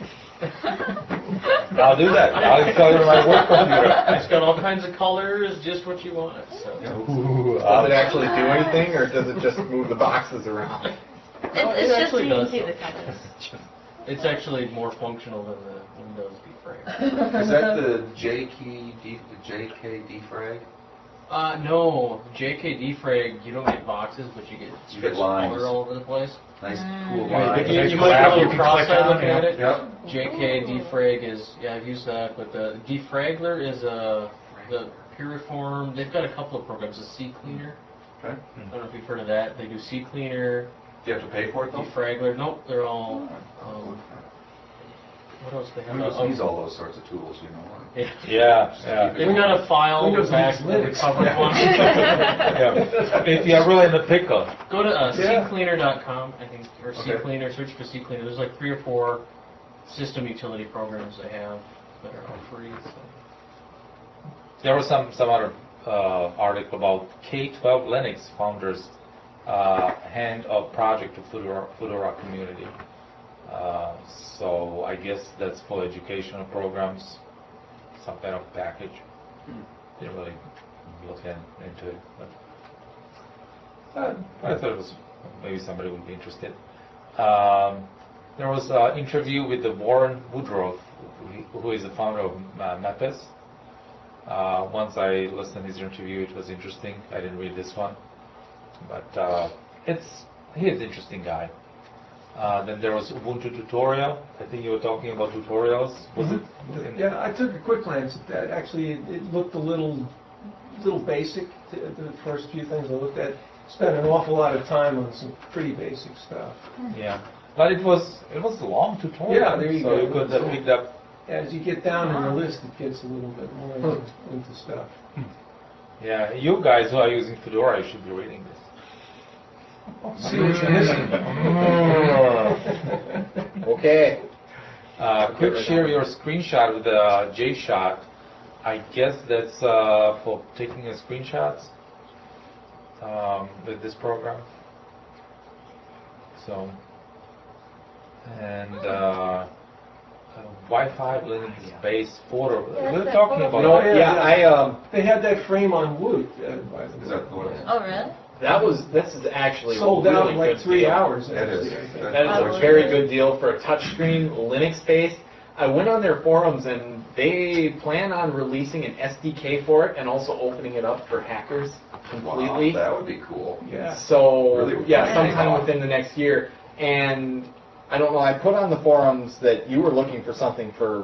I'll do that. I'll install it on my work computer. It's got all kinds of colors, just what you want. So. Does it actually do anything, or does it just move the boxes around? No, It's just so actually you can does. see the colors. It's actually more functional than the Windows defrag. is that the JK defrag? No, JK Defrag, you don't get boxes, but you get You get strips of lines. color all over the place. Nice, cool Yeah, line. you You might grab, have a you little can cross-eyed click look on, at it. Yep. JK Defrag is, yeah, I've used that, but the Defragler is the Puriform. They've got a couple of programs. The Sea Cleaner. Okay. I don't know if you've heard of that. They do Sea Cleaner, Do you have to pay for it though? Defragler. Nope, they're all. What else they have? Windows needs all those sorts of tools, you know. Yeah. Yeah. They've got a file Windows back needs that Linux. covers one. Yeah. If you're really in the pickle. Go to Yeah. seacleaner.com, I think, or Okay. CCleaner, search for CCleaner. There's like 3 or 4 system utility programs they have that are all free. So. There was some other article about K12 Linux founders hand a project to Fedora community. So I guess that's for educational programs, some kind of package. Didn't really look into it, but I thought it was maybe somebody would be interested. There was an interview with the Warren Woodruff, who is the founder of Mapes. Once I listened to his interview, it was interesting. I didn't read this one, but he is an interesting guy. Then there was Ubuntu tutorial. I think you were talking about tutorials. Was it? Yeah, I took a quick glance at that. Actually, it looked a little basic. The first few things I looked at, spent an awful lot of time on some pretty basic stuff. Yeah, but it was a long tutorial. Yeah, there you so go. you could have picked up. As you get down in the list, it gets a little bit more into stuff. Yeah, you guys who are using Fedora, you should be reading this. See what you're missing. Okay. Quick share your screenshot with the JShot. I guess that's for taking screenshots with this program. So, and Wi-Fi Linux-based photo. We're talking about. You know, yeah, They had that frame on Woot. By the way. Is that what it is? Oh, really? this is actually Sold a really out in like good 3 deal. hours. It is. That is a very good deal for a touchscreen Linux-based. I went on their forums and they plan on releasing an SDK for it and also opening it up for hackers completely. Wow, that would be cool. Yeah. So, Really? yeah, sometime within the next year. And I don't know, I put on the forums that you were looking for something for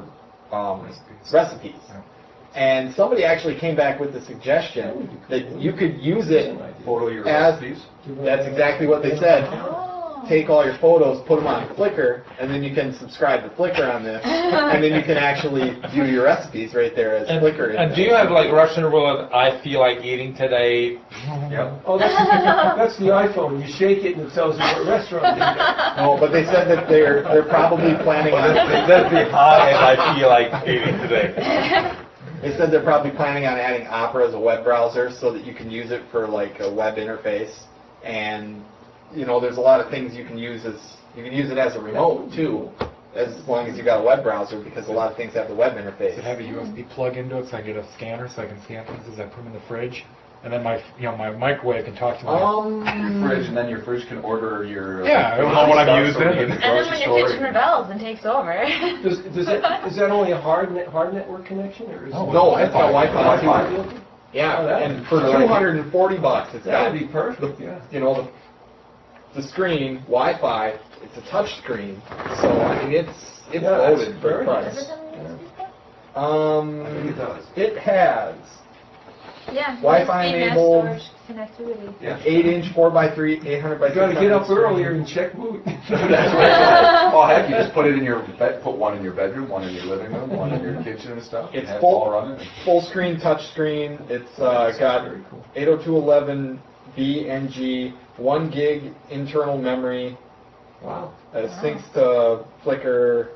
recipes. And somebody actually came back with the suggestion that you could use it Photo your as, recipes? that's exactly what they said. Oh. Take all your photos, put them on Flickr, and then you can subscribe to Flickr on this, and then you can actually view your recipes right there as Flickr. And do you have like Russian roulette? I feel like eating today. Yep. Oh, that's the iPhone. You shake it and it tells you what restaurant you're at. No, but they said that they're probably planning on. That'd be high, and I feel like eating today. They said they're probably planning on adding Opera as a web browser so that you can use it for like a web interface. And you know, there's a lot of things you can use it as a remote too, as long as you got a web browser, because a lot of things have the web interface. Does it have a USB plug into it so I get a scanner so I can scan things as I put them in the fridge? And then my microwave can talk to my... Your fridge, and then your fridge can order your... Yeah, I don't know what I'm using. And then when your kitchen rebels and takes over. Is that only a hard network connection, or is No, it's got Wi-Fi. Wi-Fi? Yeah, Oh, that- and for $240, it's That got would be perfect. Yeah. you know, the screen, Wi-Fi, it's a touch screen, so I mean it's Yeah, that's loaded for the very price. Does it come in USB stick? I think it does. It has Yeah. Wi-Fi USB mass enabled. storage connectivity. Yeah. 8-inch 4x3, 800 by You got to 600 get up screen. earlier and check Woot. That's right. Oh, heck, you just put it in your bed, put one in your bedroom, one in your living room, one in your kitchen and stuff. It's and have full- all running. Full screen touch screen. It's got Very cool. 802.11b NG, 1 gig internal memory. Wow. It syncs to Flickr.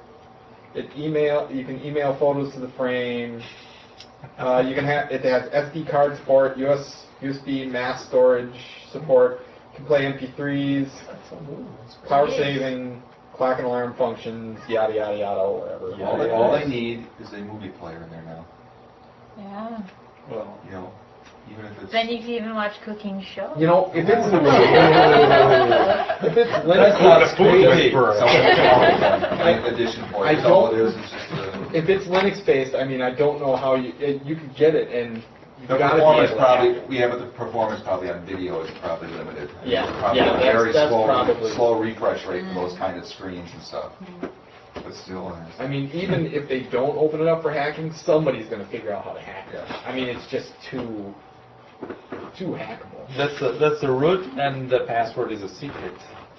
You can email photos to the frame. It has SD card support, USB mass storage support. You can play MP3s, That's unbelievable. That's great. power saving, clock and alarm functions, yada yada yada, whatever. All they need is a movie player in there now. Yeah. Well, You know, even if it's... Then you can even watch cooking shows. you know, if it's That's Linux, not a food whisperer. Night edition for I it. All don't- it is just a... if it's Linux based, I mean, I don't know how you could get it, and The gotta be performance able to probably, hack it. yeah, but the performance probably on video is probably limited. Yeah, Probably yeah, a that's- very that's slow, probably- slow refresh rate for those kind of screens and stuff. But still, I mean, even if they don't open it up for hacking, somebody's going to figure out how to hack it. Yeah. I mean, it's just too hackable. That's the root, and the password is a secret.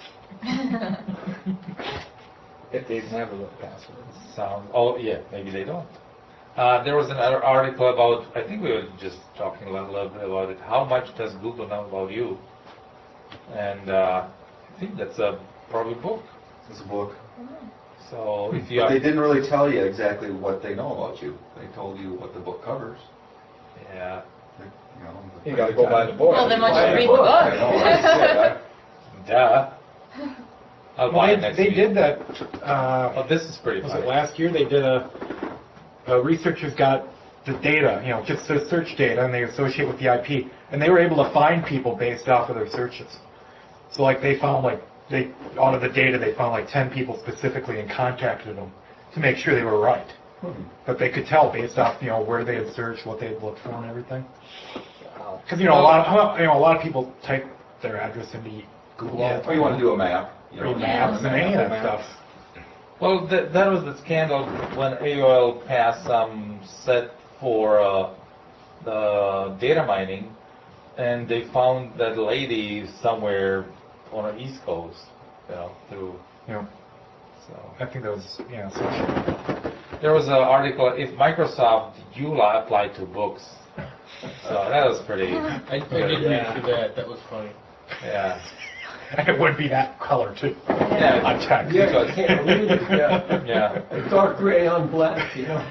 If they've never wrote passwords. Oh, yeah, maybe they don't. There was another article about, I think we were just talking a little bit about it, how much does Google know about you? And I think that's probably a book. it's a book. So if you But are, they didn't really tell you exactly what they know about you. They told you what the book covers. yeah, You know, You got to go buy the book. Well, then why don't you read the I book? know, I said, duh. I'll buy it next They week. did that, Oh, this is pretty was funny. it last year? They did researchers got the data, just the search data, and they associate with the IP, and they were able to find people based off of their searches. So like they found out of the data, they found like 10 people specifically and contacted them to make sure they were right. But they could tell based off, where they had searched, what they had looked for, and everything. Because a lot of people type their address into Google. all the Or you want to do a map. Or maps and any of that stuff. Well, that was the scandal when AOL passed some set for the data mining, and they found that lady somewhere on the East Coast, through. So I think that was so there was an article, if Microsoft EULA applied to books. So that was pretty. I did read through that. That was funny. Yeah. it would be that color too. Yeah. On text. Yeah, you can't read it, yeah. Yeah. A dark gray on black,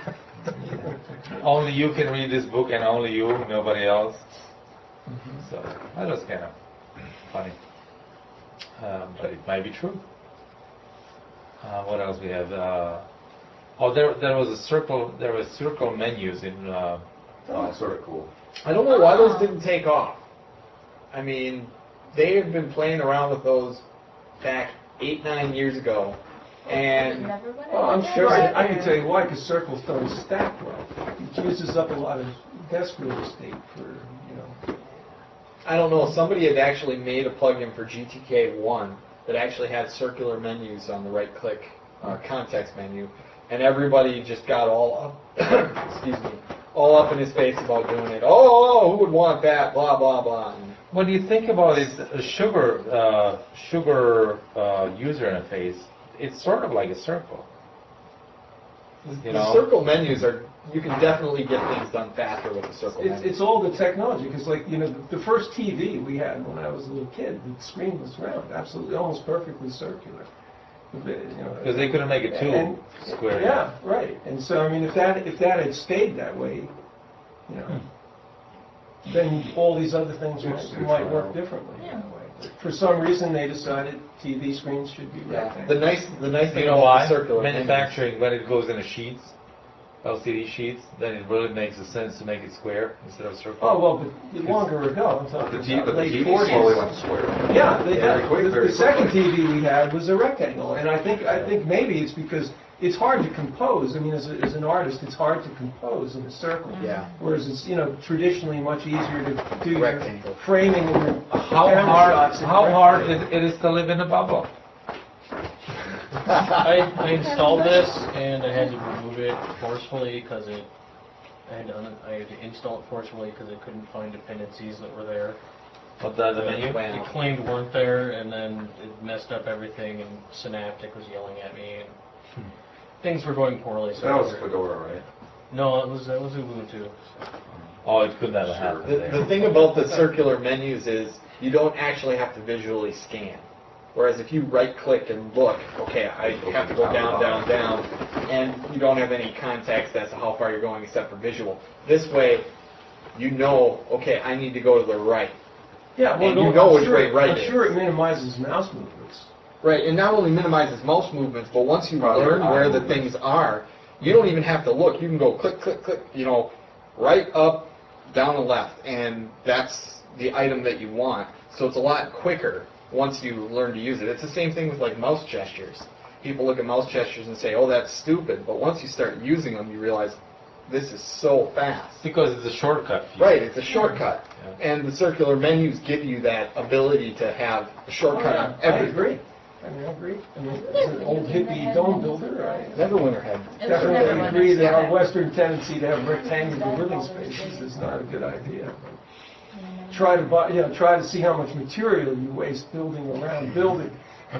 Only you can read this book, and only you, nobody else. So that was kind of funny, but it might be true. What else we have? There was a circle. There was circle menus in. Oh, that's sort of cool. I don't know why those didn't take off. I mean, they have been playing around with those back 8-9 years ago, and Never went Well, I'm anywhere. sure I can tell you why, because circles don't stack well. It uses up a lot of desk real estate for, I don't know, somebody had actually made a plugin for GTK1 that actually had circular menus on the right-click context menu, and everybody just got all up, excuse me, all up in his face about doing it. Oh, who would want that? Blah blah blah. And When you think about it, a sugar user interface, it's sort of like a circle. the circle menus are, you can definitely get things done faster with the circle menus. it's all the technology, because the first TV we had when I was a little kid, the screen was round, absolutely, almost perfectly circular. Because they couldn't make it too And- square. Yeah, right. And so, I mean, if that had stayed that way, then all these other things might work differently. Yeah. That way. But for some reason, they decided TV screens should be Yeah, rectangular. the nice thing You know about why? the circular Manufacturing, when it goes into sheets, LCD sheets, then it really makes sense to make it square instead of circle. Oh, well, but longer ago, I'm talking about But the late TV 40s. slowly went to square. Yeah, Very quick, very the second quickly. TV we had was a rectangle, and I think maybe it's because it's hard to compose. I mean, as an artist, it's hard to compose in a circle. Yeah. Whereas it's traditionally much easier to do your Rectangle. framing and your How camera hard? shots in How rectangle. hard it is to live in a bubble? I installed this and I had to remove it forcefully because I had to install it forcefully because I couldn't find dependencies that were there. What the menu? It claimed weren't there, and then it messed up everything, and Synaptic was yelling at me, and things were going poorly. So That I was had to- Fedora, right? No, that was Ubuntu. Oh, it could never happen The there. thing about the circular menus is you don't actually have to visually scan. Whereas if you right-click and look, okay, I have to go down, down, down, and you don't have any context as to how far you're going except for visual. This way, okay, I need to go to the right. Yeah, well, And you know which I'm way right I'm is. sure it minimizes mouse movements. Right, and not only minimizes mouse movements, but once you learn where the things are, you don't even have to look. You can go click, click, click, right, up, down, and left, and that's the item that you want. So it's a lot quicker once you learn to use it. It's the same thing with like mouse gestures. People look at mouse gestures and say, oh, that's stupid, but once you start using them, you realize, this is so fast. Because it's a shortcut. Right, it's a shortcut. Yeah. And the circular menus give you that ability to have a shortcut on I everything. agree. I agree. I mean, as an old hippie dome builder, I Neverwinter had. definitely agree that our Western tendency to have rectangular living spaces is not a good idea. Try to buy, try to see how much material you waste building around building.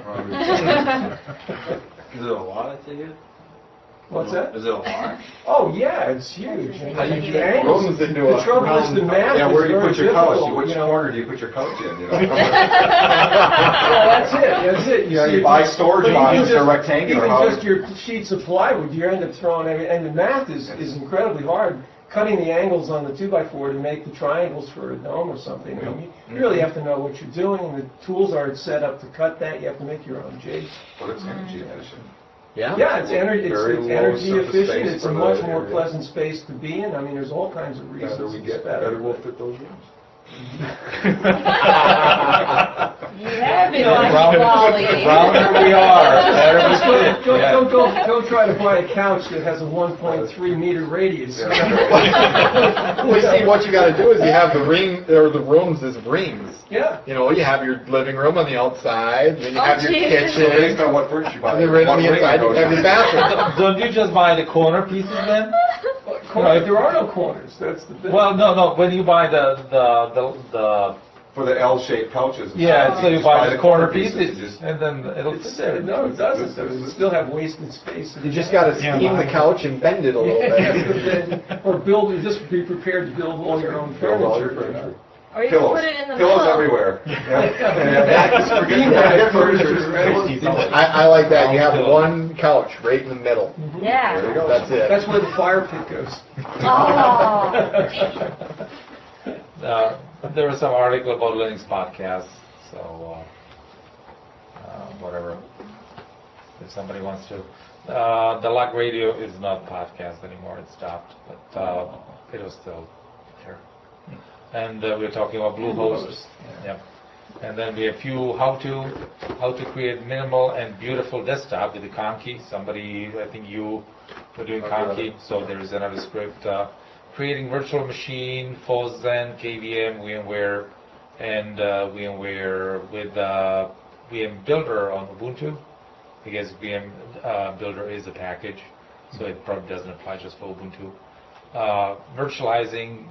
Is it a lot, I take it? What's that? Is it a lot? Oh, yeah, it's huge. And How do you the get angles- rooms into the a trouble is round- the math Yeah, is where do you very put your couch? difficult, Which you know. corner do you put your couch in, you know? Well, that's it. You know, see, you buy storage but even boxes, they're just- rectangular. Even How- just your sheets of plywood, you end up throwing, and the math is incredibly hard. Cutting the angles on the 2x4 to make the triangles for a dome or something. I mean, you really have to know what you're doing, and the tools aren't set up to cut that. You have to make your own jigs. But it's energy efficient. Yeah, it's energy surface efficient. space It's for a the much more area. pleasant space to be in. I mean, there's all kinds of reasons. Better we it's get, the better. better we'll fit those rooms. You have been The watching Wally. rounder we are, the better we fit. Yeah. Don't try to buy a couch that has a 1.3 meter radius. Well, you see, what you got to do is you have the ring or the rooms as rings. Yeah. You know, you have your living room on the outside, then you Oh, have your Jesus. So based kitchen, on what furniture you buy, and then right on what the ring it inside you goes have your in. bathroom. Don't you just buy the corner pieces then? There are no corners. That's the thing. Well, no. When you buy the For the L-shaped couches. and yeah, stuff, so you just buy the corner pieces, and just- and then it'll fit there. No, it doesn't. You still have wasted space. You just got to steam the couch and bend it a little bit. Or just be prepared to build all your own Build all your furniture. furniture. Or you can Pillows. put it in the Pillows middle. everywhere. Beanbag furniture. I like that. You have one couch right in the middle. Yeah. There you go. That's it. That's where the fire pit goes. Oh. There was some article about Linux podcasts, so whatever. If somebody wants to, the Luck Radio is not podcast anymore; it stopped, but it was still there. And we were talking about Bluehost. Yeah. And then we have few how to create minimal and beautiful desktop with the Conky. Somebody, I think you were doing Conky, so there is another script. Creating virtual machine, FOSDEN, KVM, VMware, and VMware with VM Builder on Ubuntu, because VM Builder is a package, so it probably doesn't apply just for Ubuntu. Virtualizing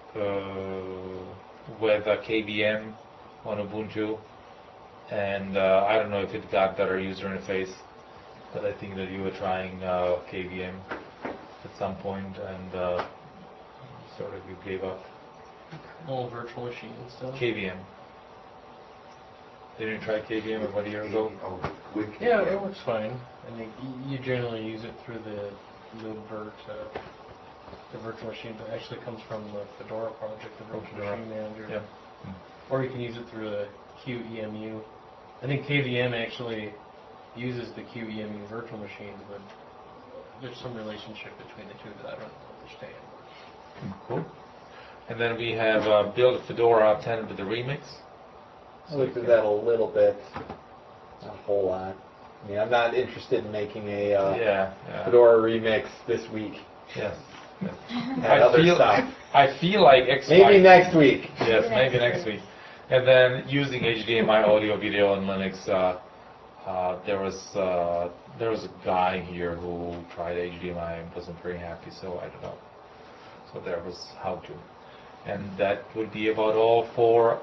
with KVM on Ubuntu, and I don't know if it got better user interface, but I think that you were trying KVM at some point, and sort of you gave up. Little virtual machine and stuff. KVM. Didn't you try KVM about a year ago? Yeah, it works fine. I think you generally use it through the libvirt, the virtual machine that actually comes from the Fedora project, the virtual Fedora. machine manager. Yep. Or you can use it through the QEMU. I think KVM actually uses the QEMU virtual machines, but there's some relationship between the two that I don't understand. Cool. And then we have build Fedora 10 with the remix. I looked at that a little bit, not a whole lot. I mean, I'm not interested in making a Yeah. Fedora remix this week. Yes. Had other stuff. I feel like X Maybe next week. Yes, maybe next week. And then using HDMI audio video in Linux, there was a guy here who tried HDMI and wasn't very happy, so I don't know. So there was how to. And that would be about all for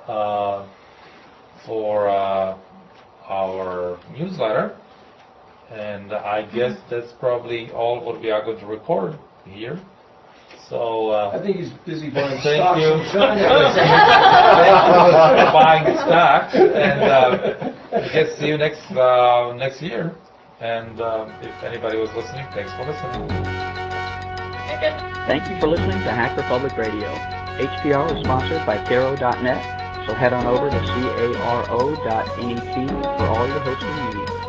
our newsletter. And I guess that's probably all what we are going to record here. So I think he's busy buying thank stocks you. in China. Thank you for buying stock, and I guess see you next year. And if anybody was listening, thanks for listening. Thank you for listening to Hacker Public Radio. HPR is sponsored by Caro.net, so head on over to caro.net for all your hosting needs.